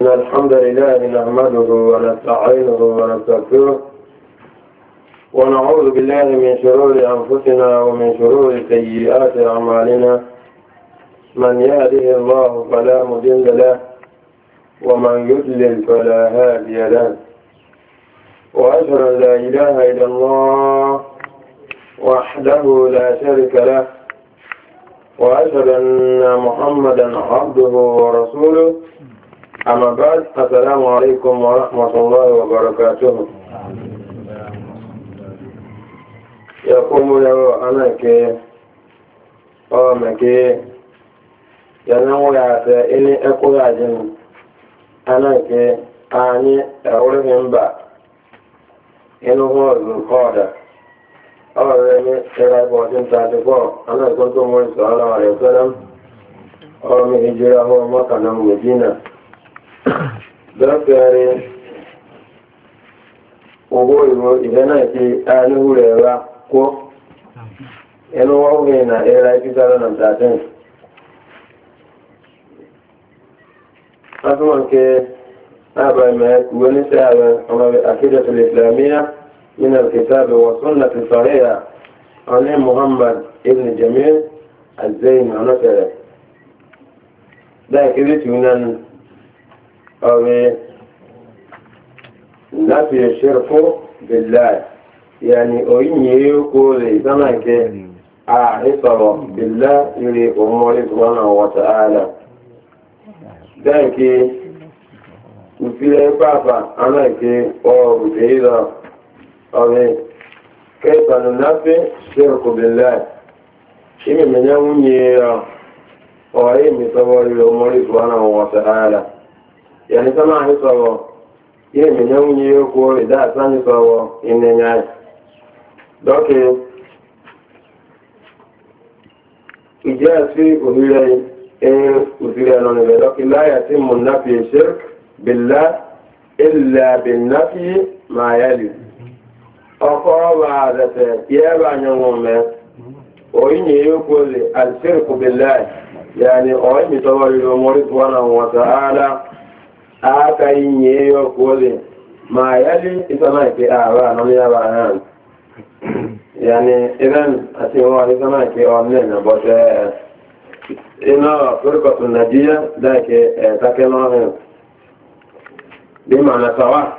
الحمد لله نحمده ونستعينه ونستغفره ونعوذ بالله من شرور أنفسنا ومن شرور سيئات أعمالنا من يهده الله فلا مضل له ومن يضلل فلا هادي له وأشهد أن لا إله إلا الله وحده لا شريك له وأشهد أن محمدا عبده ورسوله أما بعد السلام عليكم ورحمة الله وبركاته يقوم له أنك أمك ينوي إني أقول أجن أنك أني أولهم با إنه هو القادة أولهم إلى 1434 أنا كنت مولى صلى الله عليه وسلم أولهم هجره مكة مدينة dọ́kítàrí owó ìwò ìfẹ́ náà ti aníhù rẹ̀ wá kó ẹnu wọ́n wùí na ẹ̀rọ ìfíṣàrọ̀ nà 13 látúmọ̀ kí àbàmẹ́ kúwé ní sẹ́àrẹ̀ ọmọ àkídàtù islamiyya min al-kitab wa sunnati sahiha ọ̀ní muhammad ibn jamil az-zayn ọ̀nọ́tẹ̀rẹ̀ dáìkiri tunan أو نفي الشرك بالله يعني أين يقول سمك أعصر بالله يري أمور سبحانه وتعالى ذلك وفي بابا أنا كي أو بيدا أو كيف ننفي الشرك بالله إما من يوم يرى أو أي مصور الأمور سبحانه وتعالى يعني سمع يصور يمن يوم يقول إذا أسان يصور إنني دوك إجاز في أهلي أهلي أنه دوك لا يتم النفي الشرك بالله إلا بالنفي ما يلي أقوى بعد يابع يوم وإن يقول الشرك بالله يعني أوين يصور الأمور سبحانه وتعالى aka yin yo kole ma yali isama ke awa no ya ba nan yani idan ati wa isama ke online na bote ina furqatu najiya da ke takema he bi mana sawa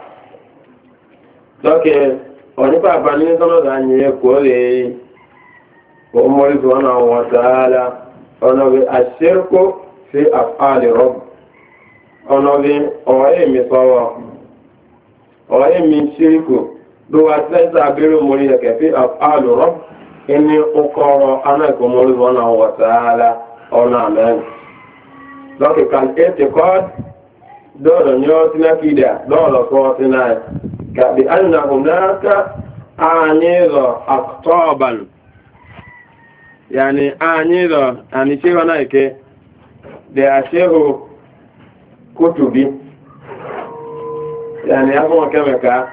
doke oni pa ba ni sono da yin kole ko mo ri subhanahu wa ta'ala ono bi ashirku fi af'ali rabb ọ̀nàbí ọ̀rẹ́ mi sọ́wọ́ ọ̀rẹ́ mi ṣíríkù ló wá tẹ́sà abẹ́rẹ́ mórí ẹ̀kẹ́ fí àlùrọ́ inú ọkọ̀ọ̀rọ̀ anáìkò mórí wọn àwọn wọ̀tàálá ọ̀nà àmẹ́rin lọ́kìkà ètìkọ́ dọ́ọ̀lọ̀ ní ọ́tínákìdà dọ́ọ̀lọ̀ kọ́ ọ́tínáì gàbí annahum náà àányìrọ̀ àtọ́ọ̀bàn yàní àányìrọ̀ àníṣẹ́wọ́ náà ike dẹ̀ àṣẹ́hù kutubi yani hapo kama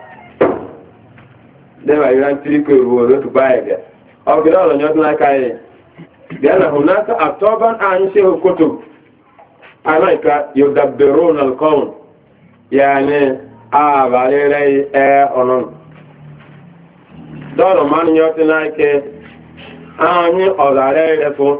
dewa yuantiri ko woro to baega au gidalo nyot na kai diana hunaka aktoban anshi kutub anaika yudabbiruna alqawn yani abalere onon dolo man nyot na ke anyi odare fo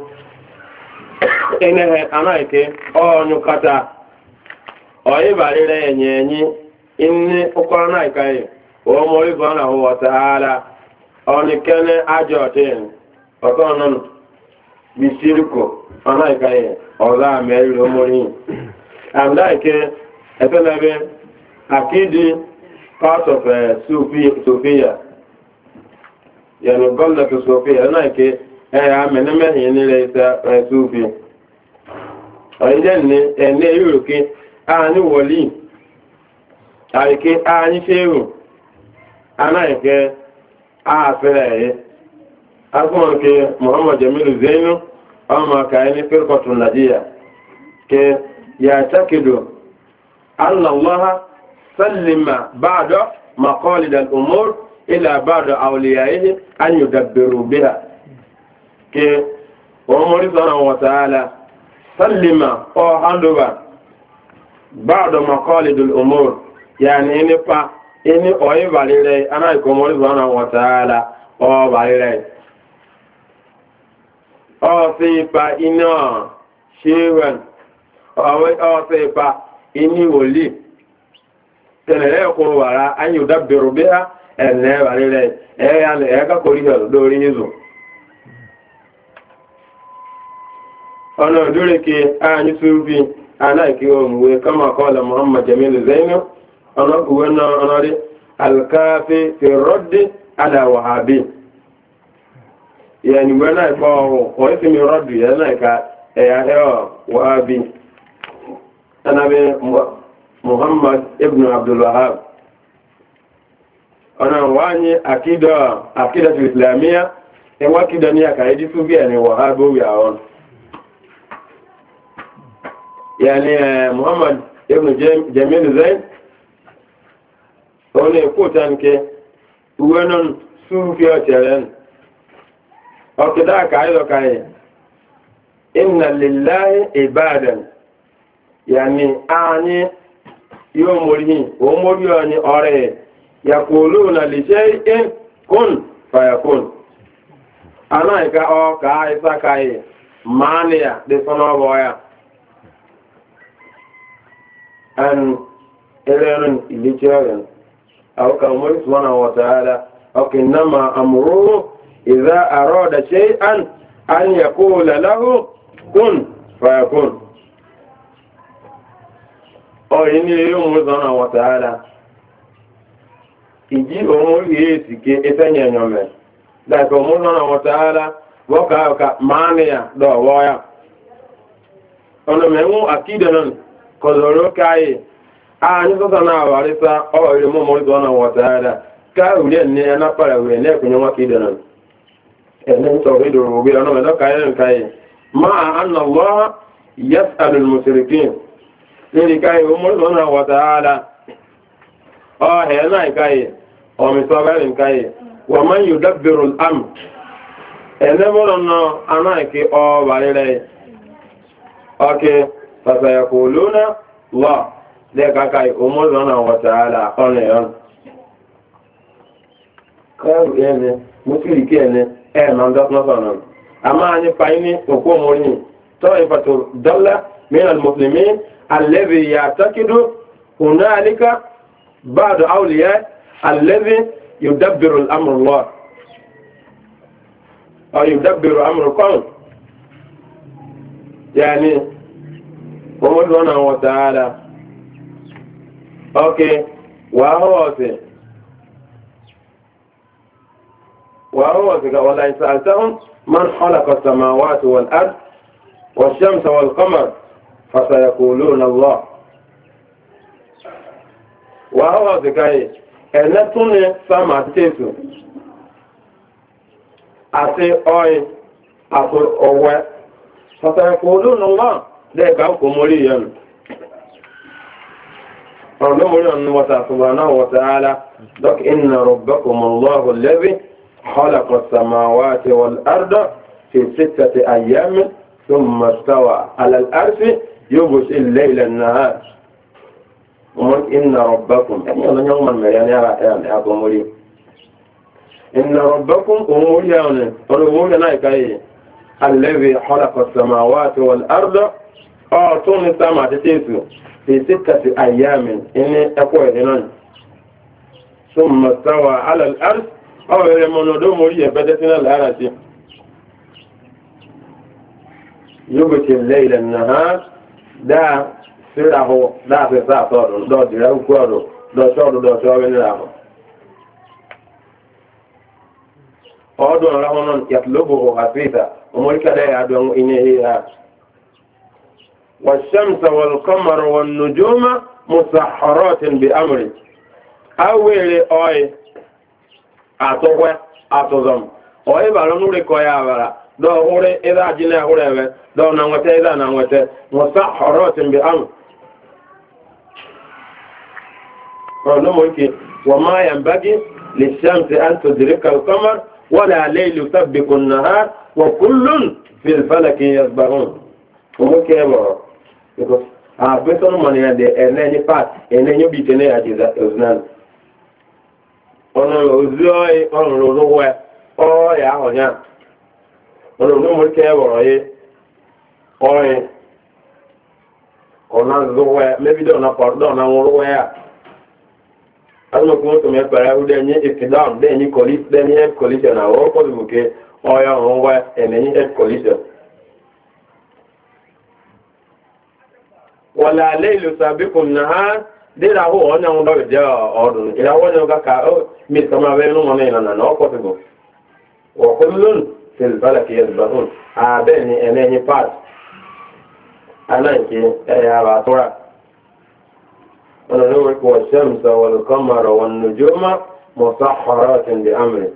ene anaike onyu kata oyi barire enyenyi inni ukwana ikai o mori bana huwa ta'ala oni kene ajotin okonon bisiriko ana ikai oza meri o mori amda ike etelebe akidi part of Sophia yani gonda to Sophia ana ike ameneme hinile isa Sophia oyidenne ene yuruki anyị wọli àríkẹ́ anyị ṣeéhù anáìkẹ́ ààfẹ́rẹ̀ ẹ̀yẹ agbọ́nkẹ́ Muhammad Jamilu Zainu ọmọ kàí ní fírkọtù Nàíjíríà kẹ yà tákìdò allallaha sallima ba'da maqalid al-umur ila ba'da awliya'ihi an yudabbiru biha kẹ wọ́n mọ́rí sọ́nà wa ta'ala sallima or handover بعض مقالد الأمور يعني إني أوي باليلي أنا يكون سبحانه وتعالى أو باليلي أو سيبا إنا شيئا أو سيبا إني ولي تنرى يكون وراء أن يدبر بها أنه باليلي يعني إيكا كوريها دوري يزو أنا دوريكي أني سوفي أنا كيوم كما قال محمد جميل زينب أنا قلنا أنا الكافي في الرد على وهابي يعني وانا يقول واسم الرد يعني يا وهابي أنا محمد ابن عبد الوهاب أنا واني أكيدة الإسلامية وأكيدة نيا كايدي سوفي يعني وهابي وياون يعني محمد ابن جميل زين هنا يقول تانك وينن سوفيا تلين وكذا كايدو كاي إن لله عبادا يعني أني يوم مريه ومرياني أريه يقولون لشيء كن فيكون أنا كأو كايسا كاي مانيا دي سنوبويا أن إلين إليتيرين أو كمولي سبحانه وتعالى أو إنما أمره إذا أراد شيئا أن يقول له كن فيكون أو إني يوم سبحانه وتعالى إجي أمور يسكي إتنين يومين لكن أمور سبحانه وتعالى وكا مانيا دو ويا أنا مهمو أكيدا kọ̀lọ̀rọ̀ káyè ààyí tó sánà àwàrísá ọ̀rẹ́ mọ́ mọ́ ìtọ́nà wọ̀tàádà káàrùlẹ̀ ní ẹná pàràwẹ̀ lẹ́ẹ̀kùnrin wọ́n kí dẹ̀nà ẹ̀lẹ́ ìtọ̀rọ̀ ìdòrò ògbé ọ̀nà mẹ́lọ́ káyẹ̀ máa annà wọ́n yẹ́s alùmùsìrìkín níbi káyè mọ́ ìtọ́nà wọ̀tàádà ọ̀hẹ́ náà káyè ọmọ̀sọ̀bẹ̀rin káyè wọ́n mọ́ yóò dábìrù am ẹ̀lẹ́mọ́lọ́nà anáìkí ọ̀bàrẹ́rẹ́ فسيقولون الله ذلك كاي أمرنا وتعالى قنيان قالوا يعني مشركين من ذات نصرنا أما أن يفعيني وقوموني طائفة الدولة من المسلمين الذي يعتقد هنالك بعض أولياء الذي يدبر الأمر الله أو يدبر أمر القوم يعني ومدونا وتعالى اوكي وهو ولا يسألتهم من خلق السماوات والأرض والشمس والقمر فسيقولون الله وهو كاي انتوني سما تيسو اتي اوي اتو اوه فسيقولون الله ذلك أوكم مليا فالنمر سبحانه وتعالى ذلك إن ربكم الله الذي خلق السماوات والأرض في 6 أيام ثم استوى على الأرض يغشي الليل النهار إن ربكم إن ربكم الذي خلق السماوات والأرض أعطوني السماء تتيسو في 6 أيام إني أقوى هنان ثم استوى على الأرض أو يمنودو مريه بدتنا الأرض يبكي الليل النهار دا سره دا في ساعة دا دراو كوارو دا شعر نراو أعدون رهونا يطلبه حفيظا وملك لا يعدون إنه والشمس والقمر والنجوم مسحرات بأمره أول أي أتوه أتوزم أي بالنور كويا ولا دو هوري إذا جنا هوري دو نعوته إذا نعوته مسحرات بأمر ونملك وما ينبغي للشمس أن تدرك القمر ولا ليل يسبق النهار وكل في الفلك يسبحون وممكن يبقى based on money and any part and then you be tene at Uznan. Ono Uzoi on Rowe or Yahonia. Ono no more care or Zoe, maybe don't have pardon and where. I don't want to make a then you down, then you collision, then you have collision or okay, or your own way and then you have collision. Wala leilu sabiqun nahar dira ho onya ndo je odun ila wonya ka mi kama be no mona ina na possible wa kullun fil falak yasbahun abeni eneni part ananke ya ba tora ona no ko shamsa wal qamara wan nujuma musahharatin bi amri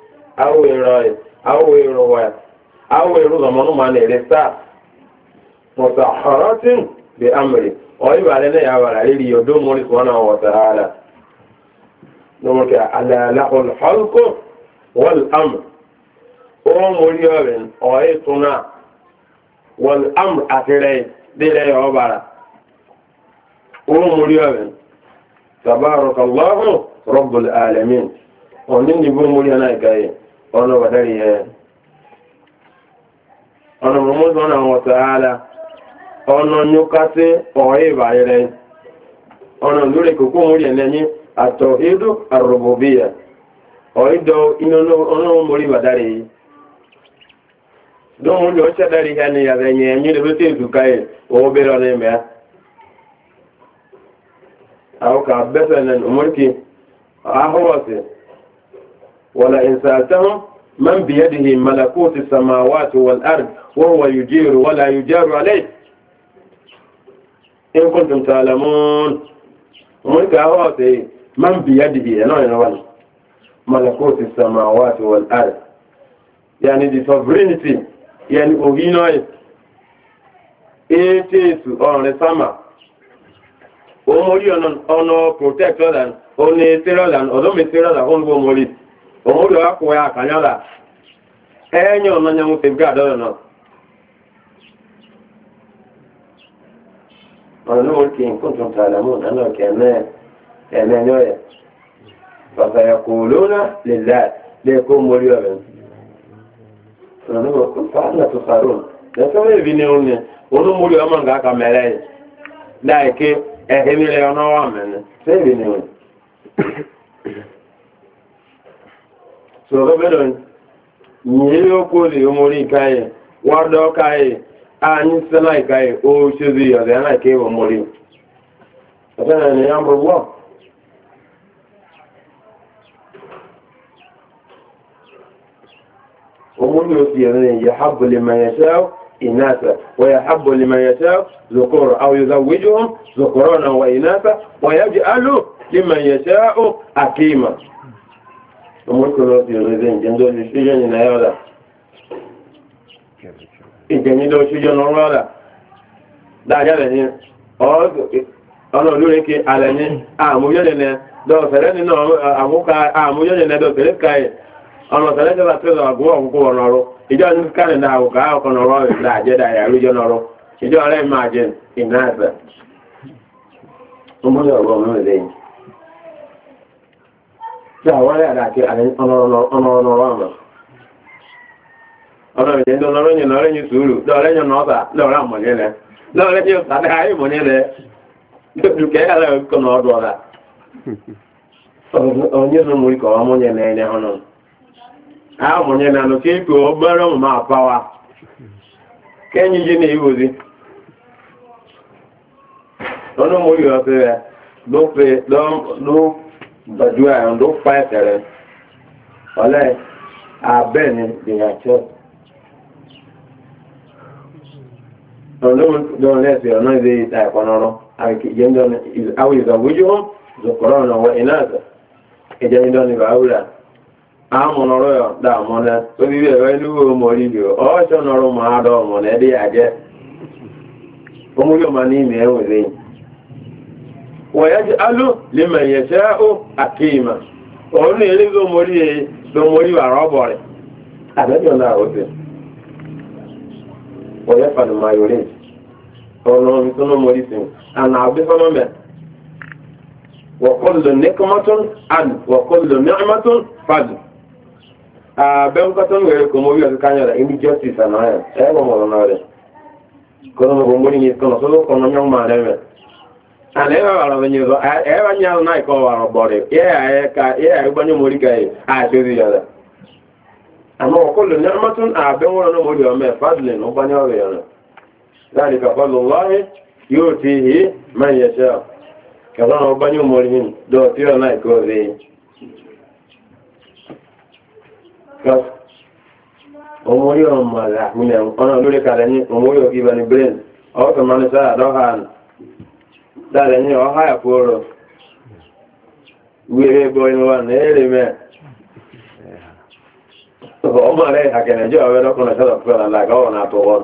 awiru zamanu mane resta musahharatin بأمره ويبقى لنا يا ولد يدوم سبحانه وتعالى نقول على له الخلق والأمر ومريم ويتنا والأمر أكلي دليل عبارة ومريم تبارك الله رب العالمين ونني بمريم كاي أنا بدري أنا محمد سبحانه وتعالى ọ̀nà nyókásí ọ̀rẹ́ ìbàrẹ̀rẹ̀ ọ̀nà lórí kòkó mórí ẹ̀lẹ́yìn àtọ̀ ìdó àrùbòbíyà ọ̀ìdọ̀ inú ọ̀nà mórí bàdárẹ̀ yìí dóhun ló ṣẹ́dárí ẹni àrẹ̀yìn ẹ̀yìn lè fẹ́ ìdùká ẹ̀ owó bẹ̀rẹ̀ ọ̀nà ẹ̀mẹ́ àwọkà bẹ́sẹ̀ nẹ̀ ọmọdé ahọ́wọ̀sì wọ̀lá ìsàtẹ́hùn من بيده ملكوت السماوات والأرض وهو يجير ولا يجار عليه إن كنتم تعلمون وملك أواتي من بيده ملكوت السماوات والأرض يعني the sovereignty يعني أغينوي إيتيسو أون سما أموري أنو protect أدن أوني تيرالان أدومي تيرالان أونو أموري أموري أكوي أكانيالا أنيو نانيو safeguard أدن أنا قلت إن كنتم تعلمون أنه كان نوية فسيقولون لله ليكون مريبا أنا قلت فأنا تصارون لا سوى بنيوني ونو مريبا من غاكا ملاي لايكي أهمي ليونا وامن سوى بنيوني سوى بدون نيلو كولي يموري كاي واردو كاي anyị site na ikaghị ochezu ya ọzọ na ike ịwụ mmụrụ ọzọ na ya mbụ gwọ omuri osi ya ne ya habbu liman yasha inasa wa yahabbu liman yasha dhukura aw yuzawwijuhum dhukrana wa inasa wa yaj'alu liman yasha akima omuri ko osi ya ne njendo ni shijo ni na yoda ìjẹ̀yìn lọ ṣíjọ́ lọ́rọ̀ ọ̀dá dáadáa ní ọ̀nà olóríkì alẹ́ ní àmúyọ́lẹ̀lẹ̀ dọ̀fẹ̀rẹ́ nínú àmúyọ́lẹ̀lẹ̀ dọ̀fẹ̀rẹ́ káyẹ̀ ọ̀nà ọ̀fẹ̀rẹ́ tẹ́lá tẹ́lá àgbọ̀ ọ̀kúnkú ọ̀nọ̀rọ̀ ìjọ ní kárẹ̀ náà àwòká ọ̀kọ̀nọ̀rọ̀ ìlàjẹ́dà àríjọ́ nọ̀rọ̀ ìjọ ọ̀rẹ́ máa jẹ ìnáàfẹ́ ọmọdé ọ̀rọ̀ ọ̀nà ìlẹ́yìn tí àwọn ọ̀rẹ́ àdàkì ọ̀nọ̀rọ̀ àmà ọlọ́run jẹ́ lọ́rọ̀ yẹn lọ́rọ̀ yẹn sùúrù lọ́rọ̀ yẹn nọ́ọ̀sà lọ́rọ̀ àmọ̀nyẹ́lẹ̀ lọ́rọ̀ yẹn sàdá ayé mọ̀nyẹ́lẹ̀ dùkẹ́ yàrá ìkọ̀ náà ọdún ọ̀la onye sọ mọ̀rí kọ̀ ọmọnyẹ́lẹ̀ ẹ̀yẹ ọ̀nà àmọ̀nyẹ́lẹ̀ àná kí ikú ọgbẹ́rẹ́ ọmọ máa pa wa kẹ́yìn jí ní ìwòsí ọ̀nà mọ̀rí ọ̀sẹ̀ rẹ̀ ló gbàdúrà ẹ̀ ló fa ẹ̀sẹ̀ rẹ̀ ọ̀lẹ́ abẹ́ni ìyàtọ̀ don lesi ono zai ta kwanoro yendo awi za wujo zokorona wa inaza eje ndo ni baula amonoro yo da mona so bi be wa lu mo ri bi o so noro ma do mo ne di aje o mu yo mani me o zai wa yaj'alu liman yasha'u akima o ne ri go mori wa robore abejo na o se ويفعل ما يريد ono mitono morisin ana abisono me wa kullu nikmatun an wa kullu ni'matun fadl ben ko ton were ko mo wiya kanyara injustice ana e ko mo na re kono mo ngoni ni kono so kono nyong ma re ale ba wala benyo e ba nyal na ko wa bore e banyo mori kai a jodi yala amma kullu ni'matun ben wala no mori o me fadlin o banyo re yala dalika fadlullahi yutihi man yasha kana o banyo mori hin do tiro na ko re kas o mori o mala mine ona lure kala ni o mori o giba ni brain o to manisa do han dale ni o haya poro were boy no wan ere me o ma le ha kene jo ave do kono sa do la ga na to won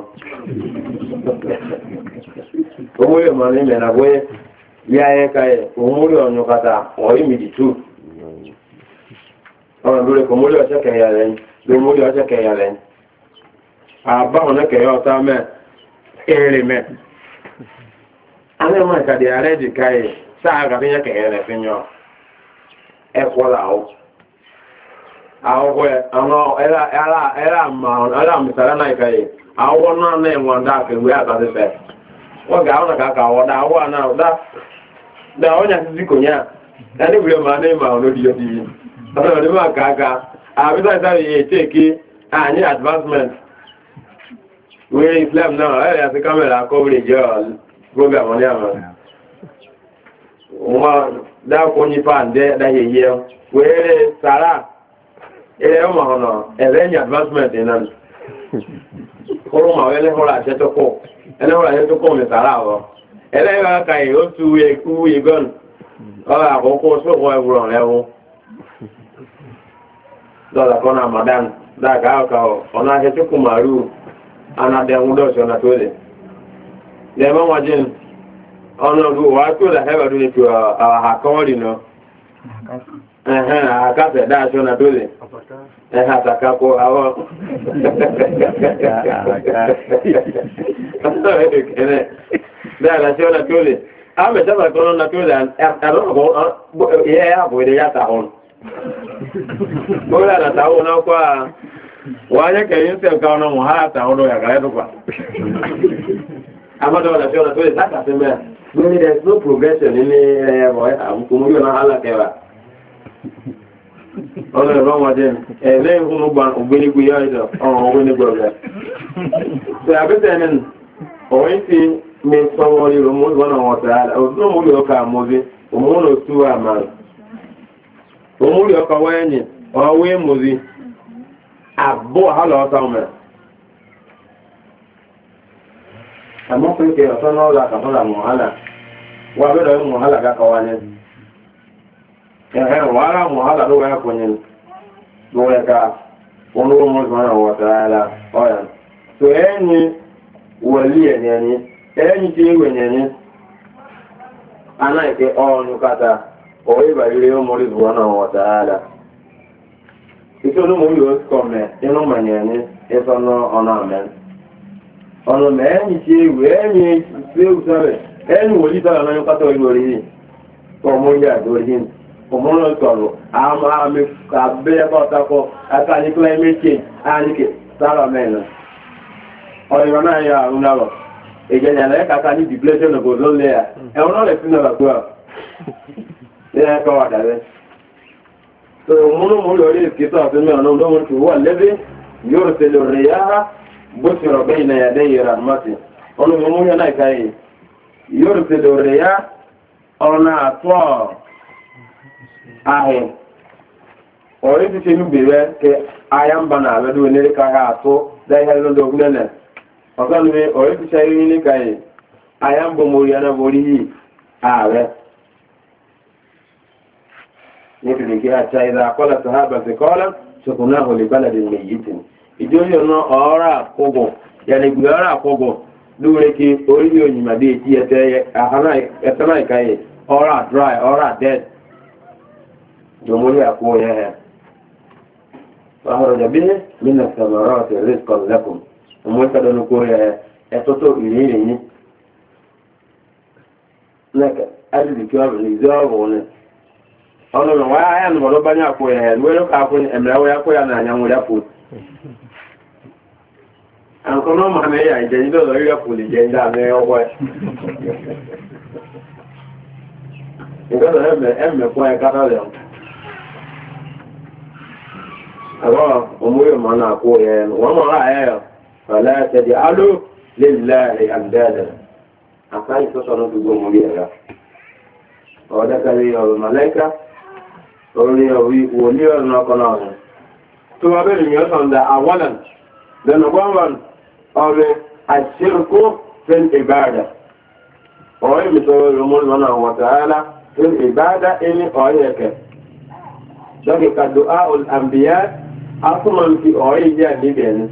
o mo yo ma ni me na we ya e kai o mo yo nyu kata o imi di tu o ndure ko mo yo cha ke ya len do mo yo cha ke ya len aba ona ke yo ta me ere me ane ma ka di are di kai sa ga pinya ke ere pinyo e ko la o awo ano era ma ara mi sara na kai awo na na enwa nda ke we ata de se o ga ona ka ka o da awo na da onya ti ko nya da ni bure ma na ma ono di odi ono de ma ka ka a bi sa ye take any advancement we Islam now ya se camera coverage program on ya ma da ko ni pan de da ye we sara o ma hono any advancement in an ko ma wele ho la se to ko ele ho la se to ko me sara o ele ga kai o tu ye ku ye gon ala ko so ko e bro le wo da ko na madan da ga ka ona se to ku maru ana de ngudo so na tole le ma wajin ono du wa to da heba du ni to ha kawri no aka se da so na tole ha ta ka ko awo da la so na tole a me ta ko na tole a ro ye ya bo de ya ta hon bo la na ta wona kwa wanya ke yin se ka no mo ha ta hono ya ga kwa amado la fiona to saka sembe when there is no progression in kumuri na hala kewa ona ro mo den le hunu gban ogbeni ku ya ido ogbeni gboga so abetenen o yin me so ri ro mo wona wa ta o no mo yo ka mo bi o mo no tu ama o mo yo ka wa yin o we mo bi abo hala o ta o me àmọ́ pé kí ọ̀sán náà la kàtọ́ la mọ̀hálà wà bẹ́ẹ̀ lọ́wọ́ mọ̀hálà ká kọ́ wa ní ẹ̀hẹ́ wàhálà mọ̀hálà ló wẹ́ kò ní ló wẹ́ ká wọn ló mọ̀ sọ́nà wọ̀ tààlà ọ̀yà tó ẹ̀yìn wọ̀lí ẹ̀nyẹ̀ni ẹ̀yìn tí ìwẹ̀ ẹ̀nyẹ̀ni anáìké ọ̀nù kàtà ọ̀wọ́ ìbàlẹ̀ ó mọ̀rí sọ́nà wọ̀ tààlà ìṣòro mọ̀ yóò kọ̀ mẹ́ inú mọ̀nyẹ̀ni ìṣọ́nà ọ̀nà mẹ́rin ọ̀nà mẹ́rin ṣe ìwé ẹ̀yìn ṣe òṣèrè ẹ̀yìn wòlí tọ́lá lọ́yún pátá ìlórí yìí ọmọ ilé àdórí yìí ọmọ náà sọ̀rọ̀ àmì àbẹ́ pàtàkọ́ àtàní climate change àníkè sára mẹ́rin ọ̀rọ̀ náà yà àrùn náà ìjẹ̀yà lẹ́yìn kàkà ní deflation of ozone layer ẹ̀wọ̀n náà lè sí náà lọ́gbọ́ ẹ̀ ẹ̀kọ́ wà dàbẹ́ so múnú mú lórí ìkítọ̀ àti mẹ́rin ọ̀nà ọdún tó wà lẹ́bí yóò ṣe lórí yára بشر بين يدي رحمته قالوا ممو ينا كاي يرسل الرياح أنا أطوى أهي أريد شنو بيبه كأيام بنا بدو نيرك أطو ده هلون دوغننا فقالوا مي أريد شيء يني كاي أيام بموريانا بوريه أهي نفسي كي أشاهد قال صحابة قال سكناه لبلد ميت ìjọ́yọ̀ náà ọ̀rọ̀ àkọ́gùn yàlẹ̀gbẹ̀ ọ̀rọ̀ àkọ́gùn lórí kí orílẹ̀ òyìnbàdé tí ẹ̀tẹ́ náà ìkáyè ọ̀rọ̀ dry ọ̀rọ̀ dead jọmọ́lé àkó yẹn ẹ̀ ọ̀rọ̀ bí nínú sọ̀rọ̀ ọ̀tẹ̀ rìskọ̀ lẹ́kùn ọmọ ìkàdọ̀nù kó yẹ ẹ̀tọ́tọ̀ ìrìnrìn lẹ́kẹ̀ adìdì kí wọ́n bẹ̀rẹ̀ ìzọ́ ọ̀rọ̀ ní ọ̀nà mẹ́ wọ́n ayé ànàmọ́ ló bá ní àpò ẹ̀ wẹ́rẹ́ ká fún ẹ̀mẹ́rẹ́ wọ́n yá kó yà ní àyàwó rẹ̀ fò àǹkan náà máa mẹ́yà ìjẹ́yìn lọ́dọ̀ rẹ̀ fò lè jẹ́ ìdá mẹ́ ọwọ́ ẹ̀ ìgbọ́dọ̀ ẹ̀mẹ́ fún ẹ̀ kátà lẹ̀ àwọn ọmọye mọ́ náà kó ẹ̀ wọ́n mọ̀ ayẹ́ ọ̀lá ẹ̀tẹ̀dì aló lè láàrin àgbẹ̀dẹ̀ àkáyì tó sọ̀rọ̀ gbogbo ọmọye ẹ̀rọ ọ̀dẹ́kẹ̀lẹ́ ọ̀rọ̀ mọ̀lẹ́ká orí wòlí ọ̀rọ̀ ọkọ̀ náà rẹ̀ tó wà bẹ́ẹ̀ ni ọ̀sán da àwọ̀lẹ̀ lẹ́nu gbọ́nwọ̀n ọ̀rẹ́ àṣírkú fẹ́ ìbáadà ọ̀rẹ́ mi sọ̀rọ̀ ìrọmọ́lùmọ́ náà wọ̀tàálá fẹ́ ìbáadà ẹni ọ̀yẹ̀kẹ̀ lọ́kẹ̀ kàdù áùl àmbíyá asúnmọ̀ fi ọ̀rẹ́ ìjẹ́ àdébẹ̀ ni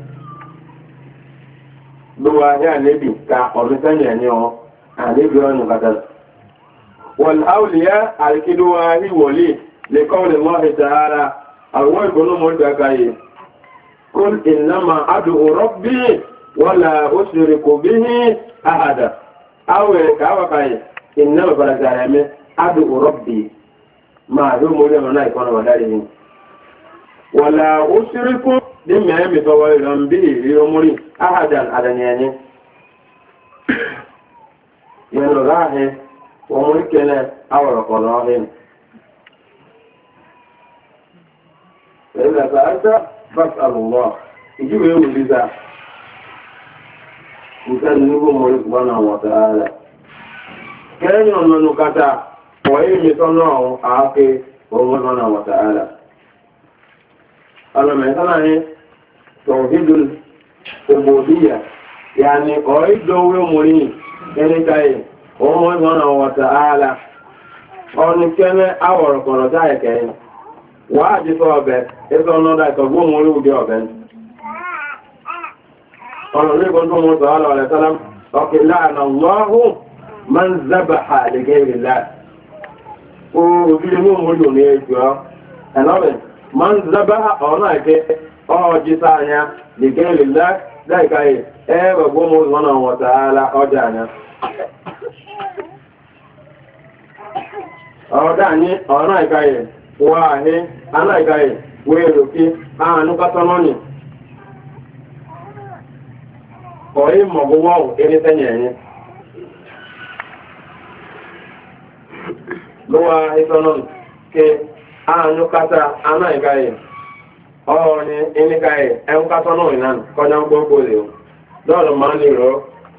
lówà ní ànẹ́bì ka ọ̀rẹ́sẹ́yìn ẹni ọ̀ ànẹ́bì ọ̀nà kàtàlá والأولياء الكدوا ولي لقول الله تعالى أول بنو مدعي قل إنما أدعو ربي ولا أشرك به أحدا أول كاوكاي إنما فرزاني أدعو ربي ما هو مولى يكون ودارهم ولا أشرك بما يمتوى به يومري أحدا أدنياني ينراه ومن كان أول قناهم فإذا سألت فاسأل الله يجيب يوم لذا وكان نقول مولى سبحانه وتعالى كان يوم نكتا وإن يصنعه عاقي وهو سبحانه وتعالى أنا مثلا توحيد العبودية يعني أريد يوم لي يعني كاين ọmọ ìmọ̀nà wọ̀ta ààlà ọ̀nì kẹ́mẹ́ àwọ̀rọ̀ kọ̀rọ̀ táyẹ̀kẹ́ wà á jísọ ọbẹ̀ ẹsọ ọ̀nọ́dá ìtọ̀gbó mú orí òdí ọ̀bẹ̀ ọ̀nà ní ìgbọ́n mú sọ àlọ́ rẹ̀ sọ́lá ọkẹ̀ láàrín lọ́hùn máa ń zábà hà lè gẹ́rì láà òbílẹ̀ mú orí òní ẹjọ́ ẹ̀nọ́bẹ̀ máa ń zábà ọ̀nà ìkẹ́ ọ̀jísà àyà lè gẹ́rì láà láìkáyẹ̀ ẹ̀ẹ́gbẹ̀gbọ́ mú ìmọ̀nà wọ̀ta ààlà ọjà àyà ọ̀dá ní ọ̀nà ìkáyẹ̀ wà áhé aláìkáyẹ̀ wéèrò kí àánú kátọ́nọ́nì ọ̀rí mọ̀gbọ́wọ́ ẹni tẹ́yẹ̀ ẹ̀yìn ló wá ìtọ́nọ́nì kí àánú kátà aláìkáyẹ̀ ọ̀rọ̀ ẹnikáyẹ̀ ẹ̀hún kátọ́nọ́nì náà kọjá ń gbogbo lè lọ́rọ̀ máa ní rọ́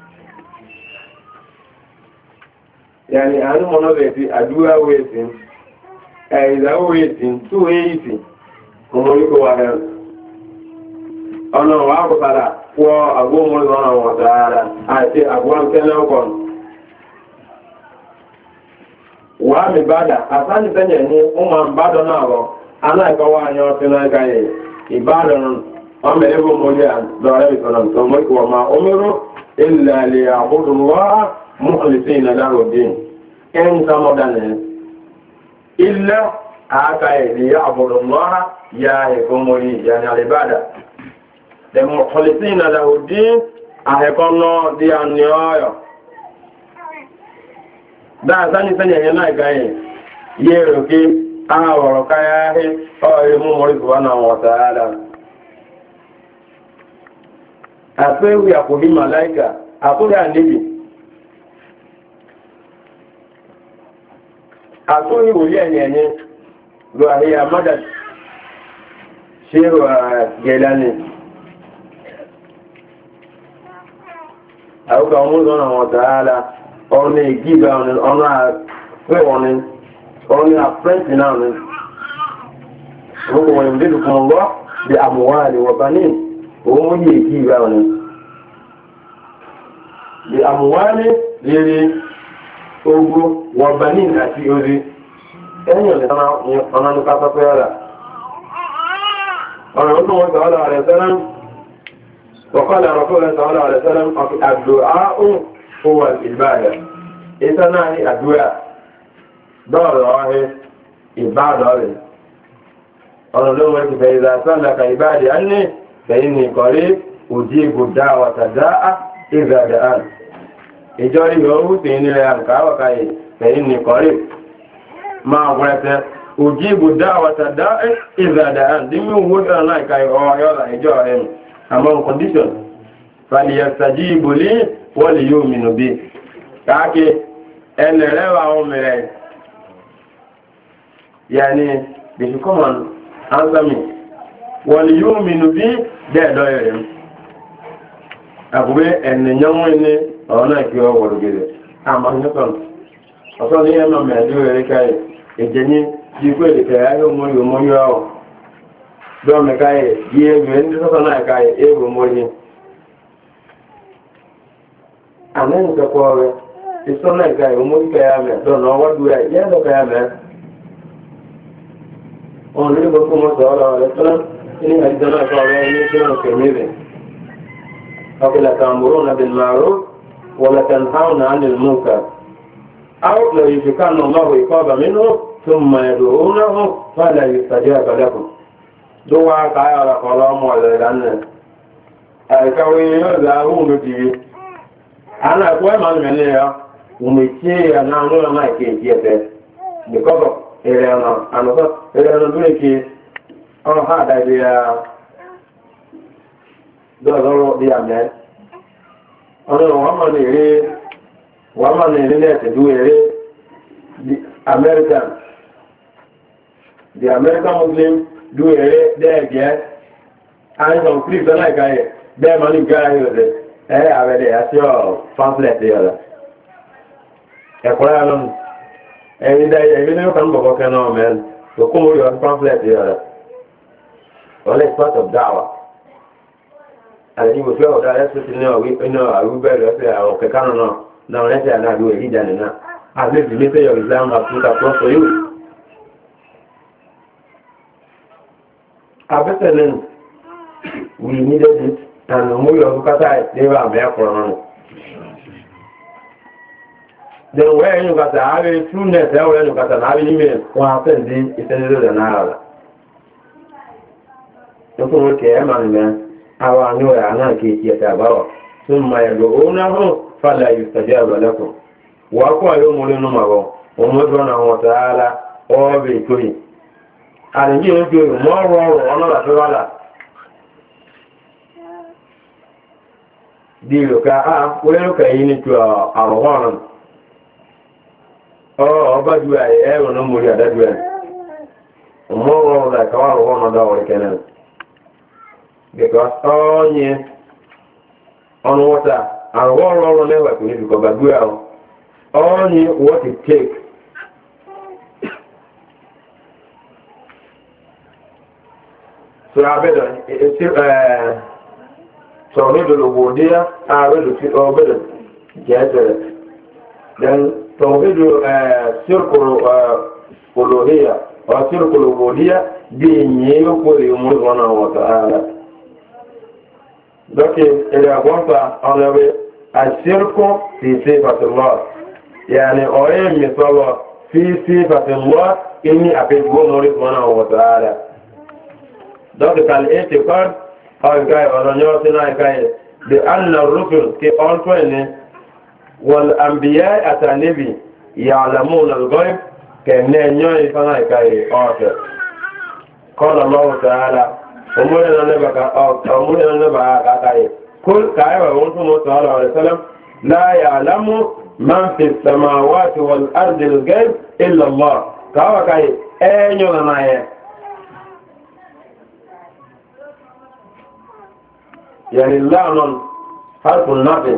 yani anu mono beti adua wetin aiza wetin tu eiti komo yuko wa he ono wa ko para wo agbo mo na wa taala ati agwa nkele okon wa mi bada asani tenye ni umma bado na ro ana ko wa anyo tena kai ibadan o me ebo mo ya do re mi kono to mo ko ma umiru illa li ya'budu Allah mukhlisina lahu din en samodane illa aka li ya'budu Allah ya yakumuri yani al-ibada de mukhlisina lahu din ahekono di anyoyo da sani sani yana gaye yero ki aworo kaya he o mu mori subhanahu wa ta'ala apewi akobi malaika akoya nibi àtúnyí wòlí ẹ̀yẹ̀nyẹ lọ àríyà mọ́dà ṣírò gẹ̀lẹ́ni àwọ́gbà ọmọ ìlọ́nà wọn tààlà ọ̀nà ìgbìgbà ọ̀nà àpẹ́wọ̀ni ọ̀nà àpẹ́ǹtì náà ni gbogbo wọn ìdílù fún ọgbọ́ bí àmúwà àríwọ̀bá ní òun yìí ìgbìgbà ọ̀nà bí àmúwà ní lérí ogbó wọ̀bá ní àti orí ẹ̀yìn ọ̀nà ní pátápẹ́ ọ̀rà ọ̀nà ó tún wọ́n sọ̀rọ̀ rẹ̀ sẹ́lẹ̀ وقال رسول الله صلى الله عليه وسلم الدعاء هو العبادة إذا نهي الدعاء دار الله عبادة قال لهم فإذا سألك عبادي عني فإني قريب أجيب الدعوة داء إذا دعان ìjọ́rí yóò tèé nílẹ̀ àǹkà wọ́kàáyé فإني قريب ما ورث أجيب دعوة الداء إذا دعان دمي وجه أنا كاي أو يلا إجاهم أمام condition فليستجيبوا لي وليؤمنوا بي كاكي أن روا أمري يعني they should come and answer me وليؤمنوا بي ده دويرهم أقول أن يومني أنا كيو ورجله أما نكون أصلا هي ما مدوي كاي ìjẹni di pé ìkẹyà yóò mú yóò mú yóò áwọ̀ dọ́ọ̀mù káyẹ̀ yí ẹgbẹ̀ ní sọ́sọ́ náà káyẹ̀ éèwò mú yí àmẹ́yìn kẹ́kọ́ rẹ̀ ìsọ́ náà káyẹ̀ mú kẹ́yà mẹ́ dọ́ọ̀nà ọwọ́dún rẹ̀ yẹ́ ẹ̀dọ́ kẹ́yà mẹ́ ọ̀n lórí gbogbo mọ́ sọ̀rọ̀ rẹ̀ tọ́lá ní àdìsọ́ náà kọ́ rẹ̀ ní sínú kẹ̀mí rẹ̀ ọkùnrin àtàmúrò náà bẹ̀ màrú wọ̀lẹ̀ أو لو يشكان الله إقابة منه ثم يدعونه فلا يستجاب لكم دعا تعالى قلام والدان الكوي يذهبون به أنا أقول ما المنيا ومشي أنا أقول ما يكيد because of Eleanor Duke or hard idea does all the amen. Ọ̀nà wọ́n máa ní ilé ẹ̀sẹ̀ dúró eré the American Muslim dúró eré dẹ́ẹ̀gẹ́ àìsàn clip lọ́nà ìkáyẹ̀ bẹ́ẹ̀ máa ní gára yóò rẹ̀ àwẹ̀lẹ̀ àti pamphlet yọ̀rọ̀ ẹ̀kọ́ yà lọ́nà ẹ̀yìn ní ọkàn bọ̀bọ̀ kẹ́ náà mẹ́rin tó kún mú yọ pamphlet yọ̀rọ̀ ọ̀lẹ́ part of dawa àti ìwòsí ọ̀dà ẹ̀sẹ̀ ti ní àwùbẹ̀rẹ̀ ẹ̀sẹ̀ àwọn kẹ̀kẹ́ náà. Now let's say I do a leader now. At least the message of Islam has put across for you. After then, we needed it, and the movie of Kata they were there for money. Then where you got the average trueness, where you got an average email, what happened is a another. Don't care, man. Our new anarchy yet about. Soon my own فلا يستجاب لكم وأقوى يوم لنمره ومدرنا وتعالى وبيكوي àdìjí ojú mọ́ rọrùn ọlọ́dà tó wà láà di ìrùka wẹ́rùka yìí ní tu àrùwọ̀n ọba ju ẹ̀rùn náà mórí àdájú ẹ̀ mọ́ rọrùn láìkàwà àrùwọ̀n náà dáwọ̀ ìkẹ́nẹ̀ because ọ́nyẹ ọ̀nà wọ́ta àrùwọ̀n rọrùn lẹ́wà kò ní ìdùkọ̀ gbàgbé àwọn ọ́nyẹ what it takes so abedo so nido lobodia abedo ti obedo jete then so nido circle uluhiyya wa circle ubudiyya bi nyeyo ko le mu wana wa ta'ala donc ele agonta alawe ashirku fi sifatillah yani oye misala fi sifatillah inni abedo mu wana wa ta'ala donc الاعتقاد هاي ورنيوتنا هاي بأن الرسل كأنتوين والأنبياء النبي يعلمون الغيب كأنه يفنى هاي آخر قال الله تعالى أمورنا نبقى كل كاية وانتم صلى الله عليه وسلم لا يعلم من في السماوات والأرض الغيب إلا الله كاية أين يغنى يعني اللعنة حرف النافذ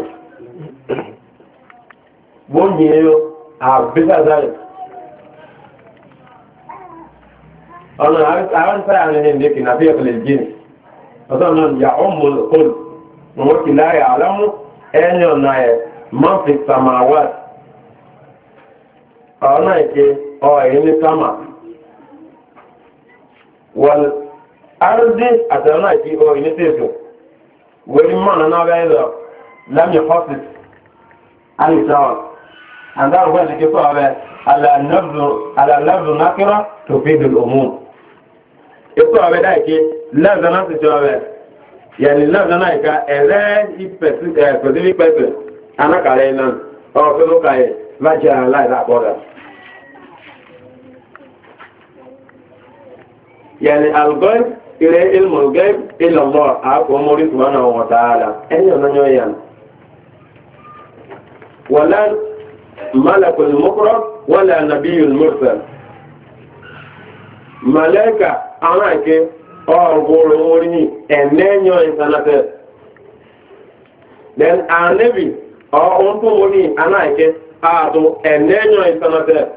بنيو عبدا ذلك أنا عارف يعني هنديك نبيه للجن أظن يعم الكل ممكن لا يعلم أن يناي ما في السماوات أنا كي أين السماء والأرض أتنا كي أين تسو ولمن نابع لم يخصص عن السواء and that when the people على اللفظ نكرة تفيد الأمور يقول أبدا ذلك لفظ نكرة يعني لفظ نكرة إذا specific person أنا كارينا أو كذا كاي va generalize that border. يعني الغيب إلى علم الغيب إلا الله أقوى مولي سبحانه وتعالى أين ينويان ولا ملك المقرب ولا نبي المرسل ملائكة أناك أقول مولي أنين ينسانته then النبي أنت مولي أناك أعطوا أنين ينسانته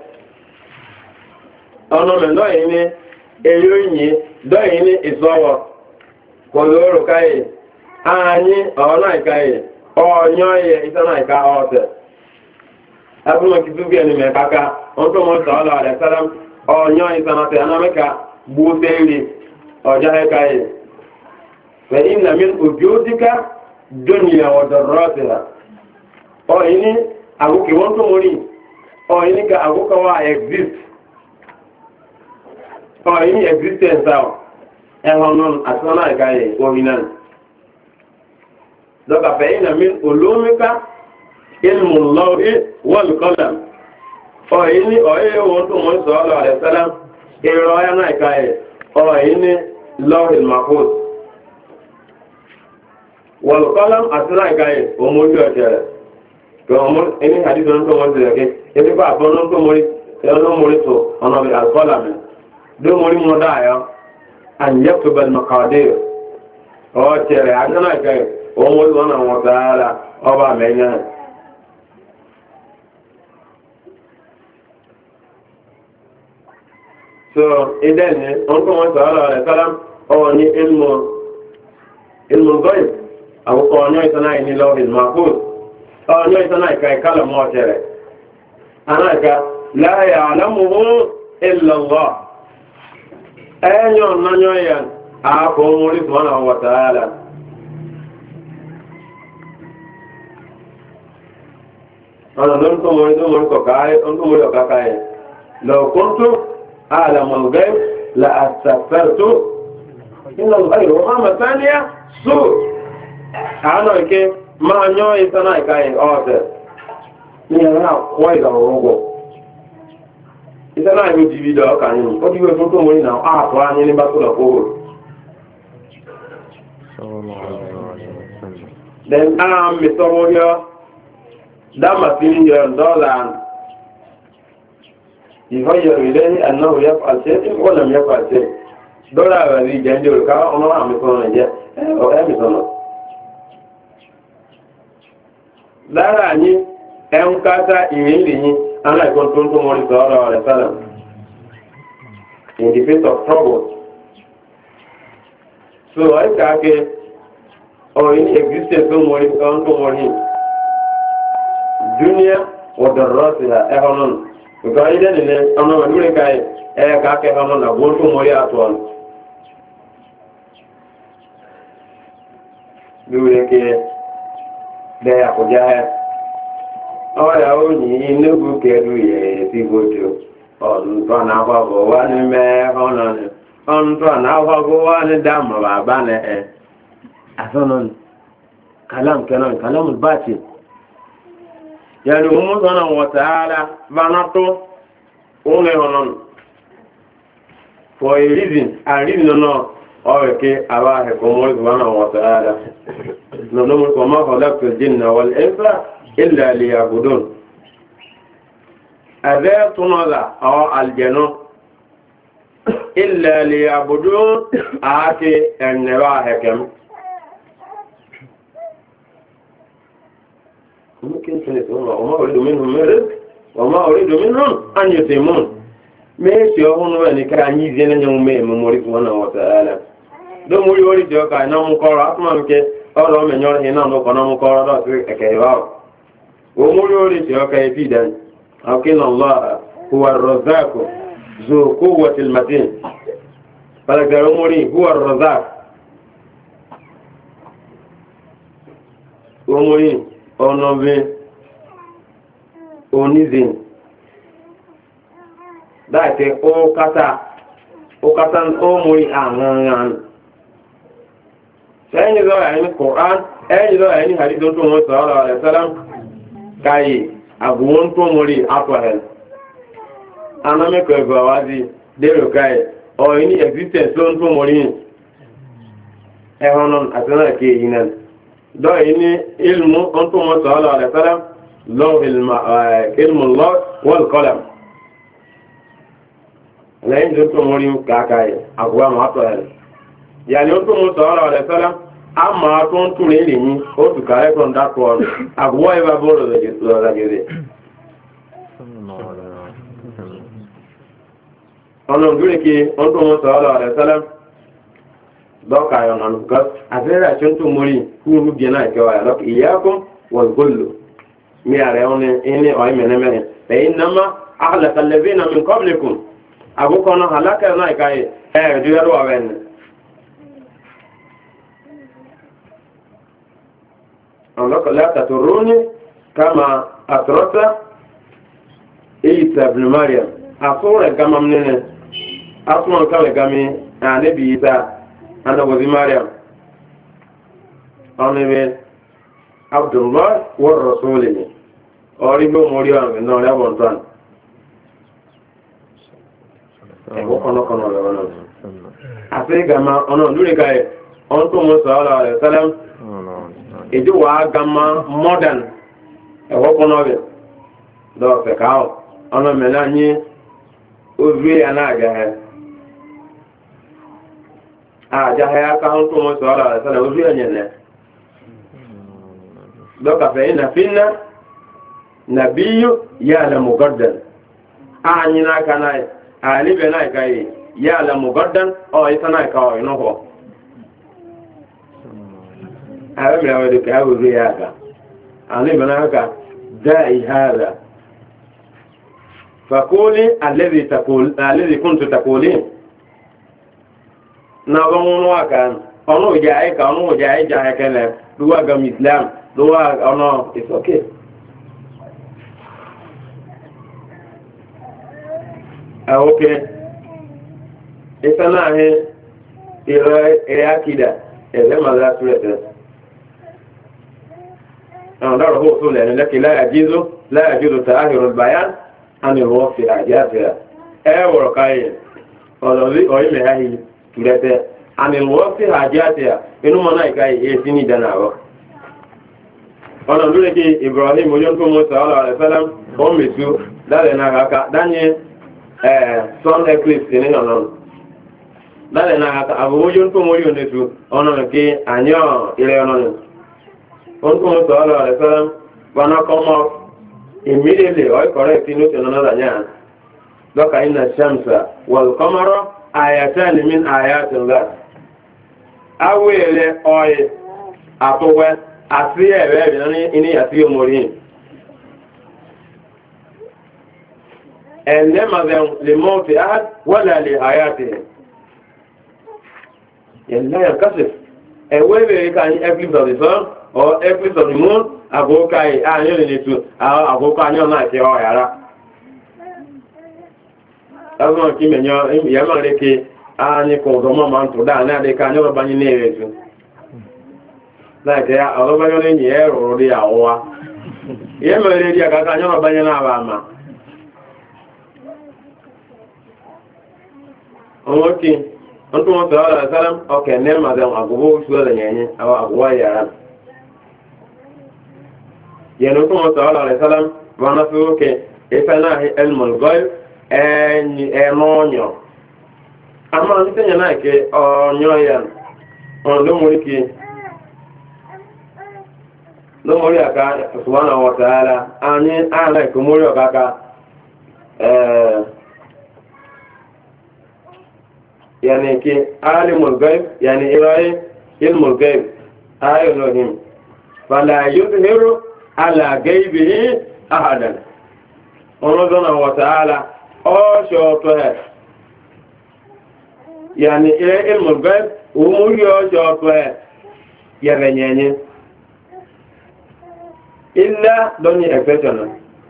أنا من دائما eyoyin dọ́yìn ní ìsọ́wọ́ kòlóòrò káyè ààyí ọ̀nà ìkáyè ọ̀yọ́ yẹ ìsọ́nà ìká ọ̀tẹ̀ ẹgbùn kìtù bí ẹni mẹ́kàká wọ́n tó mọ́ sọ́ọ́lọ́ rẹ̀ sẹ́lẹ̀m ọ̀yọ́ ìsọ́nà tẹ̀ anamẹ́ka gbúsẹ́rì ọjọ́ ẹkáyè fẹ̀yìn nàmí òjòdíká dóníyà ọ̀dọ̀rọ̀tìlá ọ̀yìn ní àgùkì wọ́n tó mọ́rí ọ̀yìn ní ka àgùkọwà exist in existence out ehonon asana gaye ominan doka feina min ulumika ilmu allahi wal qalam ini oye won to mo sallallahu alaihi wasallam iro ya na gaye ini lawhil mahfuz wal qalam asana gaye o mo jo tere to mo ini hadith non to mo tere ke e ba bonon to mo ri no mo ri to ono bi al qalam do mori mo dayo an yaktuba al maqadir o tere agana kai o mo wana wa taala o ba menya so idan on ko mo sallallahu alaihi wasallam o ni ilmu ghaib aw ko nyo itana ni lawhil mahfuz o nyo itana kai kala mo tere anaka la ya'lamuhu illa Allah enyo nanyo yan ako muri subhanahu wa ta'ala ana don to muri ko kai on to muri ko kai law kuntu a'lamu al-ghaib la astaghfartu inna al-ghayra wa ma thaniya su ana ke ma nyo isana kai ote ni na ko ida rogo ìtẹ́lá ìlú dìbìdọ̀ ọkà nínú ó díwẹ́ fún tó mọ́ ní àwọn ààtọ̀ ayé ní bátọ́lọ̀ kóòrò then a mẹ́sọ́wọ́ yọ dámà sí yọ dọ́là ìfọ́yẹ̀rù ilẹ̀ ẹ̀náwó yẹ́fà àṣẹ tí wọ́n nà mẹ́fà àṣẹ dọ́là rẹ̀ rí jẹ́ ndé òrùká ọmọ àmìsọ́nà jẹ́ ẹ̀mìsọ́nà lára yí ẹ̀ń káta ìrìn yìí and I control to monitor our sallam in the face of trouble. So I take or in existence to monitor dunya or the rasila ehonon because then in the ono dure kai kake ehonon na go to mori atwal dure ke de akoja ọ̀rẹ́ òyìn inúgbù kẹrù yẹ̀ sí gbòjò ọ̀dùntọ́ n'afọ́gbọ̀ wá ní mẹ́ẹ̀kọ́nà ní ọ̀dùntọ́ n'afọ́gbọ̀ wá ní dámọ̀ bàbá ní ẹ̀ àtọ́nà ní kàlámù kẹ́nà kàlámù báàtì yẹ̀lú mú sọ́nà wọ̀tàálà vanátó oúnjẹ ọ̀nà for a reason and reason náà ọ̀rẹ́ kí àbá ẹ̀kọ́ mọ́ sọ́nà wọ̀tàálà lọ́nà mú kọ́ mọ́ kọ́lẹ́kùn jìnnà wọlé ẹ̀fà إلا ليعبدون أذا تنظر أو الجنة إلا ليعبدون آتي النواهكم ممكن سنتون وما أريد منهم من رزق وما أريد منهم أن يتمون ماشي هون وين كان يزين يوم مموري سبحانه وتعالى دو موري وري جوكا نامو كورا أسمع مكي أولو من يور هنا نو كنامو كورا دو أكيواو ومولوري شوكا يفيدا لكن الله هو الرزاق ذو قوة المتين فلقد أموري هو الرزاق أموري أنوبي أنيزين dáìtẹ́ ó kátá ọmọrí àrànràn ṣẹ́yìn lọ́wọ́ ẹni kọ̀rán ẹ̀yìn lọ́wọ́ ẹni àdídọ́ tó wọ́n sọ̀rọ̀ rẹ̀ sẹ́lá káyè aguwon to mori atwahel aname ko gwawazi dero kai o ini existence lon to mori e honon atana ke yinan do ini ilmu onto mo sallallahu alaihi wasallam law ilmu Allah wal qalam lain to mori kakai agwa ma atwahel yani onto mo sallallahu alaihi wasallam ama tó ń tún lè yìí ó tù kàrẹ́ kan dákọ̀ ọ̀nà àbúwọ́ ìbá bọ́ọ̀lù lọ́dàgẹ́dẹ́ ọ̀nà òdúrẹ́ kí wọ́n tó mọ́ sọ́ọ́lọ́ rẹ̀ sọ́lá dọ́kà ọ̀nà nǹkan àfẹ́rẹ́ àti tó mórí kúrú bí náà kẹwàá yà lọ́kì ìyákùn wọ́n gbọ́lù ní ààrẹ wọn ní ọ̀yìn mẹ́nẹ́mẹ́rin ẹ̀yìn nàmá àhàlẹ̀kàlẹ̀bí nà mí kọ́bìlìkùn àbúkọ́ náà àlákẹ́ náà ìkáyẹ̀ ẹ̀ẹ́dúyẹ́rọ̀ أنك لا تتروني كما أترت عيسى ابن مريم أصور كما منين أصور كما كمي نبي عيسى أنا وزي مريم أنا عبد الله والرسول أريد مريم من نور أبونتان أصور كما أنا دوني كاي أنتم صلى الله عليه وسلم ìdí wàá gama modern ẹ̀wọ́ kọ́nà ọ̀bẹ̀ lọ́ọ̀fẹ̀ káwọ̀ ọ̀nà mẹ́lá ní orí aláàjáhẹ́ àjáhẹ́ akáhùn tó mọ́ sọ́ọ́rọ̀ àrẹ̀sọ́lẹ̀ orí ẹ̀yẹ̀lẹ̀ lọ́kàfẹ́ yìí nàfínà nàbíyú yà lẹ́mùgọ́dẹ̀n ààyìn náà kan náà àlíbẹ̀ náà káyè yà lẹ́mùgọ́dẹ̀n ọ̀ ìtàn náà káwọ̀ inú họ̀ أمر أولك أول رياضة أنا بناك داعي هذا فقولي الذي كنت تقولين نظام وكان أنا جايك أنا جايك أنا دوا قام إسلام دوا أنا it's okay okay إسنا هي إلى كده إذا ما لا تريد دار هو أصول يعني لكن لا يجوز تأخير البيان عن الوصف الأجازة ورقائي والذي أهم هذه كلته عن الوصف الأجازة إنه منا يكاي يسني دناوة أنا أقول لك إبراهيم وجنكم صلى الله عليه وسلم هم يسوع لا لنا كا دانية sun eclipse ini non لا لنا كا أبو وجنكم وجن يسوع أنا كي أنيا إلى أنا Uncle Sallallahu Alaihi Wasallam, when I come out, immediately I correct in another yan. Look in the Shamsa, wal Kamara, ayatan min ayatin that. I will oil, Apowe, Asiya, in Asiya Morin. And them of them, the multi ad, wala li hayati. And I am Kasif. And where you can eclipse of the sun, or eclipse of the moon, Abokai, I only need to, Abokai, you're not here, Yara. That's not Kim and your Yamaleke, and you call the moment to that, now they can never ban you. Like they are all over your year or the hour. Yamaleke, I can never ban you. Okay. Antu mo sallallahu alaihi wasallam okay nema za agubo shuwa nyenye au agwa ya yenu to mo sallallahu alaihi wasallam wana fuke ifana ilmul ghaib enonyo ama nitenya nake onyo ya ondo muliki no mori aka subhanahu wa ta'ala ani ala kumuri aka يعني كي عالم الغيب يعني إلهي علم الغيب آية لهم فلا يظهر على غيبه أحدا ونظرنا وتعالى أشوطه يعني علم الغيب ومولي أشوطه يغنيني إلا دوني exception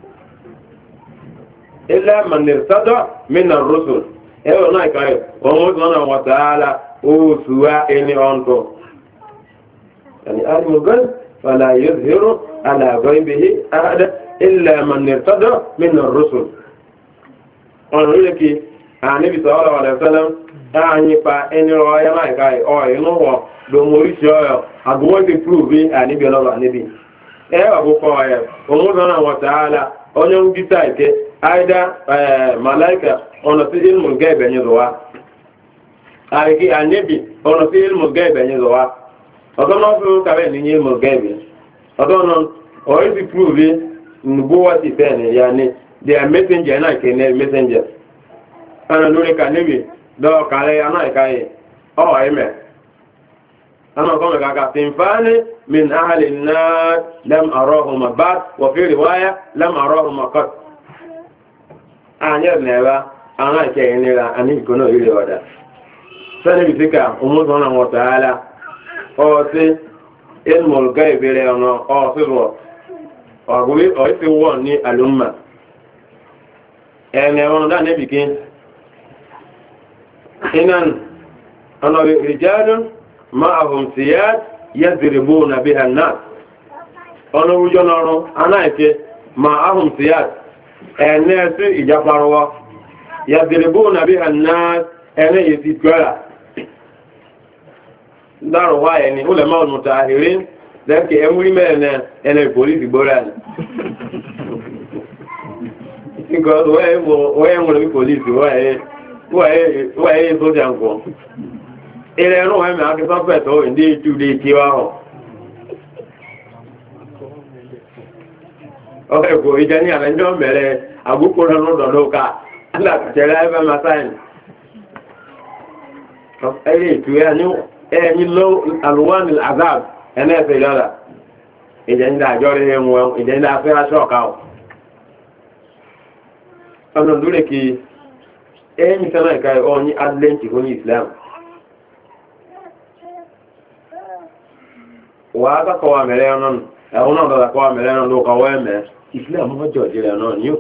إلا من ارتضى من الرسل ewo na kai o mo na wa taala o suwa eni onto yani alimul ghayb fala yuzhiru ala ghaybihi ahada إلا من ارتدى من الرسل ọ̀nà orí kí àníbi sọ́ọ́lọ́ ọ̀lẹ́sẹ́lẹ́m láàrin pa ẹni rọ ọyá máa ìka ọ̀ inú wọ̀ lòmù oríṣi ọ̀yọ̀ àgbọ̀wọ́ ti púrù bí àníbi ọlọ́ba níbi ẹ wà púpọ̀ ẹ̀ òun sọ́nà wọ̀ tààlà onye ń bí sáìké àìdá màláìkà ọ̀nà sí ilmù gẹ́ ìbẹ̀yìn zọ̀wá àríkí àníbi ọ̀nà sí ilmù gẹ́ ìbẹ̀yìn zọ̀wá ọ̀dọ́ náà fi kàwé ní ilmù gẹ́ ìbẹ̀ ọ̀dọ́ náà ọ̀rí ti púrù bí nùgbówá ti fẹ́ ní ya ní they are messenger na ke ne messenger ana lórí ka níbi do kale ana ka yi o ime ana ko me ka sinfani min ahli an-nar lam arahum ba'd wa fi riwaya lam arahum qat anya neba ana ke ni la ani ko no ile wada sani bitika umu zona wa taala o si ilmul ghaib ile ono o si ro o gwi o si won ni alumma ẹ̀rẹ̀ ọ̀rọ̀ dáa nẹ́bì kí iná ọ̀nà ìrìjálùn máa hùn sí yá yẹ́ zìrìbó na bí hàn náà ọ̀nà òjò nọrọ anáìkẹ́ máa hùn sí yá ẹ̀nẹ́ sí ìjáparọwọ́ yẹ́ zìrìbó na bí hàn náà ẹ̀nẹ́ yìí sí gbẹ́rà dárọ̀wá ẹni ó lè máa mùtà àhìrí lẹ́kẹ̀ ẹmúrí mẹ́rin ẹ̀nẹ́ ìpòlìsì gbóra ni because where will be police where so janko ele no we me ake so to ndi 2 day ti wa ho okay ko ijani ala ndo mere aguko no do no ka ala tera ebe ma sign ele tu ya ni lo alwan al azab ene se yala ijani da jore he mo ijani da fe aso ka o ọ̀nà lórí kí ẹ̀yìn kanáà ìka ọ̀ ní adlẹ́ntì fún islam wà á kọ́kọ́ mẹ́rẹ́ ọ̀nà ẹ̀hún náà dọ̀dà kọ́ mẹ́rẹ́ ọ̀nà ló kọ́wọ́ ẹ̀mẹ́ islam mọ́jọ́ ìjìnlẹ̀ náà ní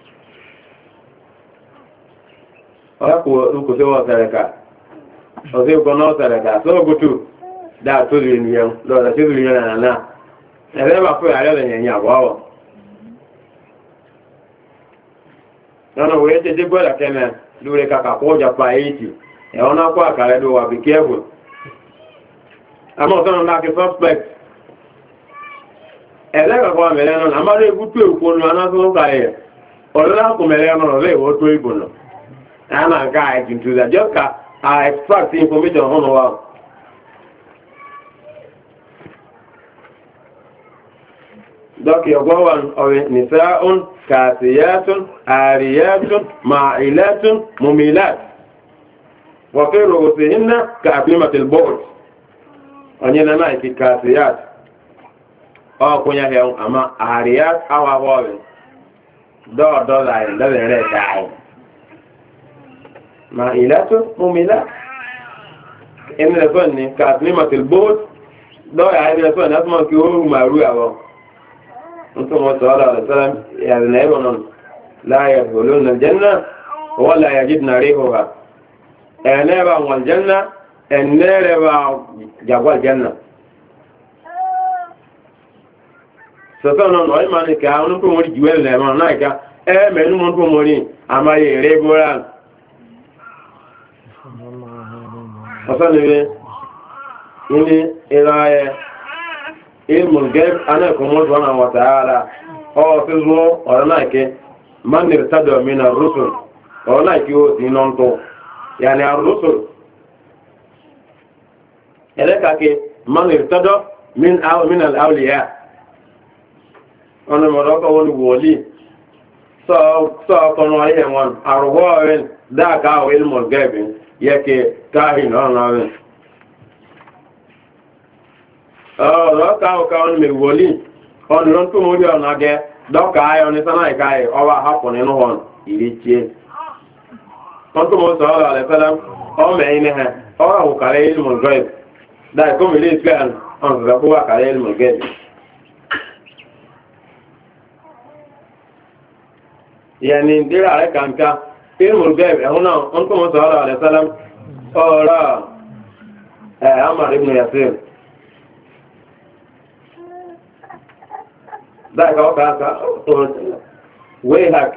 ọ̀rẹ́kù tí wọ́n tẹ̀rẹ̀ká ọ̀sẹ̀ ìkọ́ náà tẹ̀rẹ̀ká sọ́ọ̀gùtù dáa tó lè nìyẹn lọ́dà tí ó lè yẹn náà ẹ̀rẹ́ bá fún ìyàrẹ́ lẹ́yìn àwọ̀ nana wo yete de bola kene lure kaka koja pa 80 e ona kwa kale do wa be careful amo sono na ke suspect ele ka kwa mele no amare gutu eko no ana so ka e ola ko mele no le wo to ibo no ana ga e into that just ka I extract information on wa donc yogwan awe nisaun kasiyatun ariyatun ma'ilatun mumilat wa fi ru'usihinna ka'abimatil bu'd anyana na ki kasiyat o kunya he ama ariyat awa wowe do la da re dai ma'ilatun mumilat en la zone ka'abimatil bu'd do ya ile zone asma ki o maru awo انتم صلى الله عليه وسلم يعني نعيبون لا يدخلون الجنة ولا يجدن ريحها نعيبا والجنة النعيبا جاقوا الجنة سسونا نعيما نكا ونكو موري جوال نعيما نايكا منو منكو موري اما يريبوران وصلنا إني إلهي ilmul gaib ana kuma subhanahu wa ta'ala o fi zo ona ke man irtada min ar-rusul ona ki o dinon to yani ar-rusul eleka ke man irtada min al-awliya ona mo ro ko woli so kono aye won arwo en da ka ilmul gaib yake kahin ona wen lọ́ka ọ̀ka ọ̀nà mẹ́wọ̀lì ọ̀nà tó mú rí ọ̀nà gẹ́ dọ́ka ayọ̀ ní sánà ìkáyẹ̀ ọwà hapù nínú wọn ìrìchie wọ́n tó mú sọ́ọ̀rọ̀ alẹ́fẹ́lá ọmọ ẹ̀yìn ẹ̀hẹ́ ọwà òkàrẹ́ ilmù gẹ́ẹ̀bì dáì kó mìírí islam ọ̀n sọ̀rọ̀ kó wà kàrẹ́ ilmù gẹ́ẹ̀bì yẹni dírà rẹ̀ kàǹkà ilmù gẹ́ẹ̀bì ẹ̀hún náà wọ́n tó mú sọ́ọ̀rọ̀ alẹ́fẹ́lá ọ̀rọ̀ Amar ibn Yasir ذاك وكاك ويهك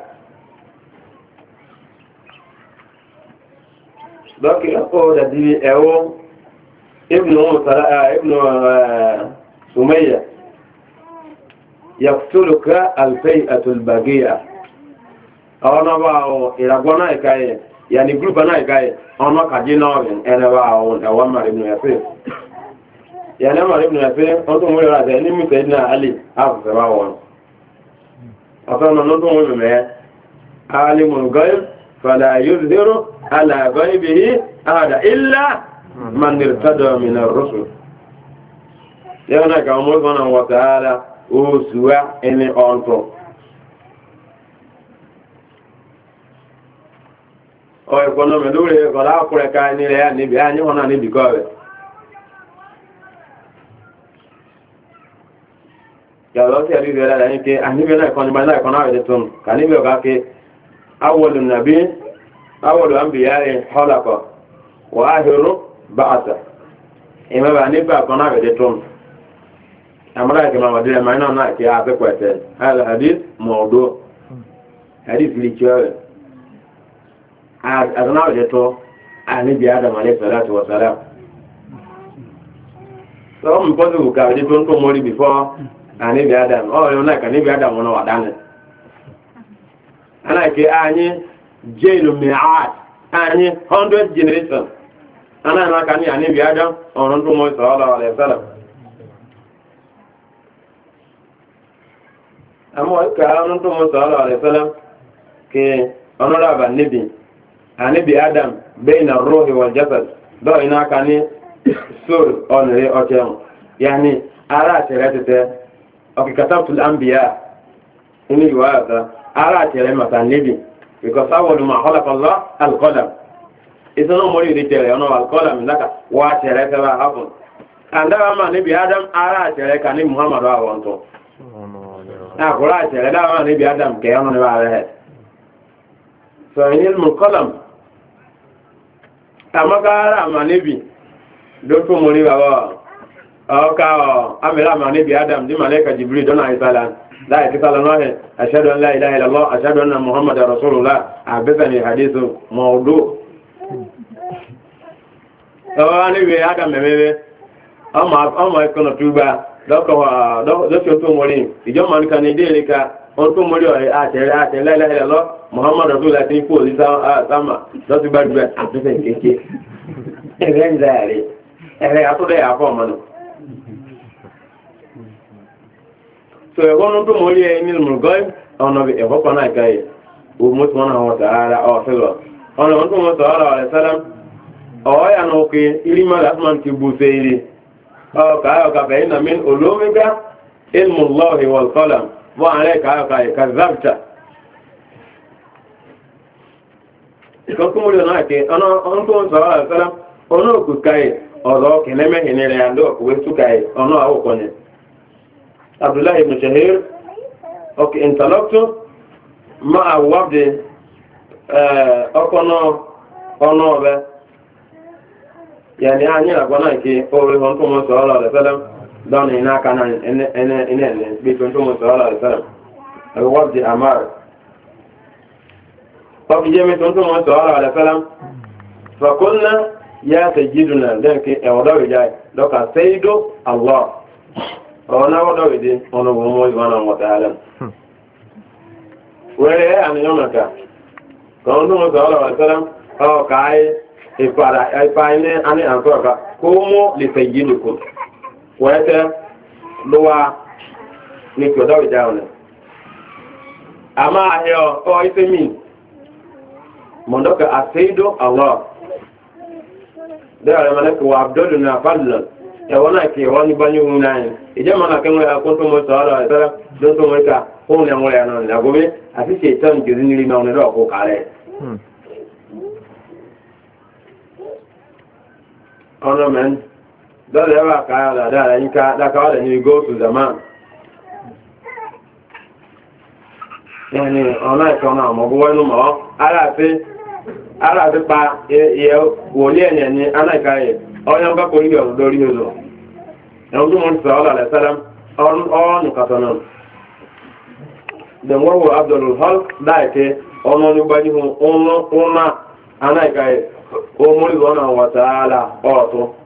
دوك يقول دي او ابن سمية يقتلك الفيئة البقية أنا باو إلى قنا إكاية يعني جروب أنا إكاية أنا كجينا أنا باو أوامر ابن يسير يعني أمر ابن يسير أنتم مولى رأسي يعني من سيدنا علي أفضل باو أصلا أنتم مولى عالم الغيب فلا يظهر على غيبه أحد إلا من ارتدى من الرسل يعني كما سبحانه وتعالى وسوى إني أنتم o ikono me dure ko la ko ka ni le ni bi anyi hona ni bi ko be ya lo ti ari de la ni ke ani be na ko ni ba na ko na be tun kani be ka ke awwalun nabi awwalu anbiya'i khalaqa wa akhiru ba'atha ima ba ni ba ko na be tun amara ke ma wadire ma na ke a be ko ete al hadith mawdu hadith li chawe azana waje to anabi adam alayhi salatu wa salam so mo pozu ka de to ko mori before anabi adam yo na ka anabi adam wona wadane ana ke anyi jailu mi'at anyi 100 generation ana na ka ni anabi adam on to mo sallallahu alayhi wasallam amo ka on to mo sallallahu alayhi wasallam ke onora ba nabi anabi adam bayna ar-ruhi wal jasad do ina kani sur onre otem yani ara teretete o kitabtu al-anbiya ini riwayata ara tere mata nabi because awwal ma khalaqa Allah al-qalam isono mori ri tere ono al-qalam naka wa tere ta ba hafu anda ma nabi adam ara tere kani muhammad wa wonto na kula tere da ma nabi adam ke ono ne ba re so inil mulqalam amakara manebi doko mori baba aka amela manebi adam di malaika jibril dona isala la ikala no he ashhadu an la ilaha illa allah ashhadu anna muhammadar rasulullah abethani hadithu mawdu awani be adam memebe ama kono tuba doko to mori ijo man kan ide ka on to mori o ate la ilaha illa allah muhammad rasulullah tin ko sama do ti gbadua afese keke ere ndare ere atude afọ manu so e wonu to mori e ni mulgoy ono be e hokko na kai o mo tona wa taala o felo ono to mo taala alayhi salam o ya no ke ilima asman ti buseiri o ka bayna min ulumika ilmu allah wal qalam wa alayka kazabta kokumuli na ke ono to sallallahu alaihi wasallam ono ku kai odo keneme hinere ando ku wetu kai ono awo kone abdullah ibn shahir ok intellectu ma awabde okono ono be yani anyi na gona ke o we hon to mo sallallahu alaihi wasallam don ina kana ene bi to mo sallallahu alaihi wasallam awabde amar فبيجي تونتو ما صلى الله عليه وسلم فقلنا يا سيدنا ذلك اودو جاي دوكا سيدو الله ona wodo ide ono mo subhanahu wa ta'ala wele an yonaka kondo mo sallallahu alaihi wasallam o kai ipane ani antoka komo li sayyidukum wete luwa ni ko dawi dawo ama ayo o itemi mondoka asaido Allah dara malaka wa abduluna fadlan e wona ke woni banyu nani e jamana kan wa ko to mo sala dara do to mo ka ko ne mo ya non la gobe asi setan jiri ni ma on do ko kare ono men dara wa ka dara inka da ka wala ni go to zaman yani ona ko na mo go wonu mo ara ti pa ye wòlí ẹ̀yẹ̀ ni anáìkáyẹ̀ ọ̀yọ́ bá kò rí ọ̀rọ̀ lórí ọ̀rọ̀ ẹ̀wọ̀n tó mọ́ ní sọ̀rọ̀ alẹ́sàlám ọ̀nù kàtọ̀nà the one who Abdul Hulk like ono nyubani hu ono ona anaika o mori wana wa taala oto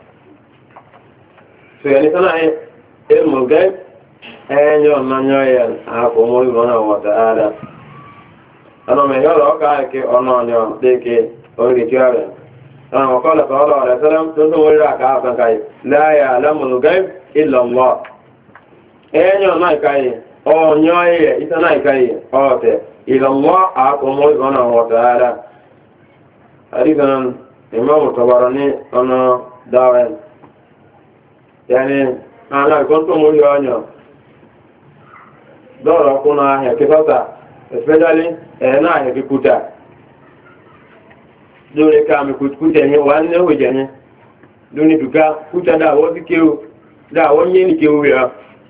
so yani sana ilmu gaib enyo nanyo ya ako mori wana wa taala ana me yoro ka ke ono nyo deke ori tiare ana wakala sallallahu alaihi wasallam tuntu mori ka kan kai la ya'lamu gaib illa Allah enyo naikai onyo ye itana ikai ote ila Allah akomo zona wa taala hadisan imam tabarani ana dawen yani ana konto mo yonyo doro kuna ya kisasa especially na ya kikuta dole kama kukuta ni wanne wejanye duni duka kuta da wozi keu da wonye ni keu ya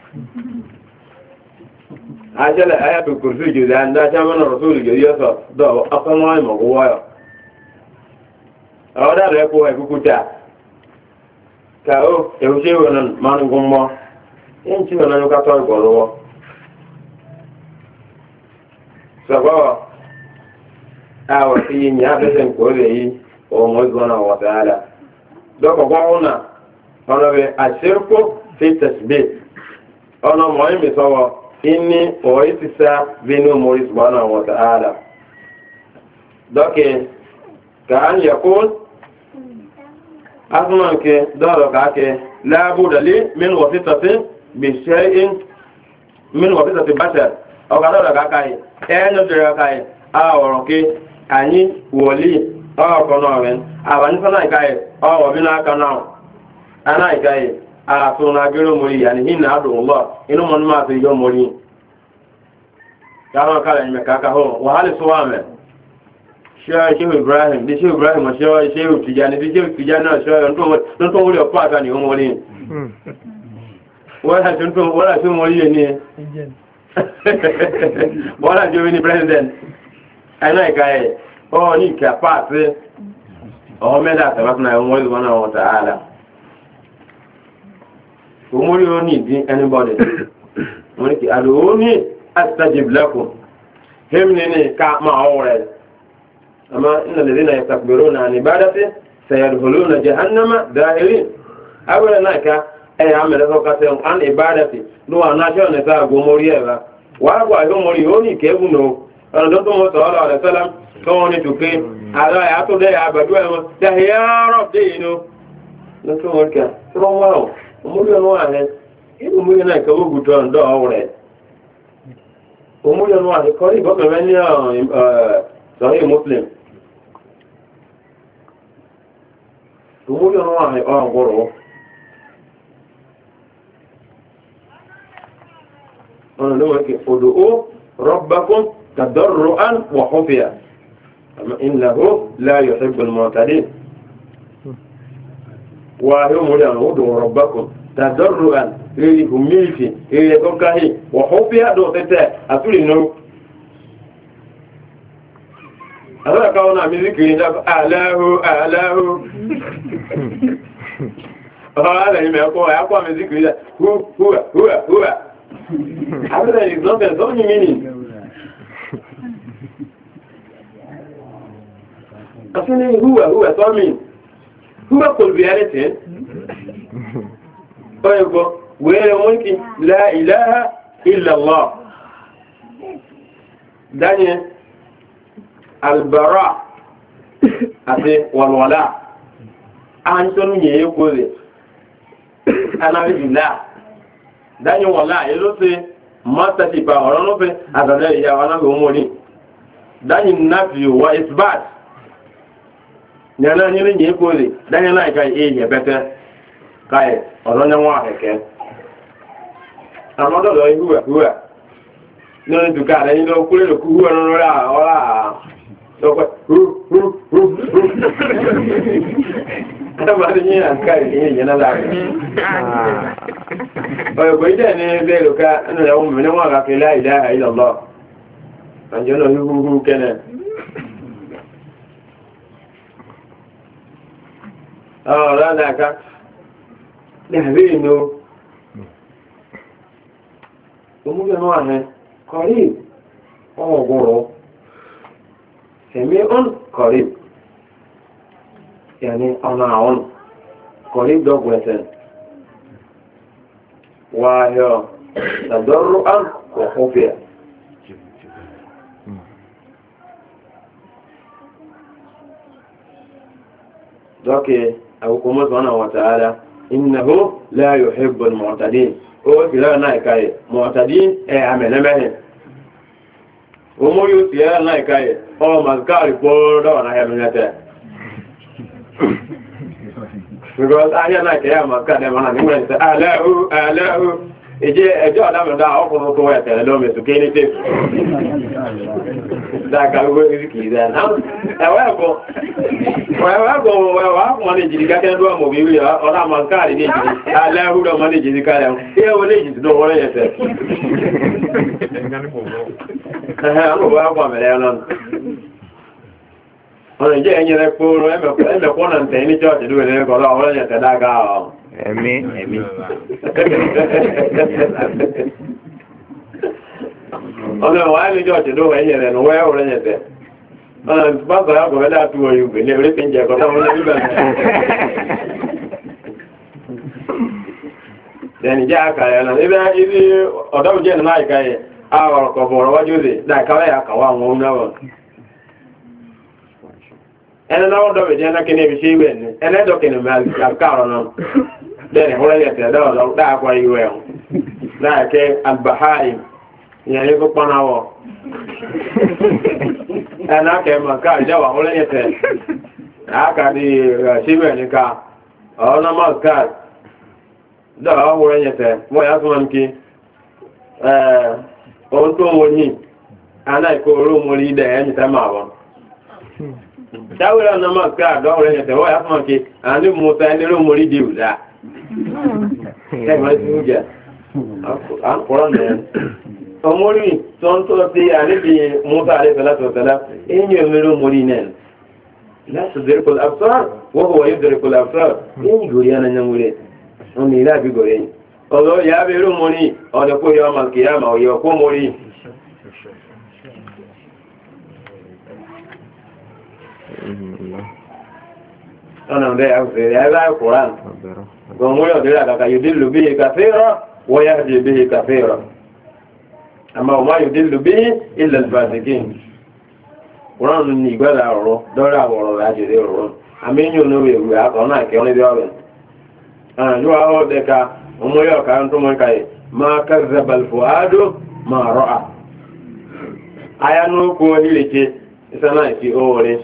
ajala ayatul kursi judan da chama na rasul yoso do afama mo goyo awada re ko kukuta ka o e o sewo nan manu gommo en ci wona ka to goro sabawa awa ti nya be sen ko le yi o mo zona wa taala do ko gona ona be ashirku fi tasbih ona mo mi sawa inni o itisa binu mo subhanahu wa ta'ala doke ka an yakun asman ke daro ka ke la buda li min wasitati bi shay'in min wasitati bashar o ka daro ka kai eno daro kai a oron ke ani woli o ko no wen abani fana kai o bi na ka na ana kai a tuna gero mori yani hinna adu Allah inu mon ma fi yo mori kama kala ni kaka ho wa hali suwame shehu Ibrahim di shehu Ibrahim shehu Tijani di shehu Tijani na shehu nto wori opata ni mori wala tu mori ni wala jo ni president ana kai o ni ka pase o meda ta na mori wana wa taala umuri oni di anybody mori ki aloni astajib lakum himnini ka ma awre ama inna alladhina yastakbiruna an ibadati sayadkhuluna jahannama dahirin awre naka amela ko kase an ibadati do anasho ne sa gomori eba wa gwa yo mori oni kebu no do to mo sallallahu alaihi wasallam ko ni tuke ala ya to de abadu ya rabbinu no to worka to mo no ane ibu mo na ka wo guto ndo awre umuyo nwa kori go me ni sahih muslim umuyo nwa o goro ona no ke odu rabbakum tadarruan wa khufiya amma innahu la yuhibbu al-mu'tadin wa huwa odu rabbakum tadarruan lili humility ile kokahi wa hopia do tete atuli no ala kaona muziki nda alahu ala ni meko ya kwa muziki ila huwa abada is not the only meaning asini huwa so mean huwa could be anything oyego were mulki la ilaha illa Allah danye albara ate walwala anton nye kole ana billah danye wala elote mastati pa orono pe adana ya wana go moni danye nafi wa isbat nyana nyine nye kole danye na kai nye bete kai oronya wa heke amado lo huwa no duka re ni lo kule lo huwa no la ora so hu ba ni kai ni yana la ko ide ni be lo ka no ya mo ne wa ka la ilaha illa Allah anjo no hu kene la la ka no umuge no ane kori غورو سميع قريب يعني أنا قريب دوك وسن وهي تضرعا وخفيا دوكي أبوكم سبحانه وتعالى إنه لا يحب المعتدين هو كلا نايكاي معتدين أعمل مهن ومو يوسيا نايكاي أو مذكار بورد وانا يمنته because aya nايكاي مذكار ده وانا نقول أله eje adam da okunu to ya tele lo mesu kini te da ka go ki da na wa mo ni jiri ka ken do mo bi wi o da man ka ri ni ala hu do mo ni jiri ka ya e wo le jiri do wo le te ha no wa kwa me le non ona je enye le poro e me ko na nte ni church do le ko la wo le te da ga Emi. Ọ̀nà wà ní jọ́ọ̀tì ló wẹ̀ yẹ̀rẹ̀ ní wẹ́ ọ̀rẹ́ yẹ̀ tẹ́. Ọ̀nà bá sọ̀rọ̀ àgbọ̀rẹ́ láti wọ̀ yóò gbé ní orí pín jẹ́ ẹ̀kọ́ táwọn olóògbé ẹni jẹ́ àkàrẹ̀ ẹ̀nà ibi ọ̀dọ́ jẹ́ nínú àìká yẹ àwọ̀rọ̀ kọ̀bọ̀rọ̀ wájú rẹ̀ láìkáwẹ́ àkàwà àwọn ohun náà. Ẹni náà dọ̀bẹ̀ jẹ́ náà kí ní ibi ṣe ìwẹ̀ ní ẹlẹ́dọ̀kẹ̀ ní àkàrọ̀ náà. Then wọ́n yẹ̀ tẹ̀ lọ́wọ́ dáàkọ́ ìwé ẹ̀hùn láàkẹ́ albahari ìyẹn yóò pọ́nà wọ́ ẹ̀nà kẹ́ mọ̀ká ìjọwà wọ́n yẹ̀ tẹ̀ àákàdì ṣíbẹ̀ níka ọ̀nà mọ̀ká dọ́wọ́ wọ́n yẹ̀ tẹ̀ wọ́n yá súnmọ́ kí ohun tó wọ́n yìí anáìkó olóòmórí dẹ̀ ẹ̀yìn tẹ́ máa wọ́n ṣáwẹ́rẹ́ ọ̀nà mọ̀ká dọ́wọ́ yẹ̀ tẹ̀ wọ́n yá súnmọ́ kí àní mú sẹ́ ní olóòmórí dì ọmọrí tó ń tó sí àníbi mọ́ta àrífẹ́látọ̀tẹ́lá èyí omèrè omori náà láti dẹ̀rẹ̀kọ̀lá àfẹ́r wọ́pọ̀ wọ́yí dẹ̀rẹ̀kọ̀lá àfẹ́r èyí gòrí ánà nyàmúrẹ̀ wọn ni ìlàbí gòrí ọ̀dọ̀ ya bẹ̀rẹ̀ omori ọ̀dọ̀kọ̀ yọ ọmọ kìyàmà ọ̀yọ̀ ọkọ̀ omori ọ̀nà ọ̀dẹ́ àfẹ́rẹ́ ẹgbẹ́ Gomwe odela kaka yudillu bihi kathira wa yahdi bihi kathira ama ma yudillu bihi illa al-fasiqin Quran ni gbara oro dora woro la jere oro amenyo no we we aka na ke oni bi obe yo aho de ka omo yo ka nto mo kai ma kazzaba al-fuadu ma ra'a ayanu ko hileke isana ki ore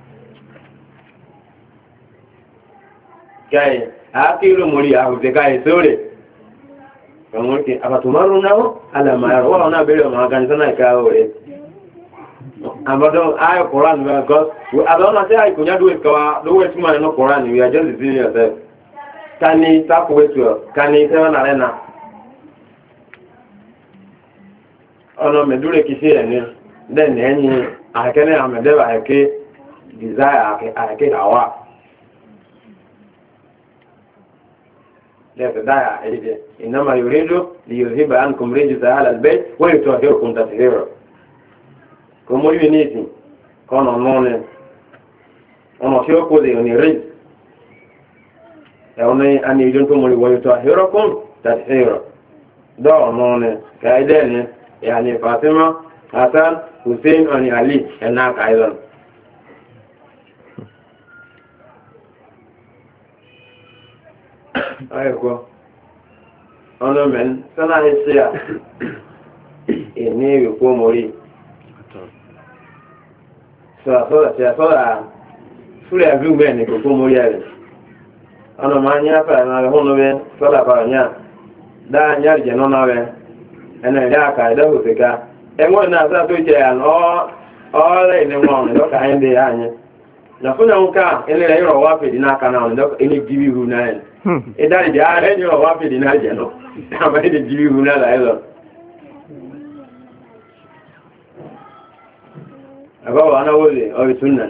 kai akiru muri ahuteka isore kamuke abatumaru nao ala mayaro wala na bele ma kan sana ka ore amado ayo Quran because adona say ay kunya do ka do we tuma no Quran we are just deceiving yourself kani taku wetu kani sewa na rena ono medure kisi ene then enyi akene amedeba ake desire ake hawa لا تدعي إليه إنما يريد ليذهب عنكم رجس أهل البيت ويطهركم تطهيرا كم ينيتي كان أنوني أنا شوكو ذي أني رجس يعني أن يجنكم ويطهركم تطهيرا ده أنوني كايداني يعني فاطمة حسن حسين أني علي هناك أيضا ayiko ọ̀nà mẹ́rin sọ́nà ní sí à ní ìwé kó mórí sọ́dà fúlẹ̀ àbúgbẹ̀ ní kòkó mórí ẹ̀rẹ̀ ọ̀nà máa ní àpá ẹ̀nà rẹ̀ hún lóbẹ́ sọ́dà bá ọ̀nyá dáa ní àrìjẹ̀ náà rẹ̀ ẹ̀nà ìdá àkà ìdáhùn síká ẹ̀wọ̀n náà sá tó jẹ́ àná ọ̀ọ́lẹ̀ ìníwọ̀n ìdọ́kà ẹ̀ndẹ̀ ààyẹ na fún àwọn ká ilẹ̀ rẹ̀ yọ̀rọ̀ wá fèdí náà kanáà ìdọ́kà ẹni jíbí ihu náà ẹ̀ ìdájẹ́ ààrẹ yọ̀rọ̀ wá fèdí náà jẹ̀ náà àmà ẹni jíbí ihu náà láì lọ àbáwọ̀ anáwọ̀lẹ̀ ọ̀rẹ́sùn náà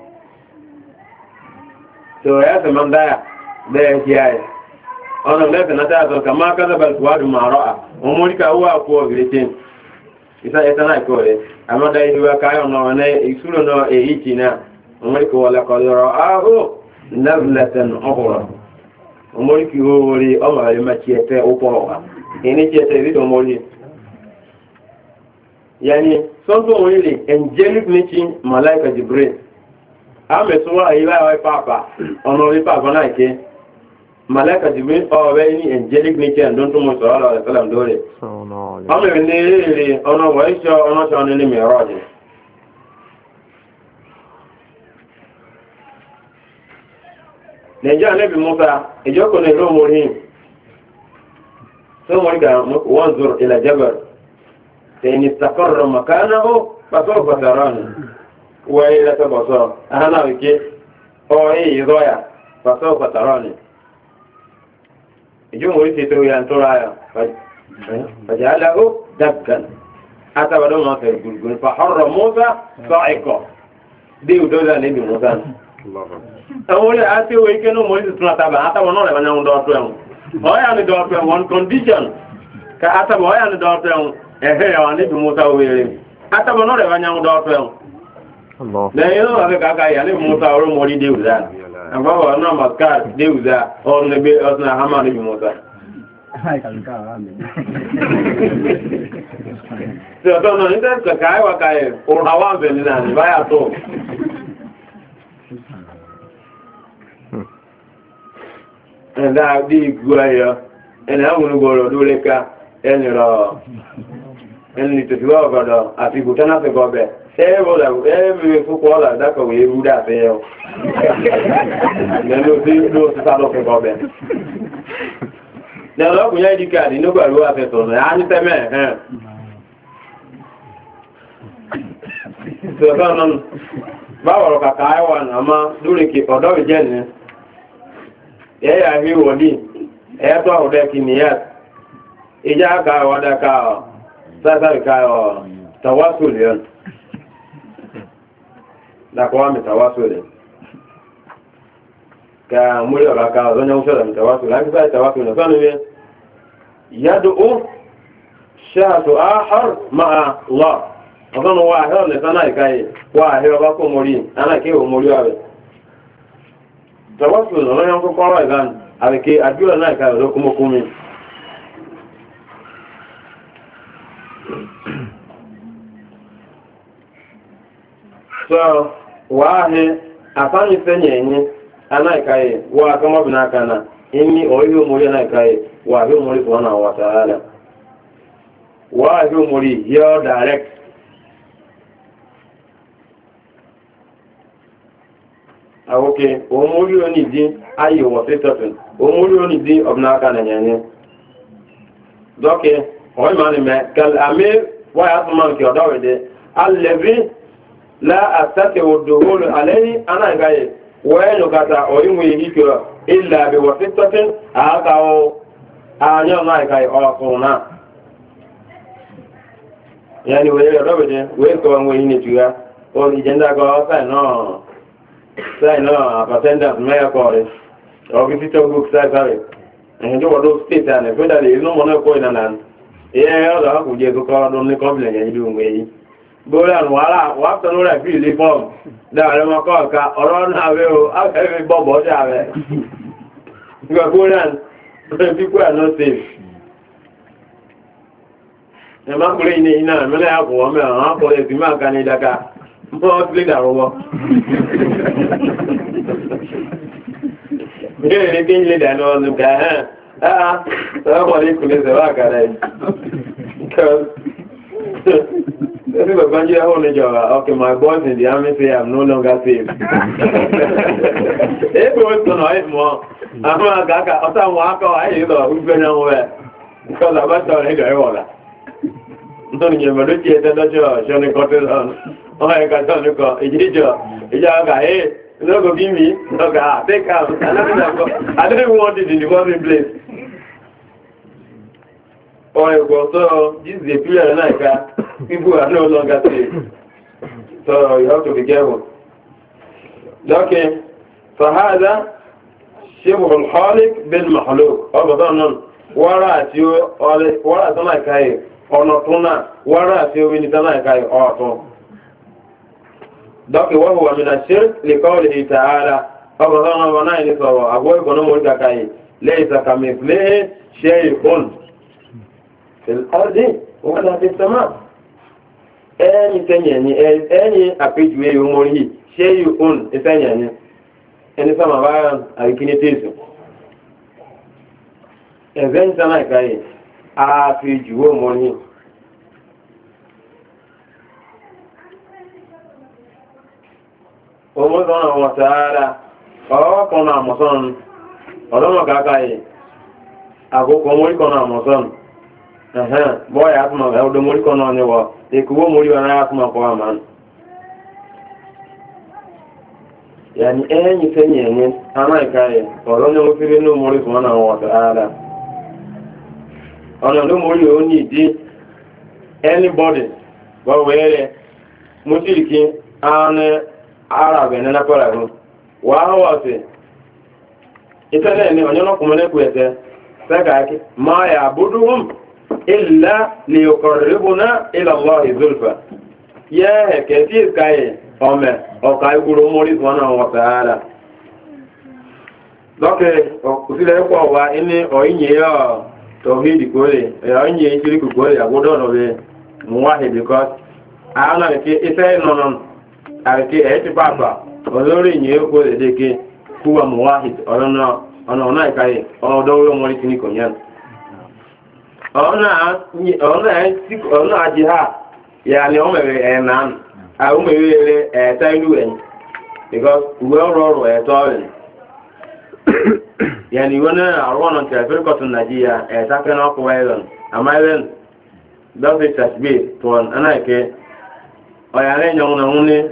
tó ẹ̀ sẹ̀ máa ń dáyà bẹ́ẹ̀ kí ayẹ ọ̀nà lẹ́sẹ̀ náà tààtọ̀ kà máa kásàbà ìwádùn máa rọ́ à wọ́n mú ríkà owó àkó ọ̀gẹ̀rẹ̀tẹ̀ isa etana kore amada iwa kayo no ne isulo no eitina umriko wala qadara ahu nazlatan ukhra umriki wori ama le machiete upoa ini chiete vitu moli yani sonto wili angelic meeting malaika jibril amesuwa iwa wa papa ono wi papa na ke malaika jibril o we ni angelic nature don to mo sallallahu alaihi wasallam dole ame ni ono wa isho ono so ni miraj neja nabi musa ejoko ne ro mori so mori ga wanzur ila jabal in istaqarra makanahu fa sawfa tarani wa ila tabasa ana wike o idoya fa sawfa tarani يجون يتيتوا ينترايا فجعله دكا حتى بدون ما يقول فحر موسى صاعقا ديو دولا نبي موسى أقول أتي ويكنوا موسى تناتبا حتى ونولا من يوم دارتهم هاي أنا دارتهم one condition كأتى هاي أنا دارتهم إيه يا نبي موسى ويري حتى ونولا من يوم دارتهم لا يلو هذا كاكا يعني موسى ورو مولي ديو ذا Agbawo na maskar deuza or nebe osna hamani bimosa. Hai kalika ame. So no nita ka kai wa kai or hawa beni na ni baya to. Enda di guaya ena unu goro duleka eniro enli to gwa godo afi gutana se gobe. Ebo la ebe fukola daka we ruda feo. Nelo ti do sa lo ke gobe. Nelo kunya dikadi no gwa ru afe to na ani teme So non ba woro ka kai wan ama dure ki odo je ni. Ya hi wodi. To odo ki niyat. Ija ka wada ka sa ka tawassul yon. La kwa mtawassul ka mulio ka zonya ushala mtawassul lakini sasa tawassul na sana ni yad'u shatu ahar ma Allah adana wa hao le sana kai wa hao ba ko mori ana ke o mori abe tawassul na yango kwa wa gan abe ke adura na ka ro kuma kumi so wahe afanye fenyenye anaikaye wa kama binakana inni oyo muri anaikaye wa hiyo muri subhanahu wa ta'ala wa hiyo muri here direct awoke o muri oni di ayo wa fetofen o muri oni di obnaka na nyanye doke o mani me kal amir wa yasman ki odawede allazi لا أستطيع الدخول عليه أنا جاي وين كذا أويم يجيك إلا بواسطة أو أنا ما جاي أصلا يعني وين يروح وين كمان وين يجوا أو يجندا كذا ساينا أبتدأ ما يقول أو بيسيتو بوك سايكاري إنه ودو ستيتان فدا لي إنه منا كوينا نان إيه هذا هو جيكو كارون نكمل يعني دومي Bóra wàhálà wà tọ́nú rẹ̀ fi ilé fọ́ọ̀mù dáàrẹ mọ́kọ́ ọ̀ká ọ̀rọ̀ náà rẹ̀ o áfẹ́fẹ́ bọ́bọ̀ ọjà rẹ̀. Gbẹ̀gbóra rẹ̀ pípò àná safe. Ẹ má kúrò ní iná mẹ́lẹ̀ àkùnwọ́ mẹ́rin àwọn akọ̀lẹ̀ sí máa ká ní ìdáka. Mọ́ sílé dàrúwọ́. Bẹ́ẹ̀rẹ̀ kí ń lè dànù ọdún ká ẹ̀ ọ̀rọ̀ ìkùnlẹ̀ sẹ̀wọ́ àkàrẹ̀. Okay, my boys in the army say I'm no longer safe. Everyone's gonna more. I'm not gonna walk out. Who's gonna because I'm not sure they're going to don't you ever get that Johnny Cotton on? Oh, I got to go. It's hey, no go give me. No, take out. I don't want it in the working place. Oh, so this is a clear like people are no longer safe. So you have to be careful. Okay. فهذا شبه الخالق بالمخلوق. أبدا ولا تيو ولا سمع كاي ono tuna wara se wi ni tana kai oto doki wa huwa min ashirk li qawlihi ta'ala فبظن ونائن سوا أقول كنا مولك كاي ليس كمثله شيء في الأرض ولا في السماء أني تنيني أني أبيجوي يوموري شيء إثنيني أني سما بان أكيني تيسو إذن سما كاي أبيجوي يوموري ومزنا وتعالى ọ̀rọ̀ náà mọ̀sán ọ̀dọ́mọ̀ kàákà yìí àkókò móríkọ̀ náà mọ̀sán ẹ̀hẹ́n bọ́ọ̀yà átùmọ̀ ẹ̀ọ́dọ̀ móríkọ̀ náà ni wọ́ ìkúgbó mórí ọ̀nà átùmọ̀ kọ́ àmà yàní ẹ̀yìn sẹ́yìn ẹ̀yìn amáìká yìí ọ̀rọ̀ ní mo fírí ní mórí fún ọ̀nà wọ̀tọ̀ ara ọ̀nà ló mórí ó ní ìdí anybody wọ́wẹ́rẹ́ mo sì kí ara bẹ̀rẹ̀ lápẹ́rẹ̀ fún wàá wà sí ìtẹ́lẹ̀ ní ọjọ́ náà kùnmọ́lẹ́kù ẹ̀tẹ́ sẹ́kàákí máa yà àbúdúhùn ilẹ̀ lè kọ̀rìbùná ìlàlọ́ ìzúlfà yẹ́ ẹ̀kẹ́ tí ìkáyẹ̀ ọmọ ọ̀ka ìgbòrò mórí sọ́nà wọ̀tàára lọ́kẹ̀ òsílẹ̀ pọ̀ wá ní ọ̀yìnyẹ tọ̀hídì kórè ọ̀yìnyẹ ìṣiríkù kórè àgbódọ̀nà rẹ̀ mùwáhì because àwọn àrẹ̀kẹ́ iṣẹ́ ìnànà àrẹ̀kẹ́ ẹ̀ ti pàpà olórí ìyẹn ó kó lédèké kúwà muwahid ọ̀nà ìkáyè ọ̀dọ́wọ́ mọ́rí kìíní kò yẹn ọ̀nà àjíhà yà ní ọmọ̀rẹ̀ ẹ̀nàn àwọmọ̀rẹ̀ ẹ̀ẹ̀ta ìlú ẹ̀yìn because ìwé ọrọ̀ ẹ̀ẹ̀tọ́ rẹ̀ yà ní ìwé náà àrùn ọ̀nà tẹ̀lẹ̀fẹ́rẹ́kọ̀tù nàìjíríà ẹ̀ẹ̀ta kẹ́nà ọkọ̀ ẹ̀rọ̀n àmáyẹ̀rẹ̀ dọ́fẹ̀ tàṣbí tọ́n anáìkẹ́ ọ̀yàrẹ̀ ìyọ̀nà ní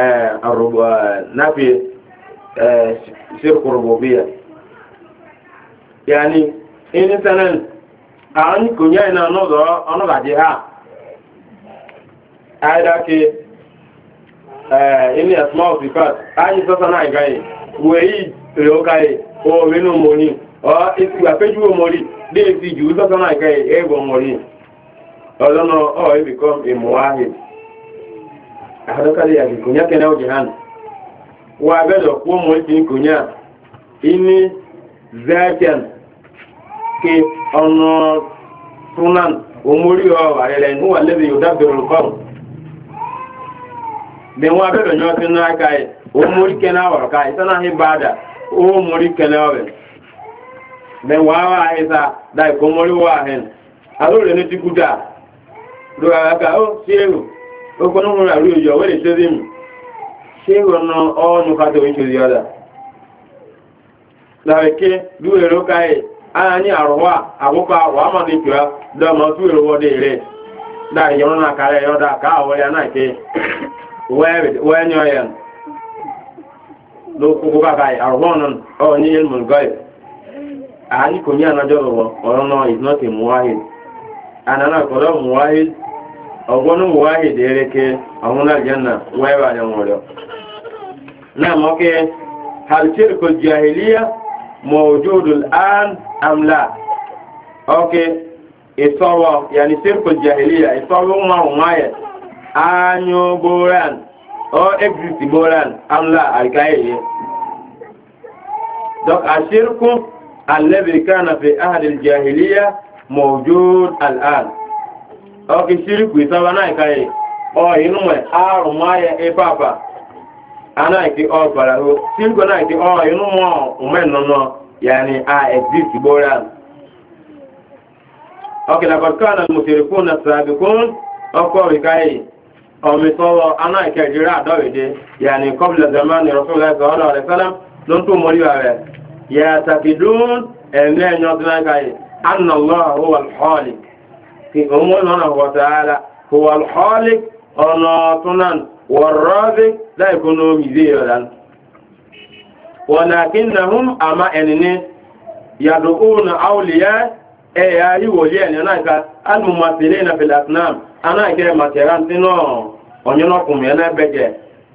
نفي شرك الربوبية يعني إن سنن أن كنيا إن أنا بعدها هذا كي إني أسمع صفات أي سنة جاي وعي لوكاي أو منو موني أو إسقاطيجو موني ده في جوز سنة جاي إيه موني أظن أو become a muwahid àdọ́kàlẹ̀ àgbìkònyá kẹ́nà ọjọ́ hàn wà bẹ́lọ̀ kó mọ́ ìpín kònyá inú zakian kí ọ̀nà tunan omori ọwà rẹ̀ ní wà lẹ́bẹ̀ yóò dábẹ̀rẹ̀ kọ́ bí wọ́n bẹ́lọ̀ yọ́ sí náà káyẹ omori kẹ́nà ọ̀rọ̀ káyẹ sánà hí báadà omori kẹ́nà ọ̀rẹ̀ bí wọ́n wá àìsà dáìkò omori wà hẹ́n alóòrẹ̀ ní ti kúta okono mo ra ri ojo we le se mi se wono onu ka to ncho yada la ke du ero kai ani arwa agoka wa ma ni tura do mo tu ero wo de re da yo na ka re yo da ka wo ya na ke we nyo yan lo ko ka kai arwa non o ni el mun gai ani ko nya na joro wo oro no is not a muwahid anana ko do muwahid ọgbọ́nú wáyé dẹ̀ẹ́rẹ́kẹ́ àwọn aljanna wáyé àjẹ́ wọ̀rọ̀ náà mọ́kẹ́ halchirkul jahiliya mawjudul an amla ọkẹ́ ìsọwọ́ yàní circul jahiliya ìsọwọ́ wọn wáyé anyo boran o exist boran amla alkaye dok ashirku alladhi kana fi ahli aljahiliya mawjud al'an ọkì ṣíríkù ìsáwà náà ìkáyè ọ inú ẹ̀ ààrùn máyẹ ipápa anáìkí ọ pàdàwó ṣíríkù náà ìkí ọ inú mọ́ ọmọ yàní a exist gbóra ọkì lakọ̀kọ́ na mùsùlùkú na sàbìkún ọkọ̀ ìkáyè ọmọ anáìkí ẹ̀jìrì àdọ́wìdé yàní kọ́bìlẹ̀ zamani rasulullah sallallahu alaihi wasallam ló ń tó mọ́ríwá rẹ̀ yà tàbídún ẹ̀mẹ́ ẹ̀yọ́ في أمورنا وتعالى هو الخالق أناطنا والرازق لا يكونوا مزيدا ولكنهم أما أنني يدعون أولياء أي وليان هناك الممثلين في الأصنام أنا كما ترانتنا ونحكم ينا بجي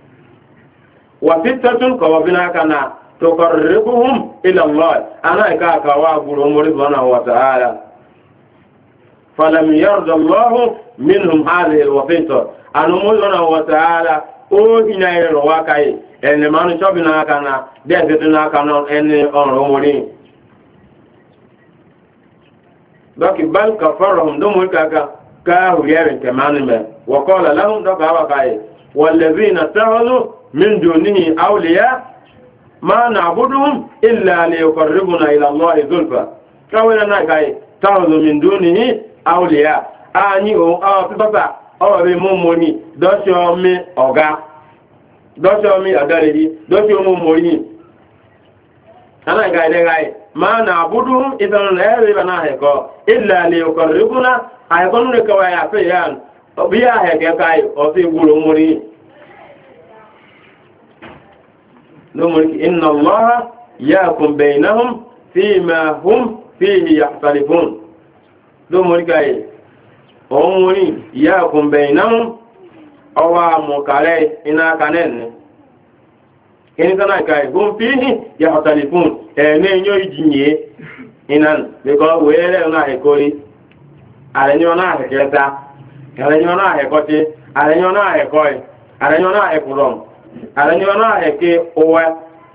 وفتة كوابنا كان تقربهم إلى الله أنا كاكا وابر أمور سبحانه وتعالى فلم يرضى الله منهم هذه الوسيطة أن مولنا وتعالى أو إنا يرواكاي أن ما نشوفنا كنا دعتنا كنا أن أمرهم دوك بل كفرهم دم الكاكا كاهو يرن كمان ما وقال لهم دوك هواكاي والذين اتخذوا من دونه أولياء ما نعبدهم إلا ليقربنا إلى الله زلفى كوينا ناكاي اتخذوا من دونه أولياء أني أو تبقى أو بموموني دوشومي أوغا دوشومي أداري دوشومي موري أنا كاي ما نعبدهم إذا نهرب ناهكو إلا ليقربنا أيقون لكوايا فيان بيا هكاي أو في بولوموري نمرك إن الله يحكم بينهم فيما هم فيه يختلفون نمرك أي أموري يحكم بينهم أو مكالي إنا كانن إن كان كاي هم فيه يختلفون أني يجيني إنن because ويله أنا هكولي على أنا هكذا على أنا هكوتي على أنا هكوي على أنا هكولم aranyona heke owa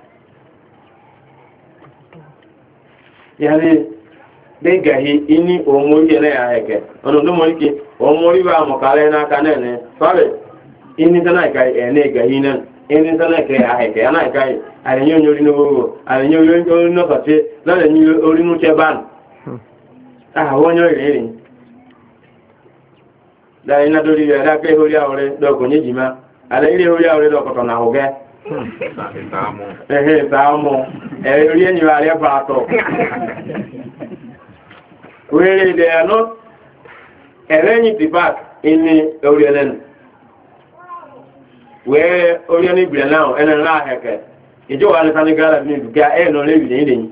yani degahi ini omori ele ya heke ono ndo mori ki omori ba mokale na kanene sabe ini tana kai ene gahi nan ini tana kai ya heke ana kai aranyo nyori no go aranyo nyori no kate na le nyori ori mu cheban wonyo ile da ina dori ya da ke hori awre do ko nyejima ala ile ori awre do ko na hoge samu ori enyi wa le fato wele de ano erenyi tipak ini ori elen we ori ni bi now enen la heke ijo wa le tani gara ni duka no le bi ni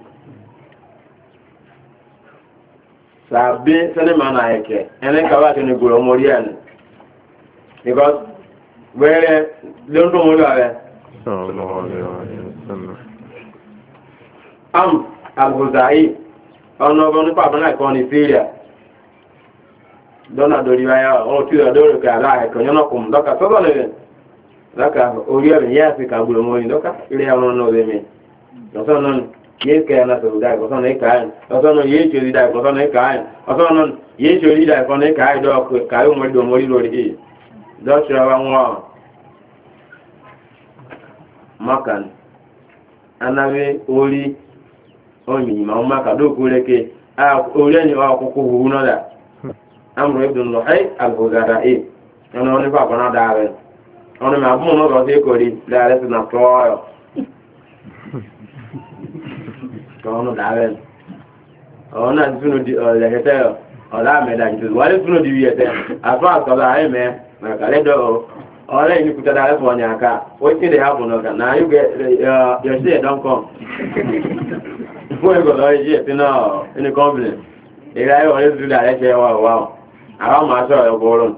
sabe sene mana heke enen ka wa ni goro mori an because where don't know what al-Huzai ono bonu pa bana ko ni Syria dona do riwaya o ti do ka la ko nyono kum doka to bale doka o ri ya si ka gulo mo ni doka ile ya no de mi no so non ye ke na so da ko so ne ka o so no ye chori da ko so ne ka o so non ye chori da ko ne ka do ka yo mo do mo ri lo ri do sha wa nwa makan anawe ori omi ma maka do kureke ori ni wa kokko hu no da amro ibn luhay al-huzai ono ni pa bana da re ono ma bu no ro se ko ri da re na to ono da re ona sunu di le hete o la me da ju wa le sunu di yete afa so da ai me na ka le do all you put that one yaka what did they happen now you get your say don't come before you go there no in the company if I always do that say wow around my soul go on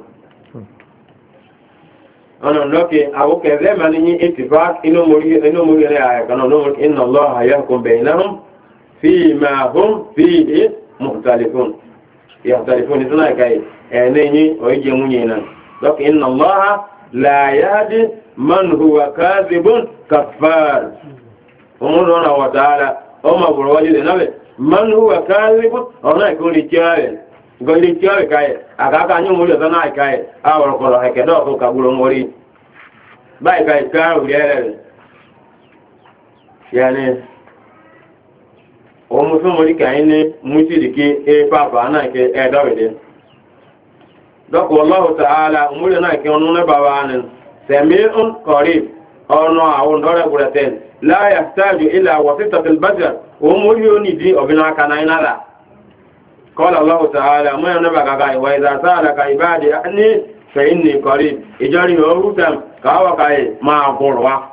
ono loke awoke them ani ittifaq ino muri re aya kana no inna Allah yahkum bainahum fi ma hum fihi mukhtalifun yahtalifun sunai kai eneni oije munyina loke inna Allah لا يهدي من هو كاذب كفار ومن وتعالى أما بروجد نبي من هو كاذب أنا يكون لتيار يقول لتيار كاي أكاكا نيوم لسنا كاي أول كلو هكذا هو كابولو موري باي كاي كارو يالله يعني ومسلم موري كايني مشركي إيه بابا أنا كي أدويدين donc wallahu ta'ala umule na ke onune bawanen sami'un qarib ono awon dore guraten la yahtaju ila wasitati al-bashar umuli oni di obina kana inala qala allah ta'ala ma yanaba gaga wa idha sa'alaka ibadi anni fa inni qarib ijari urutam kawa kai ma qurwa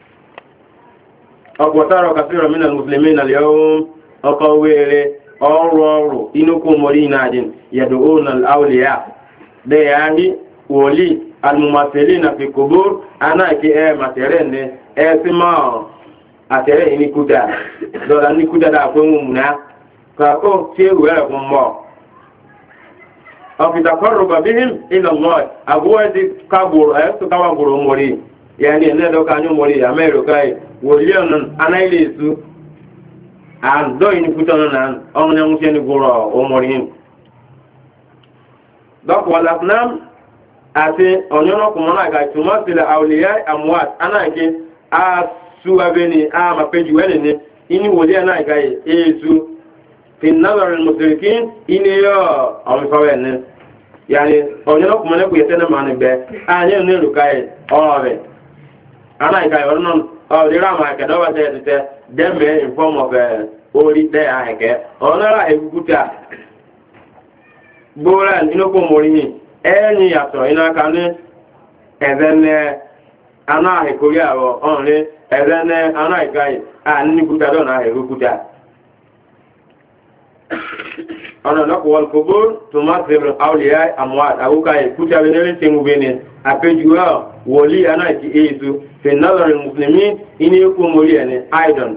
akwataro kasira min al-muslimin al-yawm aqawere awru inukum murinadin yad'una al-awliya de yani woli almumathilina fi kubur ana ki materende sima atere ini kuda do la ni kuda da ko mumuna ka ko ti wera ko mo أو في تقرب بهم إلى الله أبوه كابور أيضا كابور موري يعني أنا لو كانوا موري أمريكا وليون أنا يلسو أن دوين فتونا أن يمشي غورا أمورين donc walasnam ate onyono kumona ga tumasila awliya amwat anake a suwabeni a mapeji welene ini woli anaka ezu fi nazar al mushrikin ini yo amfawene yani onyono kumona ku yetena mane be anye ne rukai owe anaka yonon o dira ma ka do wate te deme in form of ori de aheke onara egukuta Boran inoko mori enyi yato ina kanu ezene ana hekori awo onre ezene ana ikai ani kuta do na hekuta ana lako wal kubur tumasir awliya amwat abuka kuta benele tingu bene apejuwa woli ana ki ezu fi nazar al muslimin ini ko mori ene aidan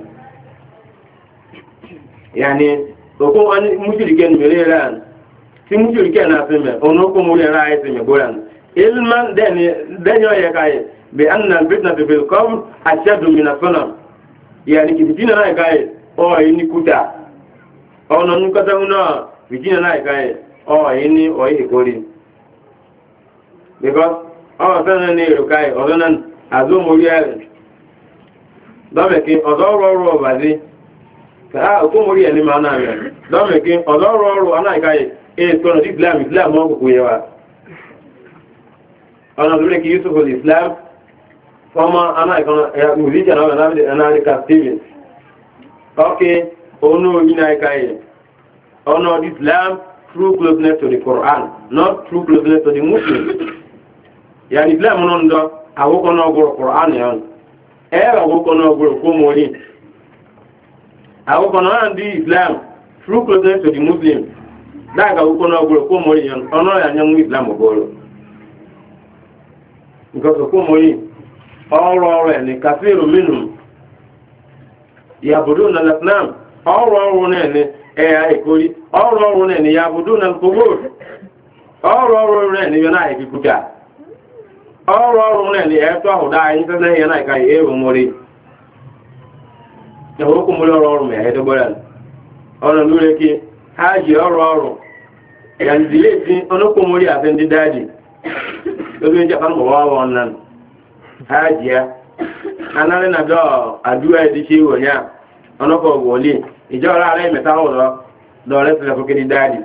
yani oko an mushriken meleran ti mu jori kana seme ono ko mo le rai seme goran ilman denyo ya kai bi anna al-fitna fil qawm ashadu min as-sanam yani ki fitina na kai o ini kuta ono nu kata una fitina na kai o ini o yi gori because o sana ne ro kai o nan azu mo ya do me ki o do ro bazi ka ko mo ri ni ma na me do me ki o do ro ana kai kono Islam mo ko yewa ana dole ki Yusuf al-Islam kama ana kono muziki na ka Steven okay ono ina kai ono Islam true closeness to the Quran not true closeness to the Muslim yani Islam non do awo kono go Quran yan awo kono go ko mori awo kono andi Islam true closeness to the Muslim daga uko na ogoro ko mori yan ono ya nyamu Islam ogoro because ko mori oro ni kafiru minhum yabuduna al-asnam oro ne ai kori oro ne yabuduna al-qubur oro ne yana ikikuta oro ne eto ahuda yin tane yana kai e mori ya ko mori oro me edo bolan ono lure ki haji oro yani dileti ono ko mori asendi dadi do be japan mo wa wonan hajia anale na do adua di chi wonya ono ko woli ijora ale meta ho do le tele ko kedi dadi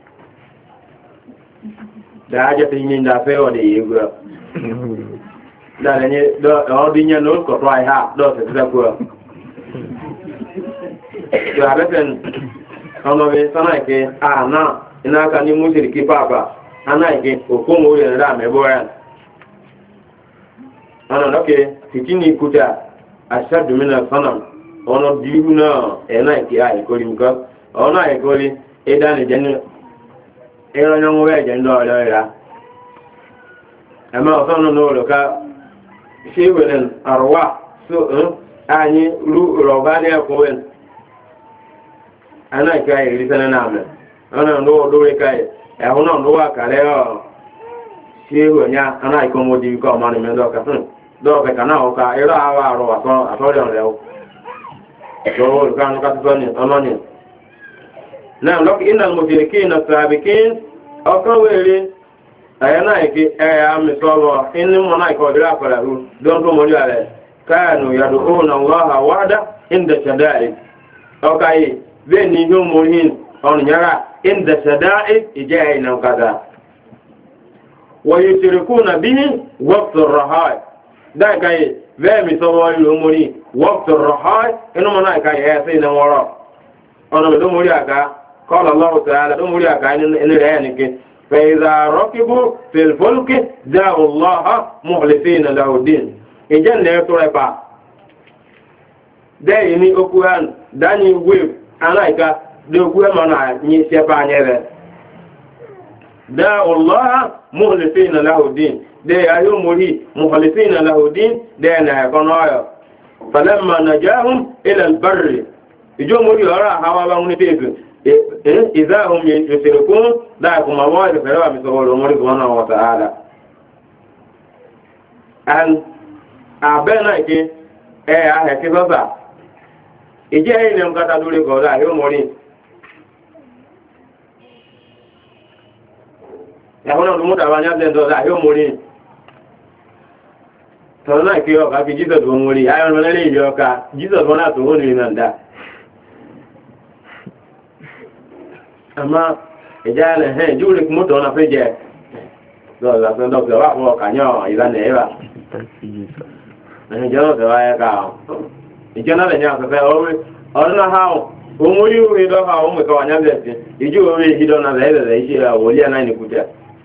da aja tin min da fe o de yego da le ni do o di nya no ko try ha do se ta ko do abeten ono be sana ke ana ina ka ni mushriki papa ana ike okomo ore ra me boya ana noke fitini kuta ashadu min al-sanam ono diuna ena ike ai kolimka ona ai koli edani jenu ero nyango we jendo ala ama osono no loka shewelen arwa so ani ru robani akowen ana kai risana namle ana ndo do kai e hono ndo wa kale o shewo nya ana ikomo di ko ma ni mendo ka do ka kana o ka era awa ro aso le o do ka no ka tsoni amani na lok innal mujrikin as-sabiqin akawere ayana iki aya mi sobo inni mona ko dira ko la ru don to mo yale kanu yad'una allaha wahda inda shada'i okay beni no mohin on nyara inda shada'i ijaina kaza wa yushrikuna bihi waqt ar-raha da kai ve mi sobo yu mori waqt ar-raha ino mona kai ya sai na woro ono do mori aka qala allah ta'ala do mori aka ni re فإذا ركبوا في الفلك دعوا الله مخلصين له الدين إجن لا تربا ده إني أكوان داني ويف أنا إكا دوكوان منا نيسيبا نيرة دعوا الله مخلصين له الدين ده أيوم مري مخلصين له الدين ده نهكنا فلما نجاهم إلى البر يجو مري أرى هوا بانوني تيسو إذا هم يشركون لا يكون موارد فلما مثل الأمور سبحانه وتعالى and abena ke ahe ke sasa ije ile mkata dule ko la yo mori ya hono ndu muta banya zendo la yo mori to na ke yo ka bi jiso do mori ayo no le yo ka jiso do na to woni nanda ama ejale he jule kumoto na peje do la so do wa ko kanyo ila ne ba ìjọba tó wáyé ká ọ ìjọba lè ní àkọsẹ ọdún náà hàn òun orí orí lọ́fà òun mẹ́kọ̀ wà ní àbẹ̀sí ìjọ orí ìjọ náà lẹ́yẹ̀lẹ̀ iṣẹ́ wòlíì àná ìnìkútẹ́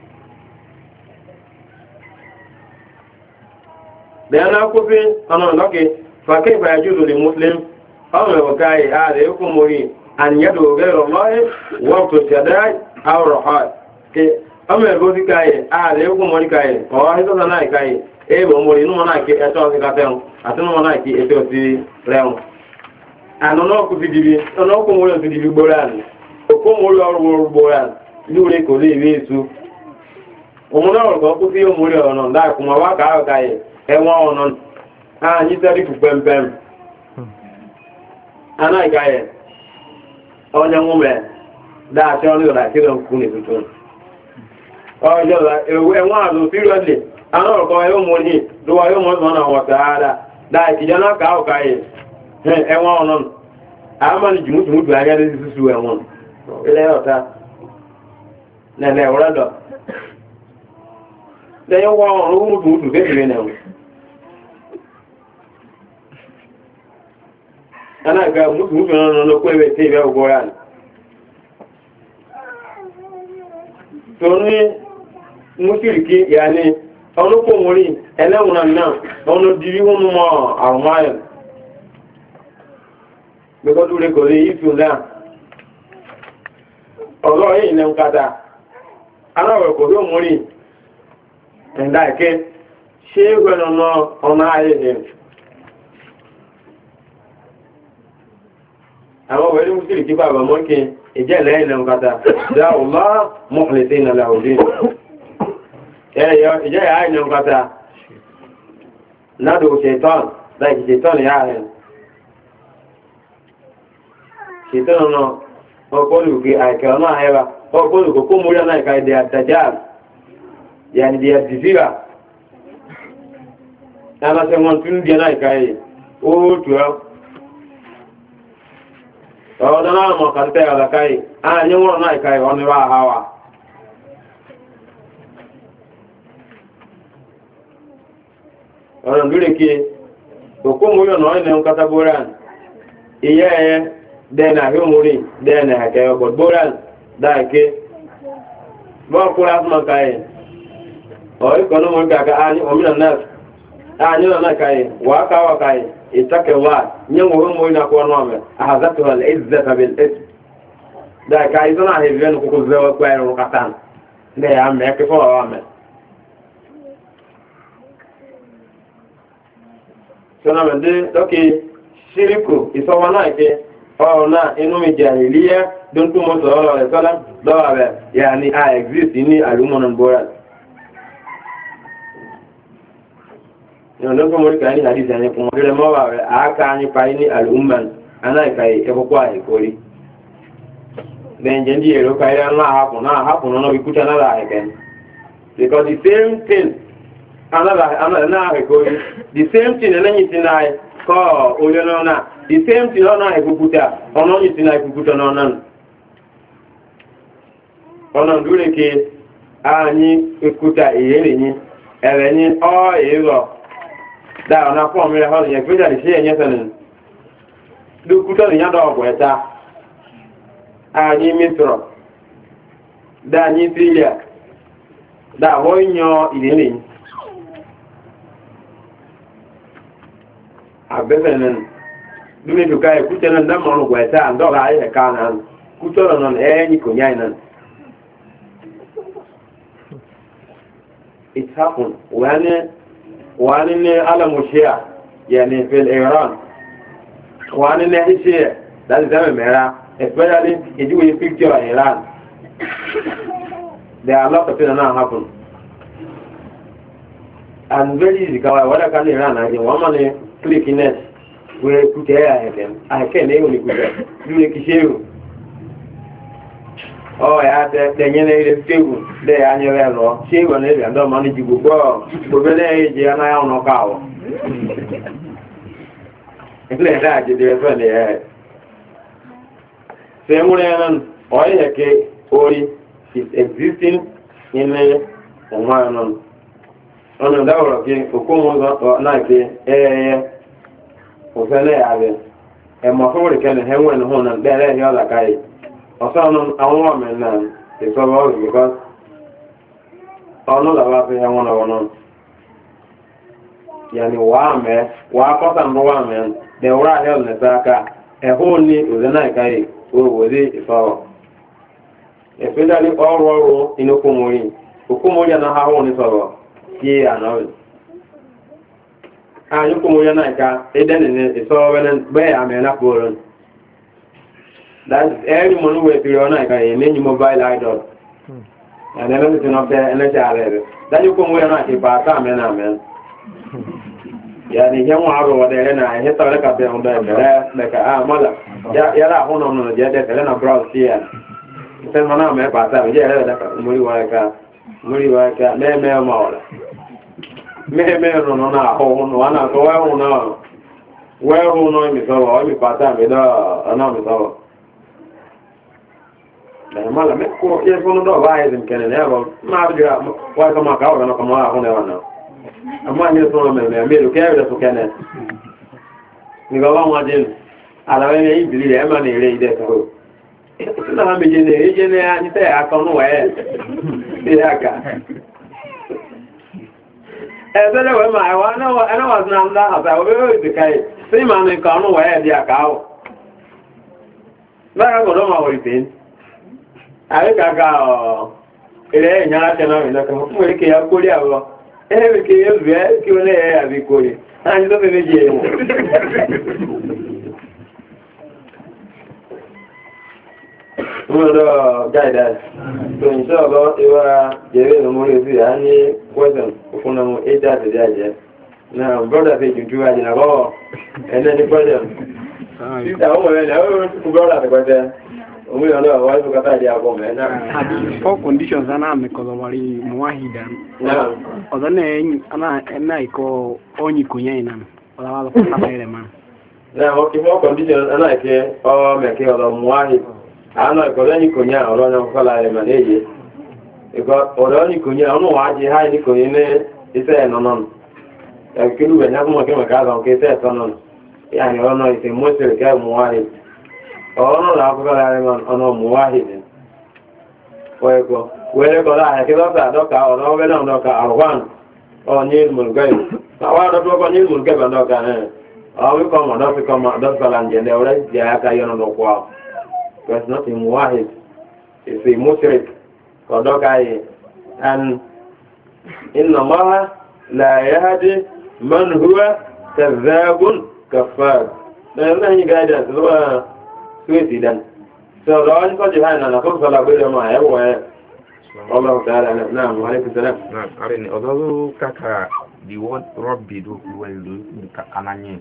bẹ́ẹ̀ náà kó fi ọ̀nà lọ́kẹ́ fàkẹ́ ìfàyàjú lòlì muslim ọmọ ẹ̀wọ̀ká yìí ààrẹ ikú mórí àníyàdò gẹ́rọ lọ́yẹ́ wọ́n tó ṣẹ̀dá àwòrán ọmọ ẹ̀gbọ́n káyẹ̀ ààrẹ ikú mórí káyẹ̀ ọ̀ ebo mori no na ke eto se katen atu no na ke eto si reun ano no ku dibi ono ko mori dibi boran ko mori oru boran lure ko le wesu o mo na ko ku fi o mori ono nda ku ma wa ka ka ye e won ono ni tari ku pempem ana ga ye onya ngume da se oni la ke ron ku ni tutun o yo la e won azu seriously àwọn ọ̀rọ̀kọ́ yóò mú ní lówà yóò mọ́ sọ́nà wọ̀ta ara dáa ìkìjọ náà ká ọ̀ká yìí ẹwọ́n ọ̀nà àmàlì jùmújùmújù agẹ́dẹ́ sí sísú ẹ̀wọ̀n ilẹ̀ ọ̀ta nẹ̀lẹ̀ ọ̀rẹ́dọ̀ lẹ́yìn wọ́n ọ̀rọ̀ mújùmújù kékeré nẹ̀wọ̀n anáàkà mújùmújù náà lọ kó ewé tí ìbẹ́ ògbó rà ní tó ní múṣìrìkí ìyá ní ọlọ́pọ̀ mórí ẹlẹ́wọ̀n náà ọ̀nà dìrí wọn mọ́ àrùn máyọ̀ gbẹ́gbọ́dú rẹ̀ kò rí ìfì náà ọ̀rọ̀ yìí ní nkata aláwọ̀ kò rí mórí ẹ̀dá ẹ̀kẹ́ ṣe é gbẹ̀nà ọ̀nà ayé ni àwọn wẹ̀rí mú sílì kípa àbàmọ́ kí ìjẹ́ lẹ́yìn ní nkata dáwọ̀lá mọ́kànlẹ̀ ìnàlẹ̀ òdí ìjẹ́ ìyá ìyẹn nkata nádò ṣètọ́n láìkì ṣètọ́n ìyá rẹ̀ ṣètọ́n náà ọkọ̀lùkì àìkẹ́ ọ̀nà àyẹ́wà ọkọ̀lùkì kó múrí ọ̀nà ìka ìdí àtàjá yàní di àdìsíra ẹlọ́sẹ̀ wọn tún di ọ̀nà ìka yìí ó tù ọ́ ọ̀dọ́ náà mọ̀ kàtẹ́ ọ̀làká yìí àyẹ́wọ̀n ọ̀nà ìka yìí ọ̀nà ìwà àháwà ọ̀nà lóríkì òkú múrí ọ̀nà ọ̀nà nkata boran iye ẹ̀yẹ dẹ́nà àhíomúrí dẹ́nà àkẹyọ bọ̀d boran dáìké bọ́ọ̀kúrá fún ọkàyẹ ọ̀ríkọ̀ ní mọ̀ kàkà ọmọdé náà ààyè náà kàyẹ wà káwà kàyẹ ìtàkẹwà nyẹ wọ́n múrí náà kọ́ náà mẹ́ àhàzàtò ẹ̀zẹ̀tàbíl ẹ̀sì dáìká ìsọ́nà àhìbíyẹn kúkú zẹ́wọ́ pẹ́ ẹ̀rùn kàtàn lẹ́yà mẹ́ kẹfọ́ wà mẹ́ sọ́nàmẹ́dé lọ́kì ṣíríkù ìsọwọ́ náà kẹ́ ọ̀rọ̀ náà inú mi jẹ́ ìlíyẹ́ dúntúmọ̀ sọ̀rọ̀ rẹ̀ sọ́lá lọ́wọ́ rẹ̀ yà ní a exist ní àlùmọ́nà bọ́rà ìrọ̀lọ́gbọ̀n mọ́ríkà ní àdíjà ní kùn mọ́rẹ̀ mọ́wà rẹ̀ àáká ní parí ní àlùmọ́n anáìkàyè ẹkọ́kọ́ àìkórí lẹ́yìn dí èrò káyẹ́ náà hapùn náà wíkúta náà àìkẹ́ because the same thing náà àìkórí the same thing ẹlẹ́yìn tí náà kọ́ oyè náà the same thing ọ̀nà ìkúkúta ọ̀nà yìí tí náà ìkúkúta náà ọ̀nà dúrékè ààyí ìkúta ìyẹ́rẹ̀ yìí ẹ̀rẹ̀ ní ọ́ èèrọ̀ dáa ọ̀nà fún ọmọ ẹ̀họ́ ìyẹn pé jàdì sí ẹ̀yẹ́ sẹ́lẹ̀ lókútọ́ ní yádọ̀ ọ̀pọ̀ ẹ̀ta ààyí mísírọ̀ dáa ní síríà dáa wọ́n yan ìdílé yìí àgbẹ́fẹ̀ nínú lórí ìdùká ìkútẹ́ náà dámọ̀rún ọ̀pọ̀ ẹ̀ta àndọ́ra ayẹ̀ ká náà kútọ́rọ̀ náà ẹ̀yìn kò yáì náà it happened wani ne alamushiya yani fil iran wani ne ishiya da zama mera especially if you picture in Iran. There are a lot of things that now happen. And very easy, what I can Iran, I can one money click in it, where put air again. I can't even put it. Do you see? Oh, yeah, the general figure, the annual law, she will never don't manage to go, but when they are now no cow. Let that get there for the air. Same way, oil is existing in a environment. On the door of the Okumo like the Ofele Ave, and my favorite can have one home and there the other guy. Or some woman is so long because all of us have one on. Yani wame, wakosa mwame, the ura held the saka, a whole need with the night guy who was it for. Especially all rural in Okumori. Okumori and how on is over. Ye and all. And Okumori and I, it then is all when I may not go. That's every money we pay on a many mobile idol. And everything up there and let's have it. Then you come where I keep our time and amen. Yeah, the young one over there and I hit a look up there on the like a mother. Yeah, hold on the jet and a brown here. Send my name by time. Yeah, that's Muriwaka, May Mauler. May on our home, one of well known. Well known is over, every part time without a number over. Mala me ko ye kono do ba ye kene ne ba ma bi ga wa ko ma ka wa no ko ma ho ne wa no amma ni so me lo ke re so kene ni ga wa wa din ala we ni bi le ma ni re ide ko na me je ne ani te a ko no we bi aka e be le we ma wa no ana wa na nda ha we bi kai si ma ni ka no we bi aka o ba ga ko do ma wo ri Àrí kàkà ilẹ̀ ìyàn àtẹ́nà ìlọ́kàn fún èké ya kórí àwọ̀ ẹ̀rẹ́kẹ́ yóò rẹ̀ kí ó lẹ́ẹ̀ àbí kórí láti tó fẹ́ méjì ẹ̀wọ̀n. Mọ́lọ́dọ̀ gáìdá tó ń sọ ọ̀gọ́ ìwà jẹ́rẹ́ ìrọmọ́rí sí à ní kwẹ́sàn fún ọmọ 8 àti ìdájẹ́ náà brọ́dà fẹ́ jù jù àjìnàbọ́ ẹ̀nẹ́ ní kwẹ́sàn. Síta ọmọ rẹ̀ ní àwọn brọ́dà fẹ́ kwẹ́sàn. Four conditions ana mekolowari muwahida. Ana iko onyi kunyena. Wala wala kwa pele man. Na four conditions ana ke o meke odo muwahid. Ana iko onyi kunya olonya kola le maneje. Iko onyi kunya onu waji hai ni kunyene ise nonon. Kilu benya kuma kema kaza ke ise nonon. Yani ono ise muslim ke muwahid. Ọ̀rọ̀ làkúkọ́ láàrin ọ̀nà mùwáhìdì wẹ́ẹ̀kọ́ wẹ́ẹ̀kọ́ láàrin kí lọ́pàá àdọ́ka ọ̀nà ọgbẹ́ náà dọ́ka àwọn ọ̀nyí ìmùlùgẹ́yì àwọn àdọ́kọ́ ní ìmùlùgẹ́bẹ̀ dọ́ka ẹ̀ ọ̀wíkọ́ mọ̀ dọ́kọ́ láǹjẹ̀ndẹ̀ ọ̀rẹ́ jẹ́ aka yọ̀nà lọ́kọ́ because not in muwahid it's a mushrik ọ̀dọ́ka yìí and inna maha la yahdi man huwa kazzabun kafar lẹ́yìn guidance lọ́wọ́ Sweet then. So the only thing you have na ko sala be ma e wo e. Allah Ta'ala na wa alaikum salam. Na arini odozo kaka the word Rabbi do well do ananye.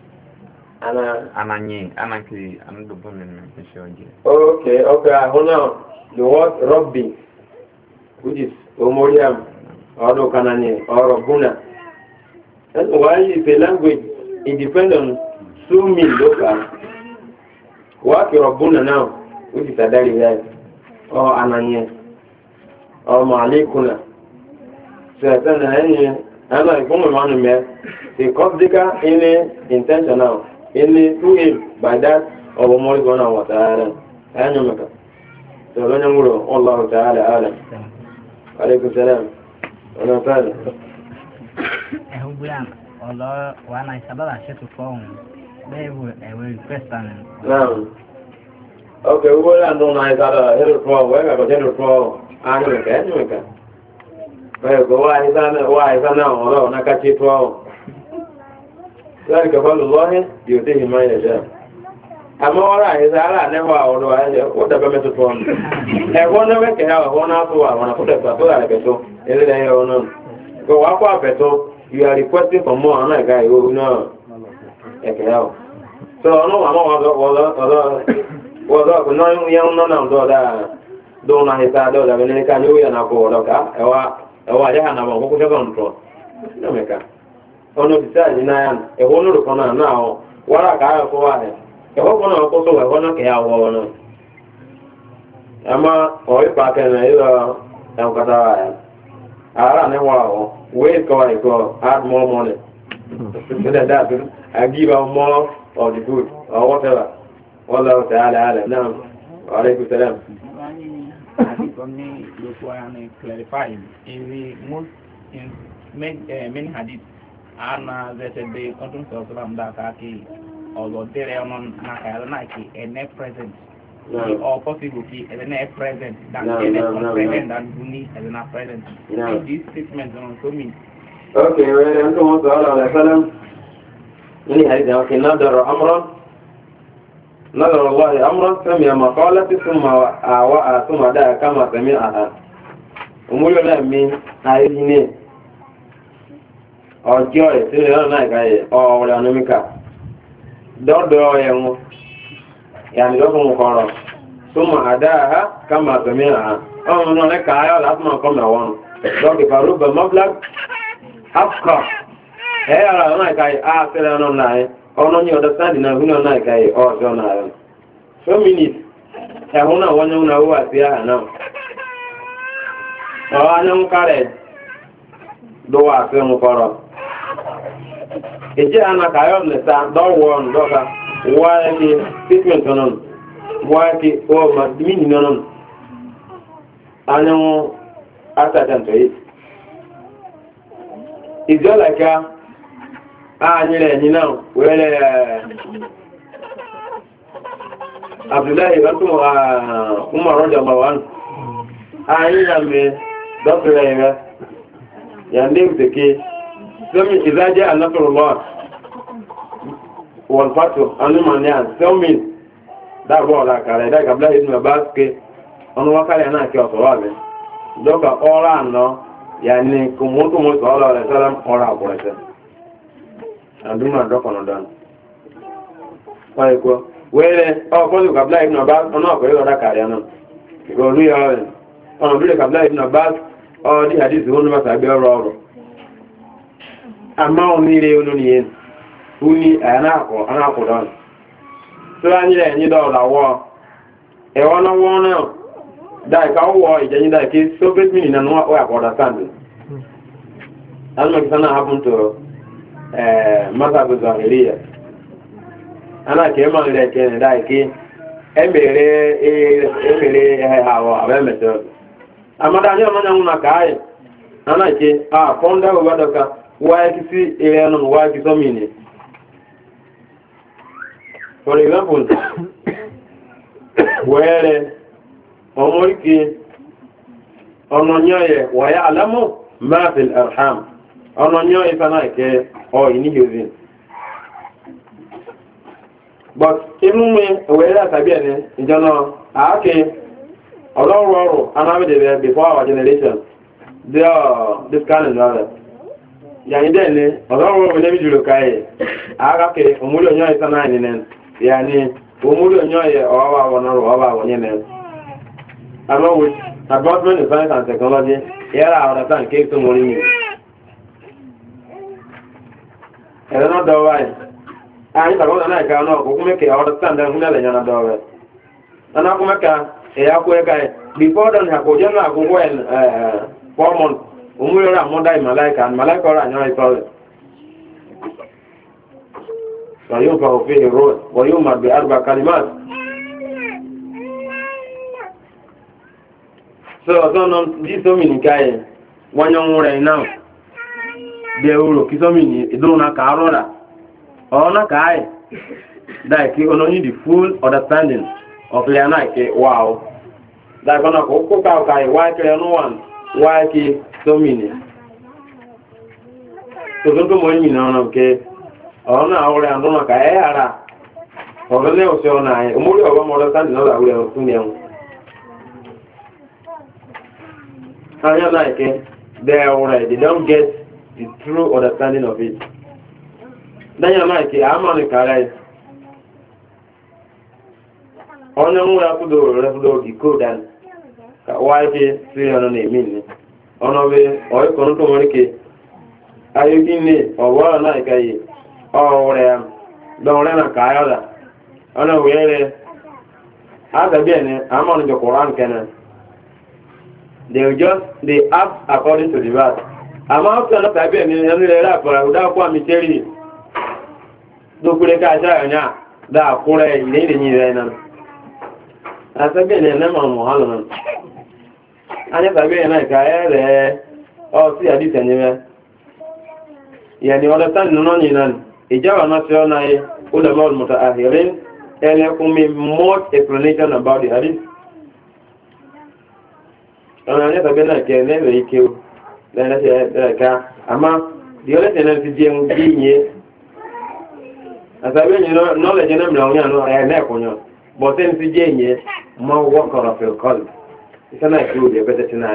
Ananye ananki ando bonen me shoje. Okay, now the word Rabbi which is Omoriam or Kananye or Rabbuna. That's why it's a language independent so mean local. Waki Rabbuna now, which is a daily life, or Ananye, or Malikuna. So I said, I know if one man met, the Kopdika in intentional, in to him by that of a more than what I know. So when you go, Allah Ta'ala, Adam. Alaykum salam. Allah Ta'ala. Although when I said I should phone. They will request an. Now, okay, we will not know that a hill floor, where I got hill floor, Anglican. Well, go why is that now, although not catch it floor. Like a fellow lawyer, you think he might as well. amora izala ne wa odo aje o da be to ton e wona we ke ha wona to wa wona ko da to da be to ele le yo no go wa kwa be to you are requesting for more and I guy you know e ke ha so no wa wa ko no ya no do da do na hita do da ne ka ni ya na ko do ka e wa ya na ba ko ko ko to no me ka ono decide na ya e wono ro kona na o wara ka ko wa he e ho kono ko so wa wono ke ya wo no ama o pa ke na ilo na ka ta wa ara ne wa o we ko I go add more money so that I give out more of the food or whatever wallahu ta'ala ala naam wa alaykum salam for me look why I clarify in the most in many hadith and they said the content of Islam that aki or there on na ki and present or possible ki and present that present and uni and not present this statement on so mean okay well and so sallallahu alaihi wasallam ni hadith okay nadar amran نظر الله أمرا سمع مقالة ثم دعا كما سمعها أمور لأمين هايديني ọjọ́ ìsinmi lọ́nà náà ìkáyẹ̀ ọ̀rẹ́ ọ̀nàmíkà dọ́dọ̀ ẹ̀wọ̀n ìyànìlọ́fún kọ̀rọ̀ súnmọ̀ àdáhà kama sẹ̀míhà ọmọ náà lẹ́kà ayọ́ látúmọ̀ kọ́mọ̀ wọn dọ́kì farúbẹ̀ mọ́blák afkọ̀ ẹ̀yàrá náà ìkáyẹ̀ ààfẹ́rẹ́ ọ̀nà náà ọ̀nà ní understanding náà húnà náà ìkáyẹ̀ ọjọ́ náà rẹ̀ so minutes ẹ̀hún náà wọ́n yẹn náà wà sí àhà náà ọ̀rọ̀ anyẹ́ kárẹ̀ lówó àfẹ́hún kọ̀rọ̀ ìjẹ́ àna kàyọ̀ nìta dọ́wọ́ ọ̀nùdọ́ka wáyé kí statement náà wáyé kí ọmọ mini náà anyẹ́ àtàkàntọ̀ yìí ìjọ́ lẹ́ka ààyẹ̀rẹ̀ ẹ̀yìn náà wẹ́rẹ̀ Abdullahi bàtún Umar rọ́jà mọ̀wánù ààyẹ̀rẹ̀ dọ́kítà rẹ̀ yàndé ìgbèké sọ́mi ìzájẹ́ ànásọ̀rọ̀lọ́ wọ̀lfàtò anúmọ̀níà sọ́mi dáàbọ̀ ọ̀la kàrẹ̀ dáàkà Abdullahi ibn Abbas ké ọ̀nà wákàlẹ̀ náà kí ọ̀sọ̀rọ̀ àbẹ̀ dọ́kà ọ̀rọ̀ àná yàní kùmùtùmù sọ̀rọ̀ rẹ̀ sọ́lá ọ̀rọ̀ àbúrẹ̀sẹ̀ àdúmọ̀ àdọ́kọ̀nà dánù wọ́n ikú wẹ́rẹ́ ọ̀pọ̀lù Abdullahi ibn Abbas ọ̀nà ọ̀pọ̀ ìlọ́dà kàrẹ̀ náà ìgbọ̀lú yọ rẹ̀ ọ̀nà bí Abdullahi ibn Abbas ọdí hadisi wọn bá sàgbé ọ̀rọ̀ ọ̀rọ̀ àmá òní ilé olóníyẹn ó ní anáàkùdán tó rá nílẹ̀ ní dọ́ọ̀láwọ́ ẹ̀wọ́n náà wọ́n náà dáìka wọ́ ìjẹyìn dáìkí soviet mini na wọ́n àkọ́dá sáàdì almakisa náà happen to masaguzo area anáàkẹ́ mọ́ ilẹ̀ kẹ́ni dáìkí ẹ̀mẹ̀rẹ̀ àwọ̀ àbẹ́mẹ̀tọ́ amada ni ọmọ nyàmú na káyì anáàkẹ́ fọ́ndà òwúwádọ́ka wáyé kí sí ilẹ̀ ẹnu wáyé kí sọ́mìnì for example wẹ́rẹ̀ ọmọríkì ọ̀nànyọ́yẹ̀ wọ̀yá alámọ̀ máàfil arham ọ̀nànyọ́yẹ̀ sanáàkẹ́ ọ ìníhìozin but inú mi wẹ́rẹ̀ àtàbí ẹni ìjọna àákẹ́ ọlọ́rọ̀ ọrọ̀ anáwẹ̀dẹ̀rẹ̀ before our generation this kind of knowledge yàní dẹ́ ní ọlọ́rọ̀ ọrọ̀ ẹni jùlọ káyẹ̀ àákẹ́ òmúlò nyọ́yẹ̀ sanáàkẹ́ nẹ́ yàní òmúlò nyọ́yẹ̀ ọwọ́ àwọn yẹn nẹ́ along with advancement in science and technology here I understand cake to money and not the way I don't know I cannot make it understand that who never yana do it and I come back before then I go jana go when 4 months umura moda malaika and malaika ra nyoi tole wa yufa fihi ruh wa yumar bi arba kalimat so this domini kai wanyo re now de uro ki domini idona ka arora ona kai that ki ono need the full understanding of learner ke wow that gonna ko ka kai why ke no one why ki domini so don't mo mi na no ke ona ore andona ka e ara ọ̀rọ̀ ní ọ̀sẹ̀ ọ̀nà àyẹ̀ omórí ọ̀rọ̀ ọmọ ọ̀rọ̀ sáàdì náà làwúrẹ̀ ọ̀tún ni ẹ̀hún. Anya like they are alright, they don't get the true understanding of it. Danya like I'm on the car. Ọ̀nà ń wúra fúdò decode and wáyé sí ọ̀nà ní èmì ni. Ọ̀nà bí ọ̀yẹ́ kan tó wọ́n ké. Ayékí ní ọ̀wọ́ náà ìkẹyì ọ̀rẹ́ dọ̀rẹ́ náà káyọ̀dà. Ọ̀nà wẹ́rẹ́ àtàbí ẹni àmọ́ ọ̀nà jọ Quran kẹ́nà. They act according to the verse. Àmọ́ ọ̀pọ̀ náà tàbí ẹni ẹni rẹ̀ rà pọ̀rọ̀ ìdákọ́ àmì tẹ́rì. Dókúrẹ́ káàṣà ẹ̀yà dáa kúrẹ́ ilé ìrìnyìn rẹ̀ náà. Àtàbí ẹni ẹni mọ̀ mọ̀ hàn lọ́nà. Anya tàbí ẹni náà ìka ẹ̀rẹ̀ ọ sí àdìsẹ̀ ní rẹ̀. Ìyẹn ni ọdọ sáà nínú yìí náà. Ìjáwà náà fi ọ́nà yẹ ulama al-muta'akhirin ẹlẹ́kùn mi more explanation about the hadith. Ọ̀nà anya tàbí náà kẹ́ ẹ̀lẹ́rẹ̀ ike o. Lẹ́yìn ẹ̀ka àmá di ọlẹ́sẹ̀ náà ti jẹun bí ìyẹn. Àtàbí ẹni knowledge náà mìíràn ọ̀yàn ẹ̀ẹ́nẹ́ẹ̀kùnyàn. Bọ̀tẹ́ ti jẹ́ ìyẹn mọ́ wọ́kọ̀rọ̀ fẹ̀kọ́lù. Ìsẹ́nà ìkú òdì ẹ̀bẹ́tẹ̀ tí náà.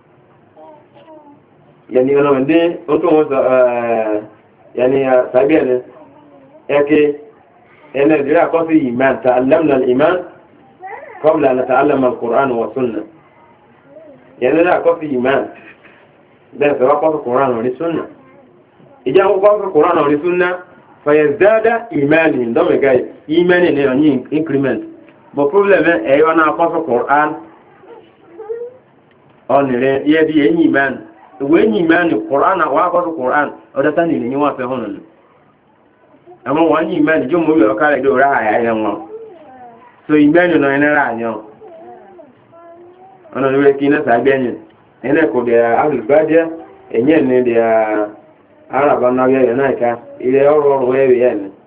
Yẹni ọ̀nà ìdí oúnjẹ wọn sọ yẹni tàbí ẹni ẹkẹ ẹni ìdírí àkọsí ìmán ta'allamna al-iman qabla an nata'allama al-Qur'an wa sunnah. Yẹni ìdírí àkọsí ìmán bẹ́ẹ̀ sọ wákọ́sí Qur'an orí sunnah. Ìjẹ́ àkọ́sí Qur'an orí sunnah fayazdada ìmánì ìdọ́mẹ̀gá ìmánì ní ọ̀nyí increment. But problem ẹ̀yọ́ náà àkọsí Qur'an ọ̀nìrẹ̀ yẹ́ bí ẹ̀yìn ìmánì. Ìwé ẹ̀yìn ìmánì Qur'an àwọn akọ́sí Qur'an ọ̀dọ́ta nílẹ̀ ní wọ́n fẹ́ hàn nù. Àmọ́ wọ́n yìí ìmánì jọ mú ìwé ọ̀kárẹ̀ dó rá àyà ẹ̀ wọn. So ìmánì náà ẹni rà yàn. Ọ̀nà ìwé kí iná sàgbẹ́ ẹ̀yìn. Ẹni kò dẹ̀ alùbádẹ́ ẹ̀yìn ní dẹ̀ araba náà yẹ̀ náà ká ilẹ̀ ọ̀rọ̀ ẹ̀rẹ̀ yẹ̀ ni.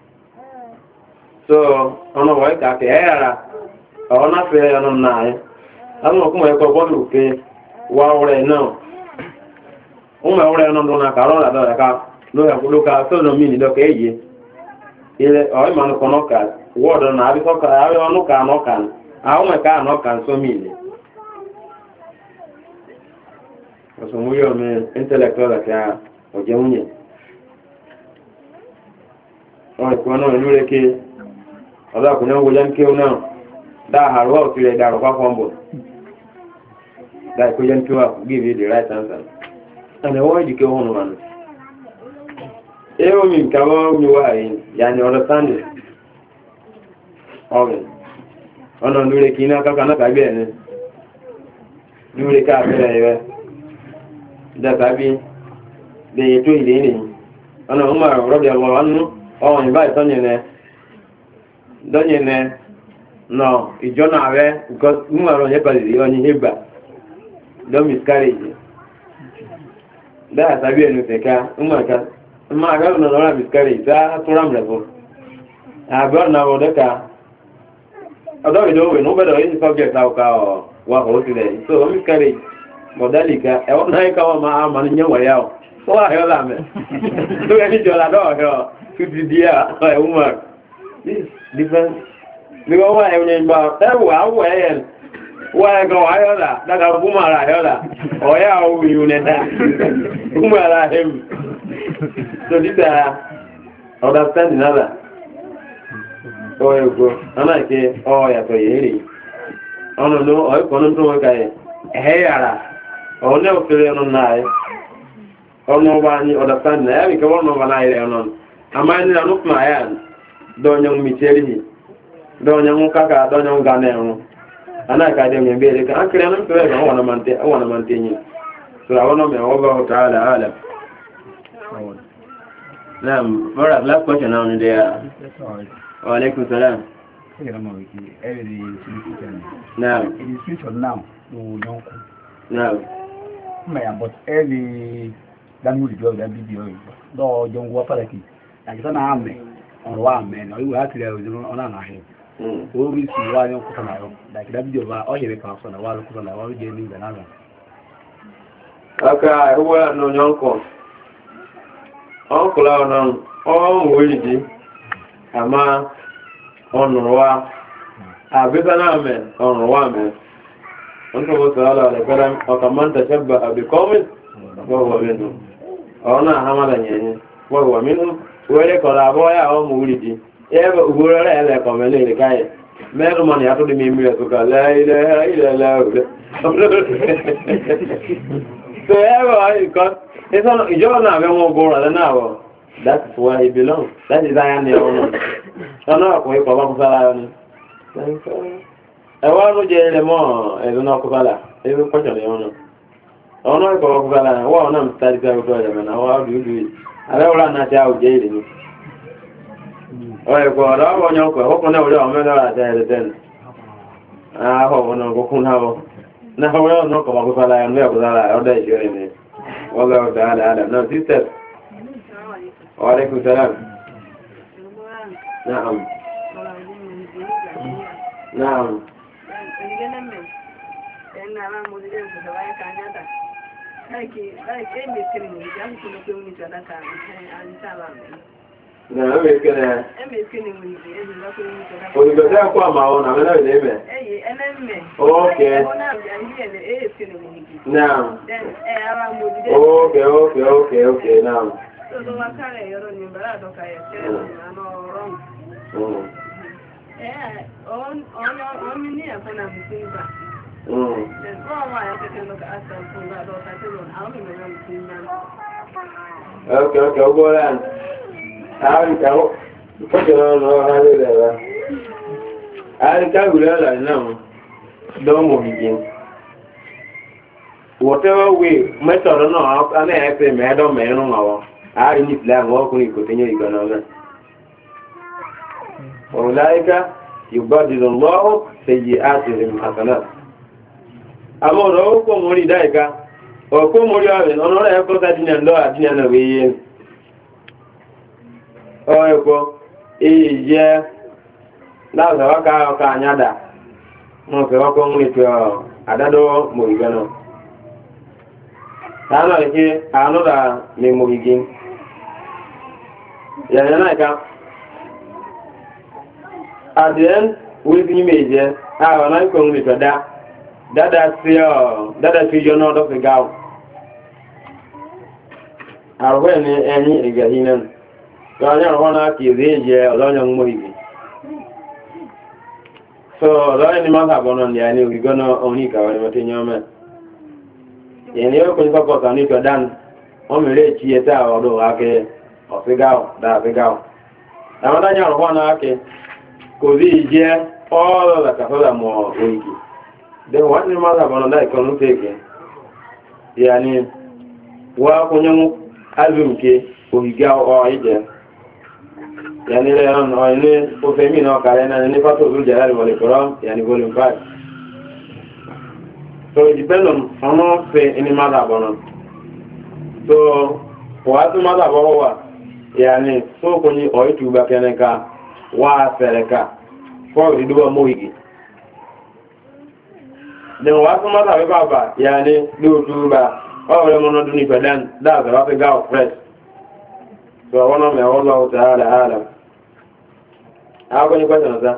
So ọ̀nà wọ̀ ẹ̀ka kẹ̀ ẹ̀ yàrá ọ̀nà fẹ́ ọ̀nà náà yẹ. Àwọn ọkùnrin ẹ̀kọ́ bọ́ọ̀lù pé wà ọ̀rẹ́ náà. Wọ́n mọ̀ ọ̀rẹ́ náà lọ́nà kàrọ̀ ọ̀làdọ̀ ẹ̀ka lóka sọ́nà mí ní dọ́kẹ́ èyí. Ilẹ̀ ọ̀rẹ́ ìmọ̀ kan náà kà wọ́ọ̀dọ̀ náà àbíkọ́kà àwẹ́ ọ̀nù kà náà kà àwọn ẹ̀ka náà kà sọ́mí ilẹ̀. Ọ̀sọ̀múyọ̀ mi intellectual àti ọ̀jẹ̀múnyẹ. Ọ̀rẹ́ kan náà ìlú rẹ̀ ké ọ̀dọ́ àkùnrin wọlé ń kéwù náà dáa àrùwá òkìlẹ̀ ìdàrọ̀ pápọ̀ bọ̀. Dáa ìkójẹ́ ń kéwà give you the right answer. And I want you to go on one. Even in Kabo, you are in, and you understand it. Okay. On on the Kina Kakana Kabian. Do the Kabia. That I be the 2 in. On a Umar, Robert one, or invite Sonia. Donia. No, it's John Ave, because Umar on Nepal on Hebra. Don't miscarriage. Dáa tàbí ẹnu tẹ̀ká ọmọ̀ká ọmọ àgbẹ̀rún náà lọ́rọ̀ miscarriage sáà tó rám rẹ̀ fún àgbẹ̀rún náà wọ́n dẹ́ka ọ̀dọ́ ìdówó ní ó bẹ̀rẹ̀ yìí subject àwọ̀ká wà ó sílẹ̀ so miscarriage mọ̀dálìká ẹ̀wọ́n náà ká wọ́n máa ma ní yẹ́wọ̀ yá ọ̀ wọ́n wà yọ́ lámẹ́ tó yẹ níjọ́ ládọ́ ọ̀hẹ́ tó ti di ẹ̀wọ̀n this different ní wọ́n wá ẹ̀wọ̀n ìgbà ẹ̀wọ̀ àwọ̀ ẹ̀yẹn wọ́n ẹ̀gọ́ ayọ́lá dága fún ara ayọ́lá ọ̀yá ohun ìrùnẹ̀dá fún ara ẹ̀mù so títà understanding náà ọ̀ẹ̀gọ́ anáìké ọ̀yàtọ̀ yẹ̀rì ọ̀nà ló ọ̀ẹ́kọ̀ọ́nà tó wọ́n káyẹ̀ ẹ̀hẹ́ yàrá ọ̀nà òfèrè ọ̀nà náà ọ̀nà ọba ní understanding náà ẹ̀rì kẹwọ́n ọba náà rẹ̀ ọ̀nà àmá ẹni náà ló fún àyà dọ́ọ̀nyẹ̀mú mìtẹ́rì dọ́ọ̀nyẹ̀mú kákà dọ́ọ̀nyẹ̀mú gánà ẹ̀rùn ana ka dem yembe le kan kire nan to e wana mante ni so awon me wallahu ta'ala alam naam mara last question now ni there wa alaikum salam naam It is future now. No. naam But every that would go that video. Do don't go for like like sana ame or one man or you actually on an ahead. Obi si wa ni okuta na yo like that video ba o yebe kan so na wa okuta na wa je ni na na aka huwa no nyonko onkula ono o wulidi ama onurwa abisa na me onurwa me onto bo sala ala kalam o kaman tashabba bi qawmin wa huwa minhum ona hamala nyenye wa huwa minhum wele ko la boya o mulidi ebe ugoro re ele ko me le kai meru man ya to de mi mi so ka la ilaha illa allah so ebe ko eso yo na be mo gora na wo that is where he belongs that is I am the owner ona ko ko ba ko sala ni e wa no je le mo e no ko sala e ko jo le ono ona ko ko sala wa ona mstari ka ko ya na wa du ala ora na ta o je ile ni oye ko ra wo nyo ko na ore o me na ta ile ten ho no ko kun ha wo na ho no ko ba ko sala ya no ko sala o da je ni والله تعالى أعلم. نعم سيستر. وعليكم السلام. نعم. نعم. Na eme kene. Olùgbèsè ẹ̀kọ́ àmàwọn àmì náà lè mẹ́. Okay. Now. Okay. Now. Okay. Go ahead. Whatever way, method no, I may say, madam, man, I need land walking, continue economic. Olaika, you got it on law, say ye asked him as enough. I'm all Komori Daika, or Komori, and honor effort that didn't know at the end of the year. Oyeko ije la za waka ka anyada mo se wako mu to adado mo igano tano eke anoda ni mo igin ya na ka at the end we be meje na ko mu to dada si yo no do fe gawo arwe ni eni egahinan Kanya wana kizeje olonyo muhibi. So lo ni maka bono ni ani ugono onika wale matenyoma. Yeni yo kuniko ko tani to dan. O mere chi eta odo ake ofigao da figao. Amada nya wana ake ko je all the kafola mo wiki. Then what ni maka bono dai kono teke. Yani wa kunyo azumke ohigao o ije. Yani le on ile o femino karena ni fato sul jalal wal ikram yani volume 5. So it depends on how say any mother bono. So what mother bono yani so kuni oitu bakeneka wa seleka for riduwa muhigi. Then what mother baba yani do tuba o le mono duni pedan da ga wa ga fresh. So I want to know Allah Ta'ala alam. How can you question that?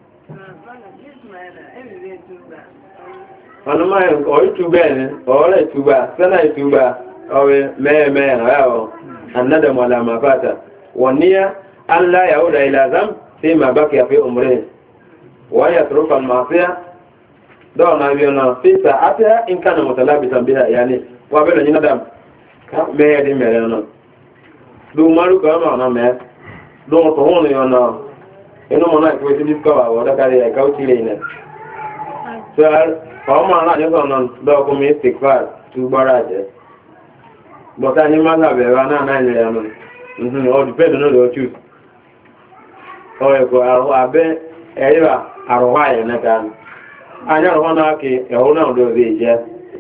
Anuma o tuba o le tuba sana tuba o me hawo annada wala mafata wa niyya an la yauda ila zam fima baqiya fi umri wa yatruka al ma'siyah dawna biyana fi sa'atiha in kana mutalabisan biha yani wa bela ni nadam me di mereno do maru ka na me do to hono yo na eno mona ko ti discover wa da kare ka uti le ne so o ma na yo non do ko mi istighfar tu baraje but ani ma ga be na na ile ya no o depend no do choose o e ko aro abe e ira aro wa ye na kan anya ro na ke e ho na do be je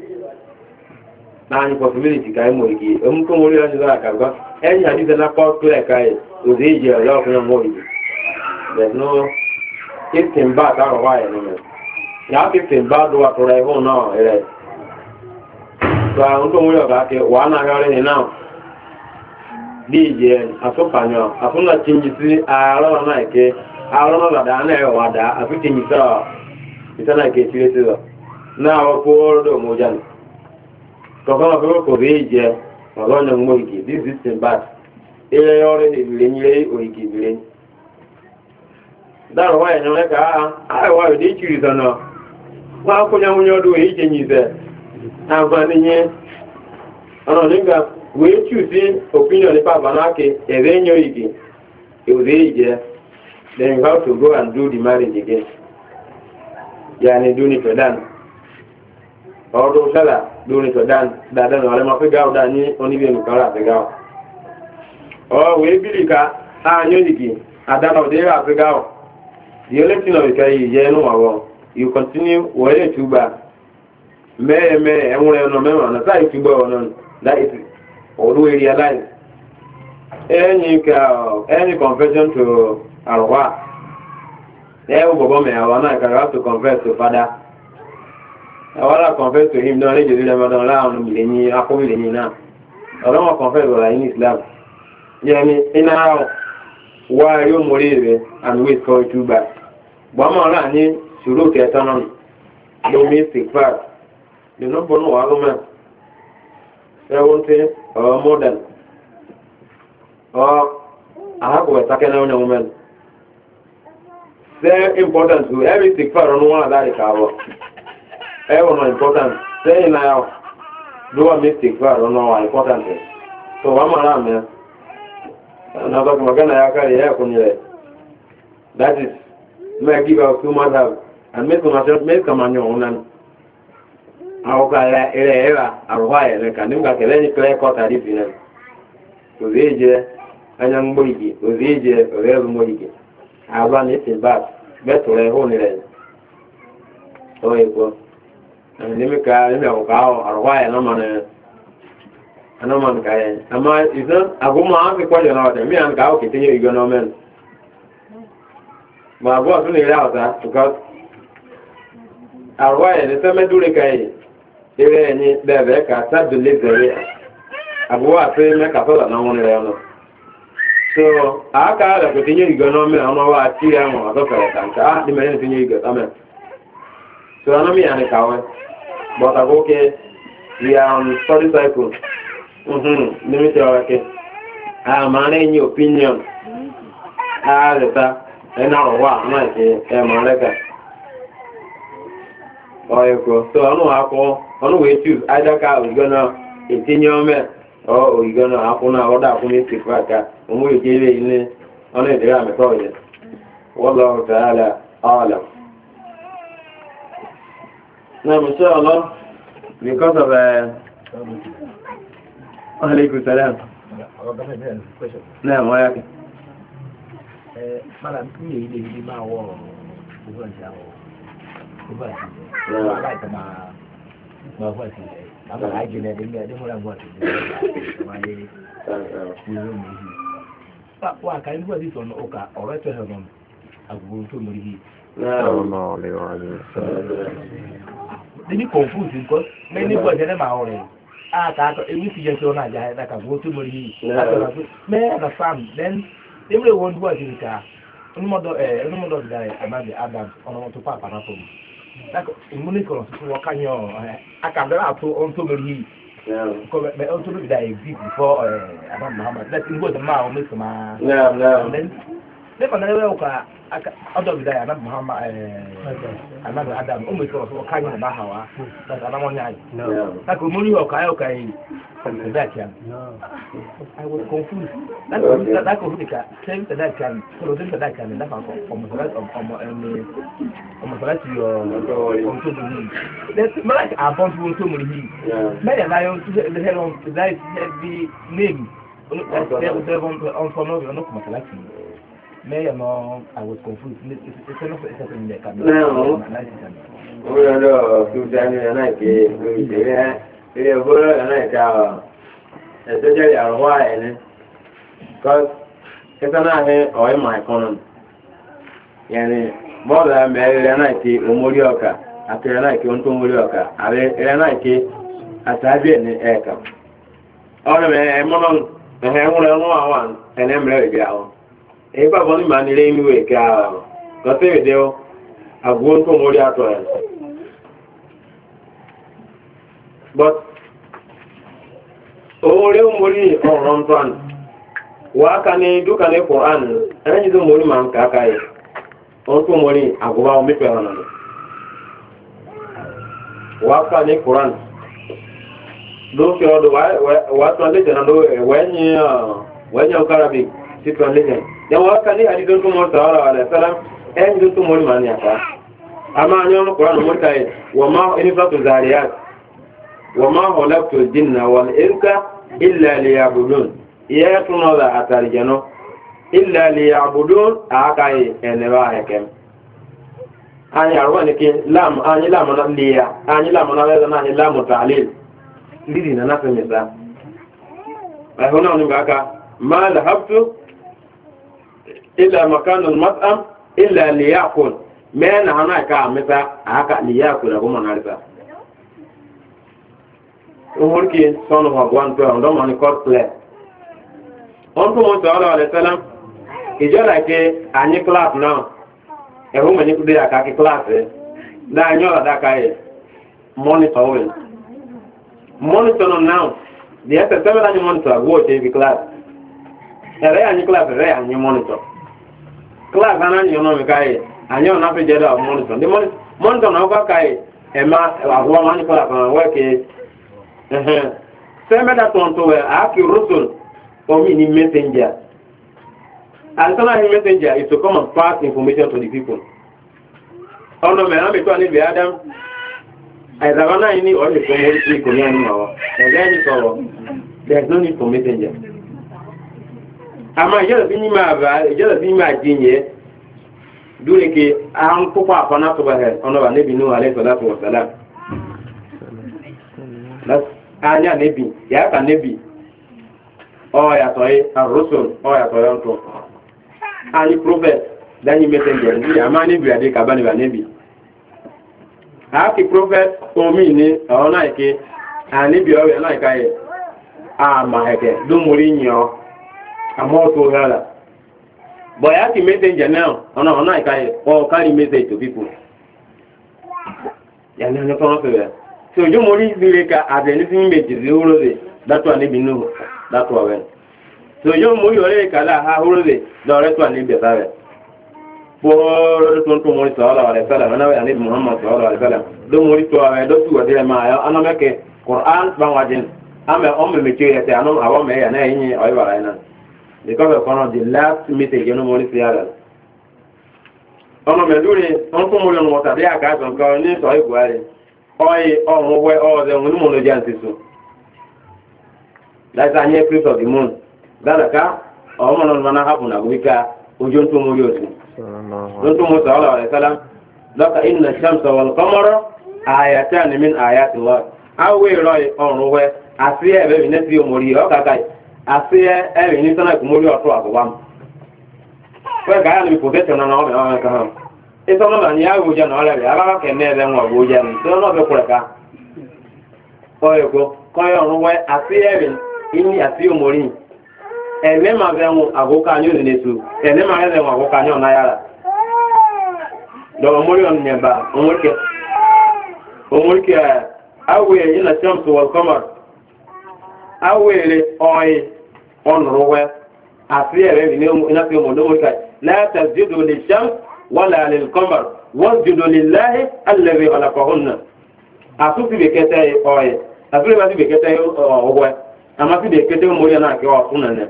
na any possibility kai mo iki o mu ko mo ri anju da ka ga any hadith na ko clear kai o de je lo ko mo iki there's no kitchen back aro wa ye no ya kitchen back do to rai ho no ere so an ko mo yo ga ke wa na ga re ni now dj asopanyo afuna chinji si aro na ke àwọn ọ̀dà náà ẹ̀ wà dá àfíkì ìtọ́nà ìkẹsílẹ̀ sí lọ náà wọ́n kó ọ̀rọ̀dọ̀ mọ́jà nù kọ̀ọ̀kan wọn fẹ́ kò rí ìjẹ ọ̀gọ́nà mọ́ ìkì this is in bad ilé ọ̀rẹ́ ìbìlẹ̀ ní ilé òyìnkì ìbìlẹ̀ dáàrọ̀ wáyé ní ọ̀rẹ́ ká àìwá ìdí ìkìrì sọ̀nà wọ́n á kó ní àwọn ọdún èyí jẹ́ yìí sẹ́ àǹfààní yẹn ọ̀nà nígbà wèé tù sí opinion nípa àbánáàkì ẹ̀rẹ́ yẹn òyìnkì òdè ìjẹ then you have to go and do the marriage again yani duni to dan ọdún sẹ́là duni to dan dáadáa ní ọ̀rẹ́ ma fi gáwọ́ dáa ní oníbí ẹnìkan rà fi gáwọ́ ọ̀wẹ́ bílìkà ààyàn ìdìkì àdáná òdè rà fi gáwọ́ the only thing of the carry is yẹnu àwọ̀ you continue wọ́lẹ̀ túgbà mẹ́ẹ̀mẹ́ ẹ̀wọ̀n ẹ̀nà mẹ́wọ̀n náà sáà ìtúgbà ọ̀nà that is ọdún area line any confession to àrùwá ẹ̀wọ̀ bọ̀bọ̀ mẹ́ àwọn náà kàrà have to confess to father àwọn náà confess to him náà ní jòlú lẹ́mọ̀dán láàrin ìlẹ̀yìn akọ́mìlẹ̀yìn náà ọ̀rọ̀ wọn confess ọ̀rọ̀ yìí ní Islam yẹni iná wá yóò mórí rẹ̀ and wait for it to back gbọ́mọ̀ ọ̀rọ̀ ní ṣùrù kẹta náà lómi sèkfà lẹ́nu bọ́nù wà lọ́mọ ẹ̀wọ̀n tí ọ̀rọ̀ modern ọ̀ àhàkùwẹ̀ sákẹ́nà ọ̀nà women very important to every sèkfà ọ̀nà wọn àdáyé kàwọ̀ ẹ̀wọ̀n important sẹ́yìn náà lọ́wọ́ mi sèkfà ọ̀nà wọn important so wọ́n mọ̀ náà mẹ́ ọ̀nà ọ̀dọ́kùn magana ya kárí ẹ̀ kúnyẹ̀ that is may give out two months and make come on your own àwọn ilẹ̀ ẹ̀rà àrùwá ẹ̀rẹ̀ kà nígbà kẹlẹ́ ní clear cut àdìsí náà òzí ìjẹ́ ẹ̀yàn ń gbóyìí òzí ìjẹ́ ọ̀rẹ́ ẹ̀rù mọ́yìí àbá ní tìǹbà bẹ́tùrẹ̀ ẹ̀hún rẹ̀ tó ẹ̀kọ́ nímìkà nímì àwòká àrùwá ẹ̀ anọ́mọ̀ nìkà yẹn àmọ́ ìsán àgúnmọ̀ àwọn fi kọ́jọ náà ọ̀tẹ̀ mí à ń ká òkè tí yóò igbó náà mẹ́rin mọ̀ àbúrò tún lè rí àwọ̀sá because àrùwá ẹ̀ ní sẹ́mẹ́dúrè ká yìí ere enyi bẹ́ẹ̀ ka sábì lè zẹ̀rẹ̀ àbúwà pé mẹ́ka sọ́dà náà wọ́n rẹ̀ ọ̀nà so àáká rẹ̀ kò tí yé ìgbẹ́ náà mẹ́ ọmọ wa tí ẹ̀wọ̀n àtọ́fẹ̀rẹ̀ kàǹkà á ní mẹ́rin tí yé ìgbẹ́ sámẹ́ so ọ̀nà mi yàn ní kàwẹ́ but àkókè we are on study cycle ní mi tẹ́ ọ̀rẹ́ kẹ́ àmà rẹ̀ ní opinion àárẹ̀ta ẹ̀nà ọ̀wà náà ìṣe ẹ̀mà rẹ̀ kà ọ̀ẹ̀kọ́ so ọ̀nà àkọ́ ọ̀nà wèé choose either ká òyìnbó ètìnyẹ ọmọ ọ̀ òyìnbó àkúnná ọ̀dà àkúnná ètìkú àká òun wèé jẹ́ ilé ilé ọ̀nà ìdílé àmẹ́kọ́ ọ̀yẹ́ wọ́n lọ tààlà ọ̀là. Now, inshallah, because of Alaikum salam. Now, why? Madam, you need to know what we're going to wà ká nígbà tí sọ̀nà ọkà ọ̀rẹ́ tó ẹ̀rọ àgbègbè tó mọ̀ yìí. Níbi confuse because many people ẹ̀jẹ̀ máa ọ̀rẹ́ àtàkọ̀ ewì ti jẹ́ sí ọ̀nà àjà ẹ̀dá àgbègbè tó mọ̀ yìí. Mẹ́ ẹ̀dá farm then every one do what you can. Onímọ̀dọ̀ ti dára àbábí Adam ọ̀nà wọn tó pa àpàrà fún mi. Ìmúlẹ̀ ìkọ̀rọ̀ tuntun wọ́n ká yan akàbẹ̀rẹ̀ àtó ohun tó mọ̀ yìí. But also look at a bit before Adam Muhammad. That's in what the man makes ma. Then never out of the Adam Muhammad another Adam almost was kind of Bahawa. That's Adam one night. Like money or okay from that can. I was confused. That was same to that can so that can that from the rest of almost rest your on to the that's like I want to so many many lions the head on that heavy name on for no like may no I was confused it's not something that can no we are no to Daniel and I came we are good and I can especially our why because it's an eye or in my economy yani bọ́ọ̀lù mẹ́rin náà ti omori ọkà àti ẹ̀rẹ́ náà kí wọ́n tó omori ọkà àti ẹ̀rẹ́ náà kí àtàbí ẹ̀ ní ẹ̀ẹ̀kà ọ̀rẹ́ mẹ́ ẹ̀mọ́nà ẹ̀hẹ́ ẹ̀wọ̀n ẹ̀wọ̀n àwọn ẹ̀nẹ́mìrẹ́ ìgbé àwọn e ba boni mani le ni we ka ko te de o agun ko mori ato but ore mori on ton wa kani du kani Qur'an ani do mori man ka kai on to mori aguba o mi pe hono wa kani Qur'an do ke do wa translation do when you Arabic si translation ya wa kani adi do to mo sallallahu alaihi wasallam en do to mori man ya ka ama anyo Qur'an mori kai wa ma inifatu zariyat wa ma khalaqtul jinna wal insa illa liya'budun ya tuno da atarijano illa liya'budun akai eneba hekem ani arwane ke lam ani lam na liya ani lam na weza na ani lam ta'lil lidi na nafe mesa ai hona ni baka ma lahabtu illa makan al-mat'am illa liya'kul mena hana ka mesa aka liya'kul ko manalisa umurki son of one to ndo man court play on ko mo sallallahu alaihi wasallam ijara ke ani class now e ho mani kude aka ke class da anyo da kai monitor well monitor now the other seven ani monitor go to the class ere ani class ere ani monitor class ana ni no me kai anyo na fe jeda monitor the monitor na ka kai e ma wa mani class na we ke Semeda tonto we aki rusul omi ni messenger. Altana ni messenger is to come and pass information to the people. Ono me ame to ani be Adam. Aizabana ini only komori ko ni ani mawa. Egani so there's no need for messenger. Ama yela bini ma ba, yela bini ma jinye. Dure ke an ko pa pana to ba he. Ono ba nabi nu alayhi salatu wa salam. Anya nebi ya ka nebi o ya toy ar-rusul o ya toy onto ani prophet dani messenger ni amani bi ade ka bani ba nebi ha ki prophet o mi ni ona ike ani bi o ya na ka ye a ma heke du muri nyo amo to hala bo ya ki messenger now ona ka ye o carry message to people ya na no to no so jo mori dire ka adeni sin meji zuro de datu ani binu datu awen so jo mori ore ka la ha huro de dore to ani be sabe por to mori sallallahu alaihi wasallam na ani Muhammad sallallahu alaihi wasallam do mori to awen do tu de ma ya ana meke Quran ban wajin ame o me meche ya te anu awo me ya na yin o ibara ina because of one of the last message no mori siara ono me dure on ko mori on wota de aka so ko ni so igware oyi ọ̀run wẹ́ ọ̀rẹ́ òun ní mọ̀nà jẹ́ àtìsù láti àyẹ́ christ of the moon gbádàká ọmọ náà lọ́nà hapun àgbíká ojú tó mú yóò sí ló tó mú sọ́ọ́lá ọ̀rẹ́ sálá lọ́kà iná sàmsọ̀ wọn kọ́mọ́rọ́ àyàtà ní min àyàtì wọ́n awé rọ ọ̀run wẹ́ àti ẹ̀bẹ̀ mi nẹ́sí omori ọ̀kàkà àti ẹ̀rìn ní sọ́nà ìkùmórí ọ̀tọ̀ àgbọ̀wám fẹ́ gáyà ní possession náà ọmọ ẹ̀ka hàn ìsọ́nà náà ní àwòjá náà rẹ̀ aláwọ̀kẹ́ ní ẹ̀rẹ̀ wọn àwòjá ní tí wọ́n náà fẹ́ kúrẹ̀ ká ọ̀yọ̀kọ́ kọ́yọ̀ ọ̀run wẹ́ àti ẹ̀rìn ní àti omori ẹ̀mẹ́ máa fẹ́ wọn àgókà ní òní nẹ́sù ẹ̀mẹ́ máa fẹ́ wọn àgókà ní ọ̀nà yára lọ́wọ́ mórí ọ̀nà yẹ̀mbà omorike awé ilẹ̀ sẹ́mùsù wọ̀lkọ́mọ̀ awé rẹ̀ ọ̀yẹ̀ ọ̀nùrù wẹ́ àti ẹ̀rẹ̀ iná fi ọmọdé omorike láti jùdò lè sẹ́mù wọ́lá lè kọ́mọ̀ wọ́n jùdò lè láhé alẹ́rẹ̀ ọ̀làkọ̀húnnà àtúntì bèkẹ́tẹ́ ọ̀yẹ̀ àtúntì bèkẹ́tẹ́ ọ̀wẹ́ amasi de kete mo ya na ke o fun nene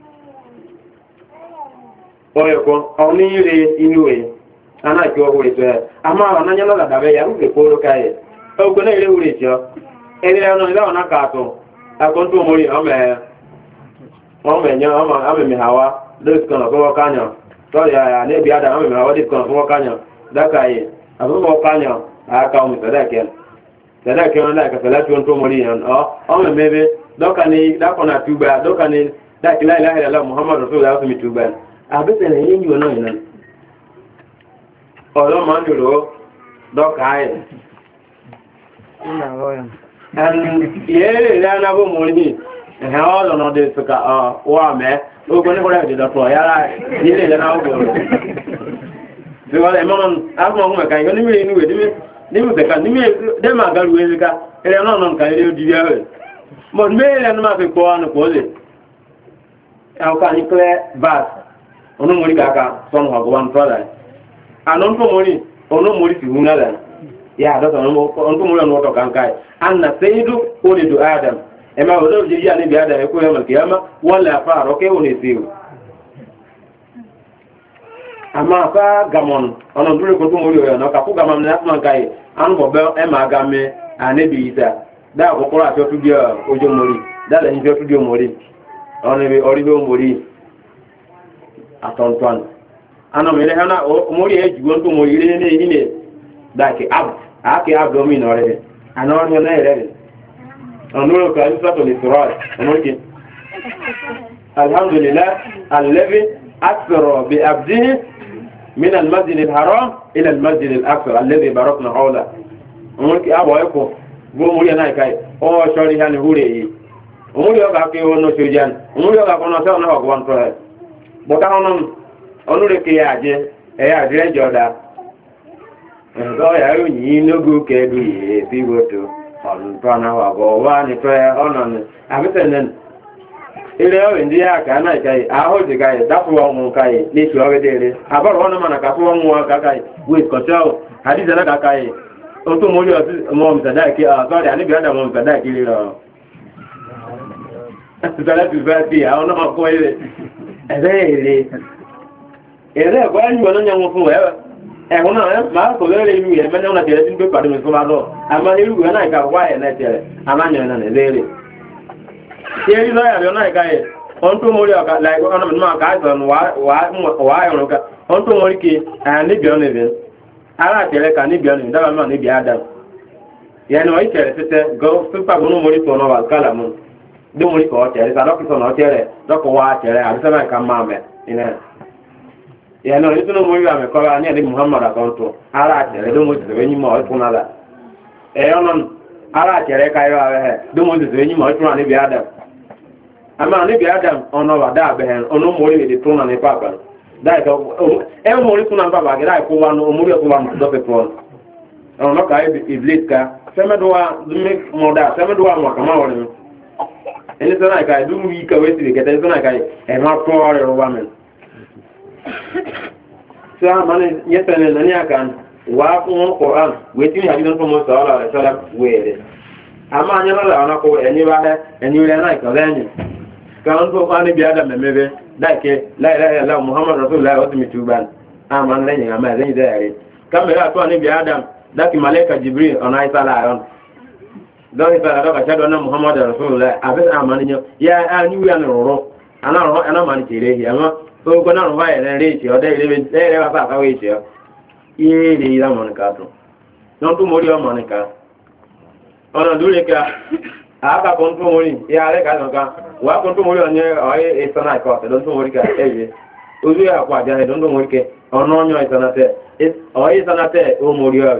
oyo ko oni ire inuwe ana ke o hore to ama ananya na da be ya ru ke poro kai o ko na ire ure jo ere no ila na ka to akontu mo ri o me nyo ame mi hawa dos kono ko kanyo to ya ne bi ada ame mi hawa dis kono ko kanyo da kai abu ko kanyo aka o mi sadake no la ka salatu on to mo ri o me mebe dokani dakona tuba dokani dakila ilaha illallah muhammad rasulullah sallallahu alaihi wasallam abese ne yin yo no ina olo manduro dokai ina royo an yele la na bo mori he olo no de suka wa me ogo ni kora de doctor yara ni le na ogo de wala emon afọ mo ka yo ni mi ni we ni mi se ka ni mi de ma ga ruwe ka ele no no ka ile di ya we mo me le no ma fi ko anu ko le au ka ni clear bas onu mo ri ka ka son ho go wan tola anon to mo ri onu mo ri fi hunala ya do to mo on to mo ri no to kan kai anna sayyidu ulidu adam ema wolo je ya ni bi adam e ko yama kiyama wala fa ro ke oni siu ama fa gamon ono dure ko to mo ri yo no ka ku gamam na man kai an bo be e ma ga me ane bi ita da ko ko ra to tu dia ojo mo ri da la ni to tu dia mo ri ono bi ori bo mo ri aton ton ano me le hana o mo ri e ju to mo ri ni ni da ke ake abdomen ore ano no na ere ono ka ni sato ni sura ono ki alhamdulillah alladhi akthara bi abdihi min almasjid alharam ila almasjid alaqsa alladhi barakna hawla ono ki abo eko go mo ri na kai o sori han hure yi o ri o ga ke ono sojan o ri o ga kono so na ko wan to bo ka ono re ke ya je e ya dire joda ndo ya yunyi nogu kedu ye bigoto ontona wa go wa ni to ono ni abisenen ile o ndi ya ka na kai aho de kai dafu wa mu kai ni ti o gedere abaro ono mana ka fu mu ka kai wait control hadith na ka kai o to mo ri o mo mtada ki sorry ani bi ada mo mtada ki le ro sala tu va ti a ono ko ile ere ko anyu no nyanwo fu we ehun na ma ko le ilu ye me na tere tin pe padu mi so ma do ama ilu na ka wa e na tere ama nyo na le ye ri ya na ka e on to mori ka like ona ma ka so wa yo ka on to mori ki ani bi ona be ara tere ka ni bi ona da ma ni bi adam ye no i tere tete go fi pa gunu mori to no wa kala mun do mori ko tere sa do ki so no tere do ko wa tere abi sa ma ka ma me ina ya no itu no muri ame ko ani ali muhammad akonto ara tere do mo tebe ni mo ko nala e onon ara tere kai wa he do mo tebe ni mo ko ani bi adam ama ni bi adam ono wa da be ono muri de tuna ne papa dai to e muri tuna papa ga dai ko wa no muri ko wa do pe ton ono ka iblis ka sema do wa me moda sema do wa mo kama woni ene sana kai du mu yi ka wesi ke ta sana kai e ma to wa men sa mane yetane nani akan wa ko Quran wetini hadithon ko mo sallallahu alaihi wasallam wele ama anya la na ko eni ba he eni le na ko lenyi kan ko ani bi adam mebe dake la ilaha illallah muhammad rasulullah wa tuban aman lenyi ama lenyi dare kamera to ani bi adam dake malaika jibril ona isala ayon do isala do ka chado na muhammad rasulullah abes amani ya ani wi an roro ana mani tirehi ama o ko na ro ba ere re ti o de ile ba pa ka we ti o ye le ila monica to no tu mori o monica ona dure ka aka kon tu mori ya re ka no ka wa kon tu mori o nye o e sana ko te don tu mori ka eye o du ya kwa ja he don tu mori ke ono nyo e sana te o e sana te o mori o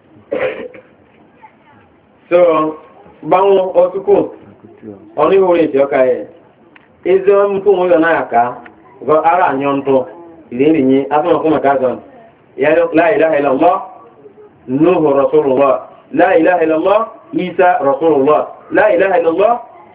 so bawo o tu ko oni mori ti o ka e ezo mu tu mori na aka go ara nyonto ile ni afọ ko maka zon ya la ilaha illallah nuhu rasulullah la ilaha illallah isa rasulullah la ilaha illallah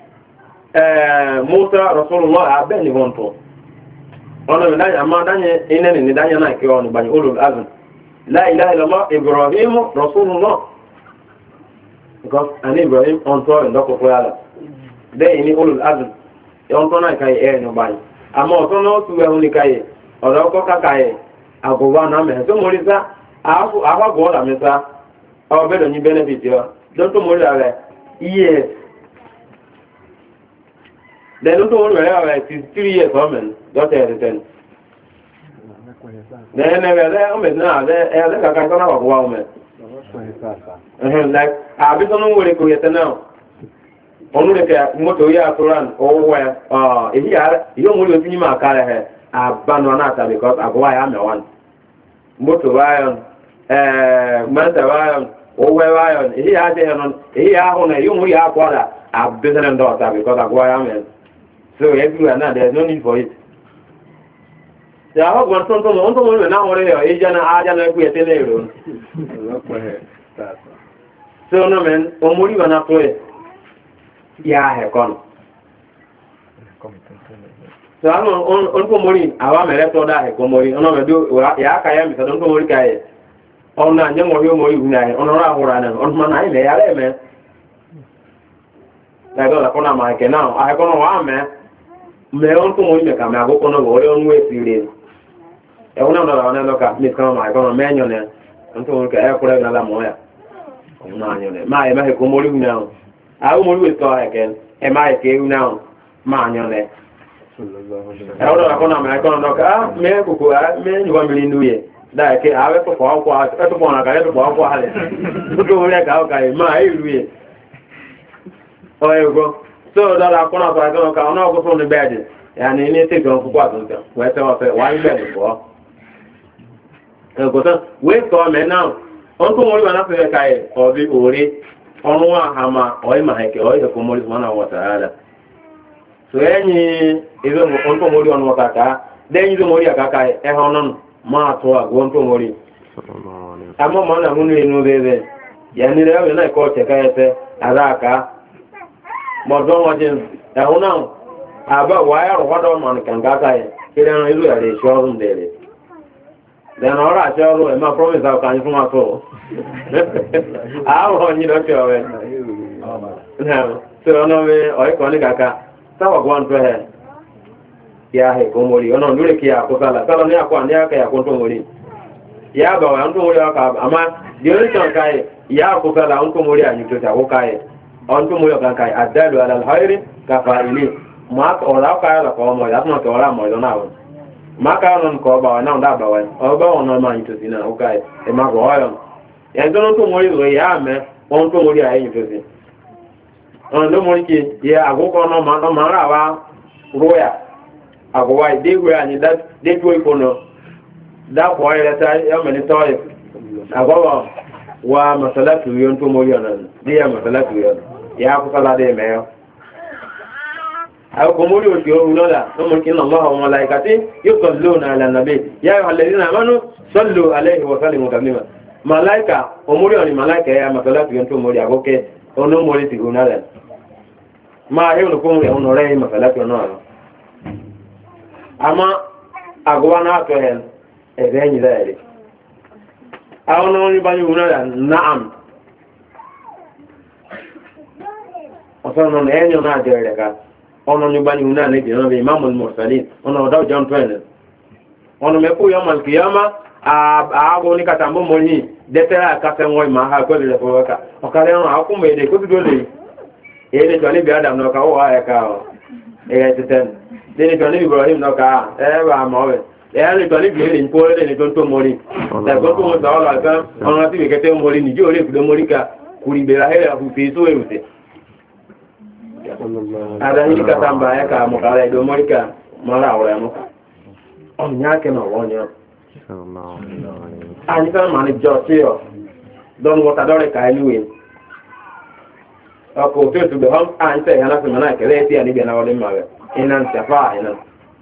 musa rasulullah abeni wonto ono la ama danye inene ni danye na ke onu bani ulul azm la ilaha illallah ibrahim rasulullah because ani ibrahim onto ndoko ko yala de ni ulul azm onto na kai no bani ama oto no tuwe huni kai ọ̀rọ̀ ọkọ̀ kàkàyè àgọ̀wà náà mẹ́rin tó mórí sá àwọ̀gbọ̀ ọ̀là mẹ́sá ọ̀bẹ̀dọ̀ ní benefit yọ ló tó mórí rẹ̀ years lẹ́nu tó mórí rẹ̀ 3 years ọmọ̀n dọ́tẹ̀ ẹ̀rẹ̀tẹ̀n lẹ́nẹ̀rẹ̀ ọmọ̀n náà ẹ̀rẹ́ kàkà sọ́nà àwọ̀gbọ̀ ọmọ̀n àbí sọ́nà wọlé kò yẹtẹ̀ náà ọ̀nùrẹ̀kẹ̀ mọ́tò yà àtúrán ọwọ́ ẹ̀ èyí mórí oṣù yìí máa kárẹ̀ ẹ̀ abanu anata because agwa ya mewan moto wayon manta wayon owe wayon ya de non ya ho na yumu ya kwala abezana ndo ta because agwa ya men So everywhere now there's no need for it. The hog one something now or Asian Ajan Equator. So no man, Omuri van up to it. Yeah, I have gone. So I'm on Komori, our Mereto have Komori, on do Yakayam, I don't Komori Kai. On a young Mori, on a Manai, they are man. I got a corner my now. I have gone one man. Me on Komori, I go on a warrior way series. I want to look at Miss Come, I got a man on it. I'm going to air for another moya. My Komori now. I will with go again. Am I came now? Man on it. I don't know. I don't know. Me, you want me to do it. That I have to fall for upon a guy to fall for it. Look over that guy, my way. Oh, you go. So that I don't go from the bed. And you need to go for what? Where I said, why bed for? Wait for me now. Uncle Mori went up to the guy or the Ori. On one hammer or my or the Komori 1 hour. So any is on Mori on Wakaka, then you do Mori Akakai, Ehonon, Matua, Gonto Mori. I'm a man who knew there. Yanira, when I call Chekayete, Araka, but don't watch him. Now, about why or what man can Gakai, he don't really show them daily. Then all I show him, my promise I'll come from my soul. I'll hold you to show it. So, no way, or Konigaka. Sawa gwan to he ya he komori ono ndure ki akosala sala ni akwa ni aka ya konto mori ya ba wa onto mori aka ama diori ton kai ya akosala onto mori anyu to ta ko kai onto mori aka kai adalu ala alkhairi ka fa'ili ma ko la ka la ko mo ya no to la mo na wo ma ka non ko ba na nda ba wa o ba ono ma anyu to sina o kai e ma ko ayo ya ndo onto mori ro ya me onto mori ayi to sina no moniki ya agoko no mara wa roya agwa dewe ani that de to ikono da ko ile ta ya meni toy agwa wa masalatu yonto moriona dia masalatu yon ya ko kala de meyo aw ko mori o yo unola no moniki Allah wa malaikati yusalluna ala nabi ya ayyuhalladhina amanu sallu alayhi wa sallimu taslima malaika o mori oni malaika ya masalatu yonto mori agoke ono mori tigunala ma he no ko ono re masalatu no ama agwana to hen e benyi dare awon ni banyu una na'am osono ne enyo na dere ka ono ni banyu una ne bi no be imamul mursalin ono da John 20 ono me ku yamal kiyama ago ni katambo moni detera ka se ngoi ma ha ko le ko ka o ka le on aku me de ko du le ele to ni bi adam no ka o ha ka o e teten deni to ni Ibrahim no ka e ba mo we e ni to ni bi ni ko le ni to mori da ko to da la ka on ati bi kete mori ni jo le ku mori ka kuri be la hele ku fi so e ute ada ni ka tamba ya ka mo ka le do mori ka mara o ya mo on nya ke no wonyo ani ka mani jo tio don wota dore ka anyway ako to be hon an te yana se mana ke le ti ani bi na wole ma we inan safa inan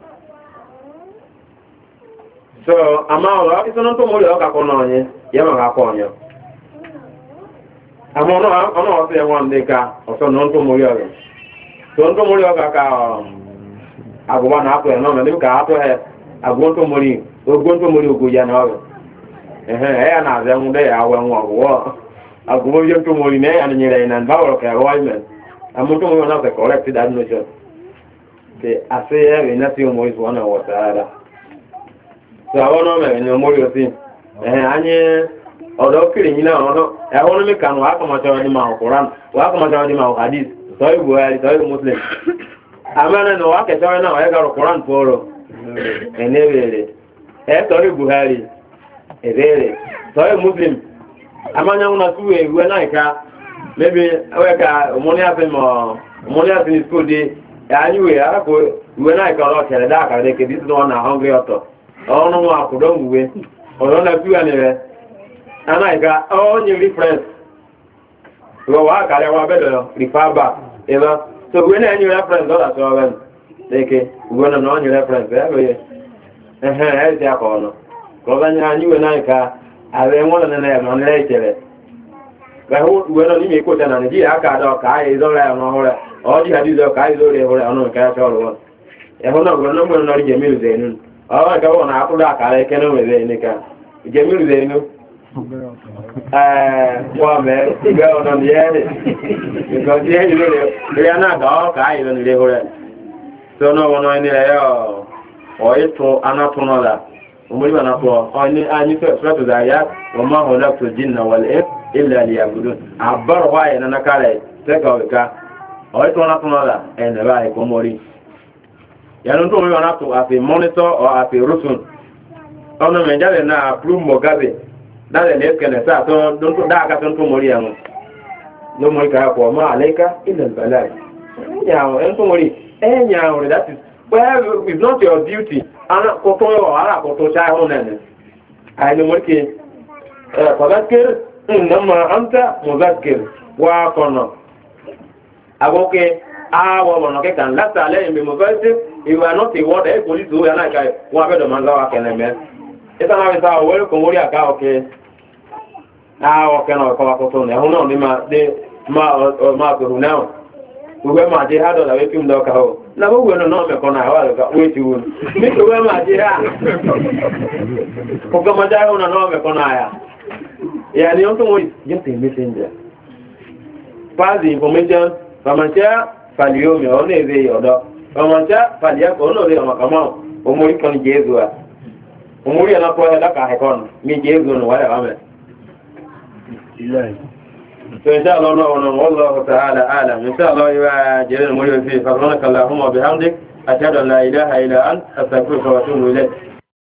so ama o iso no to mo le ka ko no yin ye ma ka ko nyo ama no ono o se won de ka o so no to mo yo to to mo le ka agwa na ko no me ka to he agwa to mo ri ogun to mo ri ogo ya na o ya na ze mu de ya we won wo agwa yo to mo ri ne an nyire na ba wo ka wa men amu to mo na the correct that no job que hace Ignacio Moisés wana wa taala so awono me ni mori osi anye odo kiri ni na ono e wono me kan wa ko ma tawa ni ma Quran wa ko ma tawa ni ma hadith so i Buhari so i Muslim amana no wa ke tawa na wa ga Quran poro enewele e to ri Buhari evele so i Muslim amanya una suwe we na ka maybe we ka money happen school day anyway ako we na ka lo tere da ka de ke this no na hungry auto ono wa ko don we ono na tu ani re ana ga only reference we wa ka le wa be do refer back eba so we na any reference do that so when leke ugona no ni reference ya goye ti akono ko banya ni we na ka awe ngona na na no le chere ba hu ugona ni me ko tana ni ji aka do ka e do la no hore o di hadi do ka e do le hore ono ka so ro e hono ugona mo no ri jemilu zenu awa ka wona akula ka le keno we ni ka jemilu zenu wa me ga ono ni e ko di e le ya na do ka e do ni le hore so no wono ni le yo o ito anatono la umuri bana ko oni ani suratu zariyat wa ma halaqtu jinna wal ins illa liya'budun abar wa yana nakale teka ka o ito anatono la en ba ko mori ya no to mi wana to as a monitor or as a rusun ono me jale na approve Mugabe dale le kene sa to don to da ka to mori yan no mori ka ko ma alaika illa al balagh ya o en to mori enya that is well it's not your duty ana koto yo ara koto cha ho nene ai no morke fadakir inma anta muzakkir wa kono agoke awo mono ke kan lata le mi muzakkir you are not a word e police o ya na kai wa be do man lawa kene me eta na bisa o ko mori aka oke o ke no ko koto ne ho no ni ma de ma ko now uwe ma je ha do la we pim do ka ho na bo we no no me ko na wa ka we ti won mi ko we ma je ha ko ga ma ja ho na no me ko na ya ni on to mo just a messenger pass the information famancha falio me on e be yodo famancha falia ko no le ma kama o mo ri kon jesu a o mo ri na ko da ka he kon mi jesu no wa ya me ilahi فإن شاء الله والله تعالى أعلم إن شاء الله جلال المولى فيه فسبحانك اللهم وبحمدك أشهد أن لا إله إلا أنت أستغفرك وأتوب إليك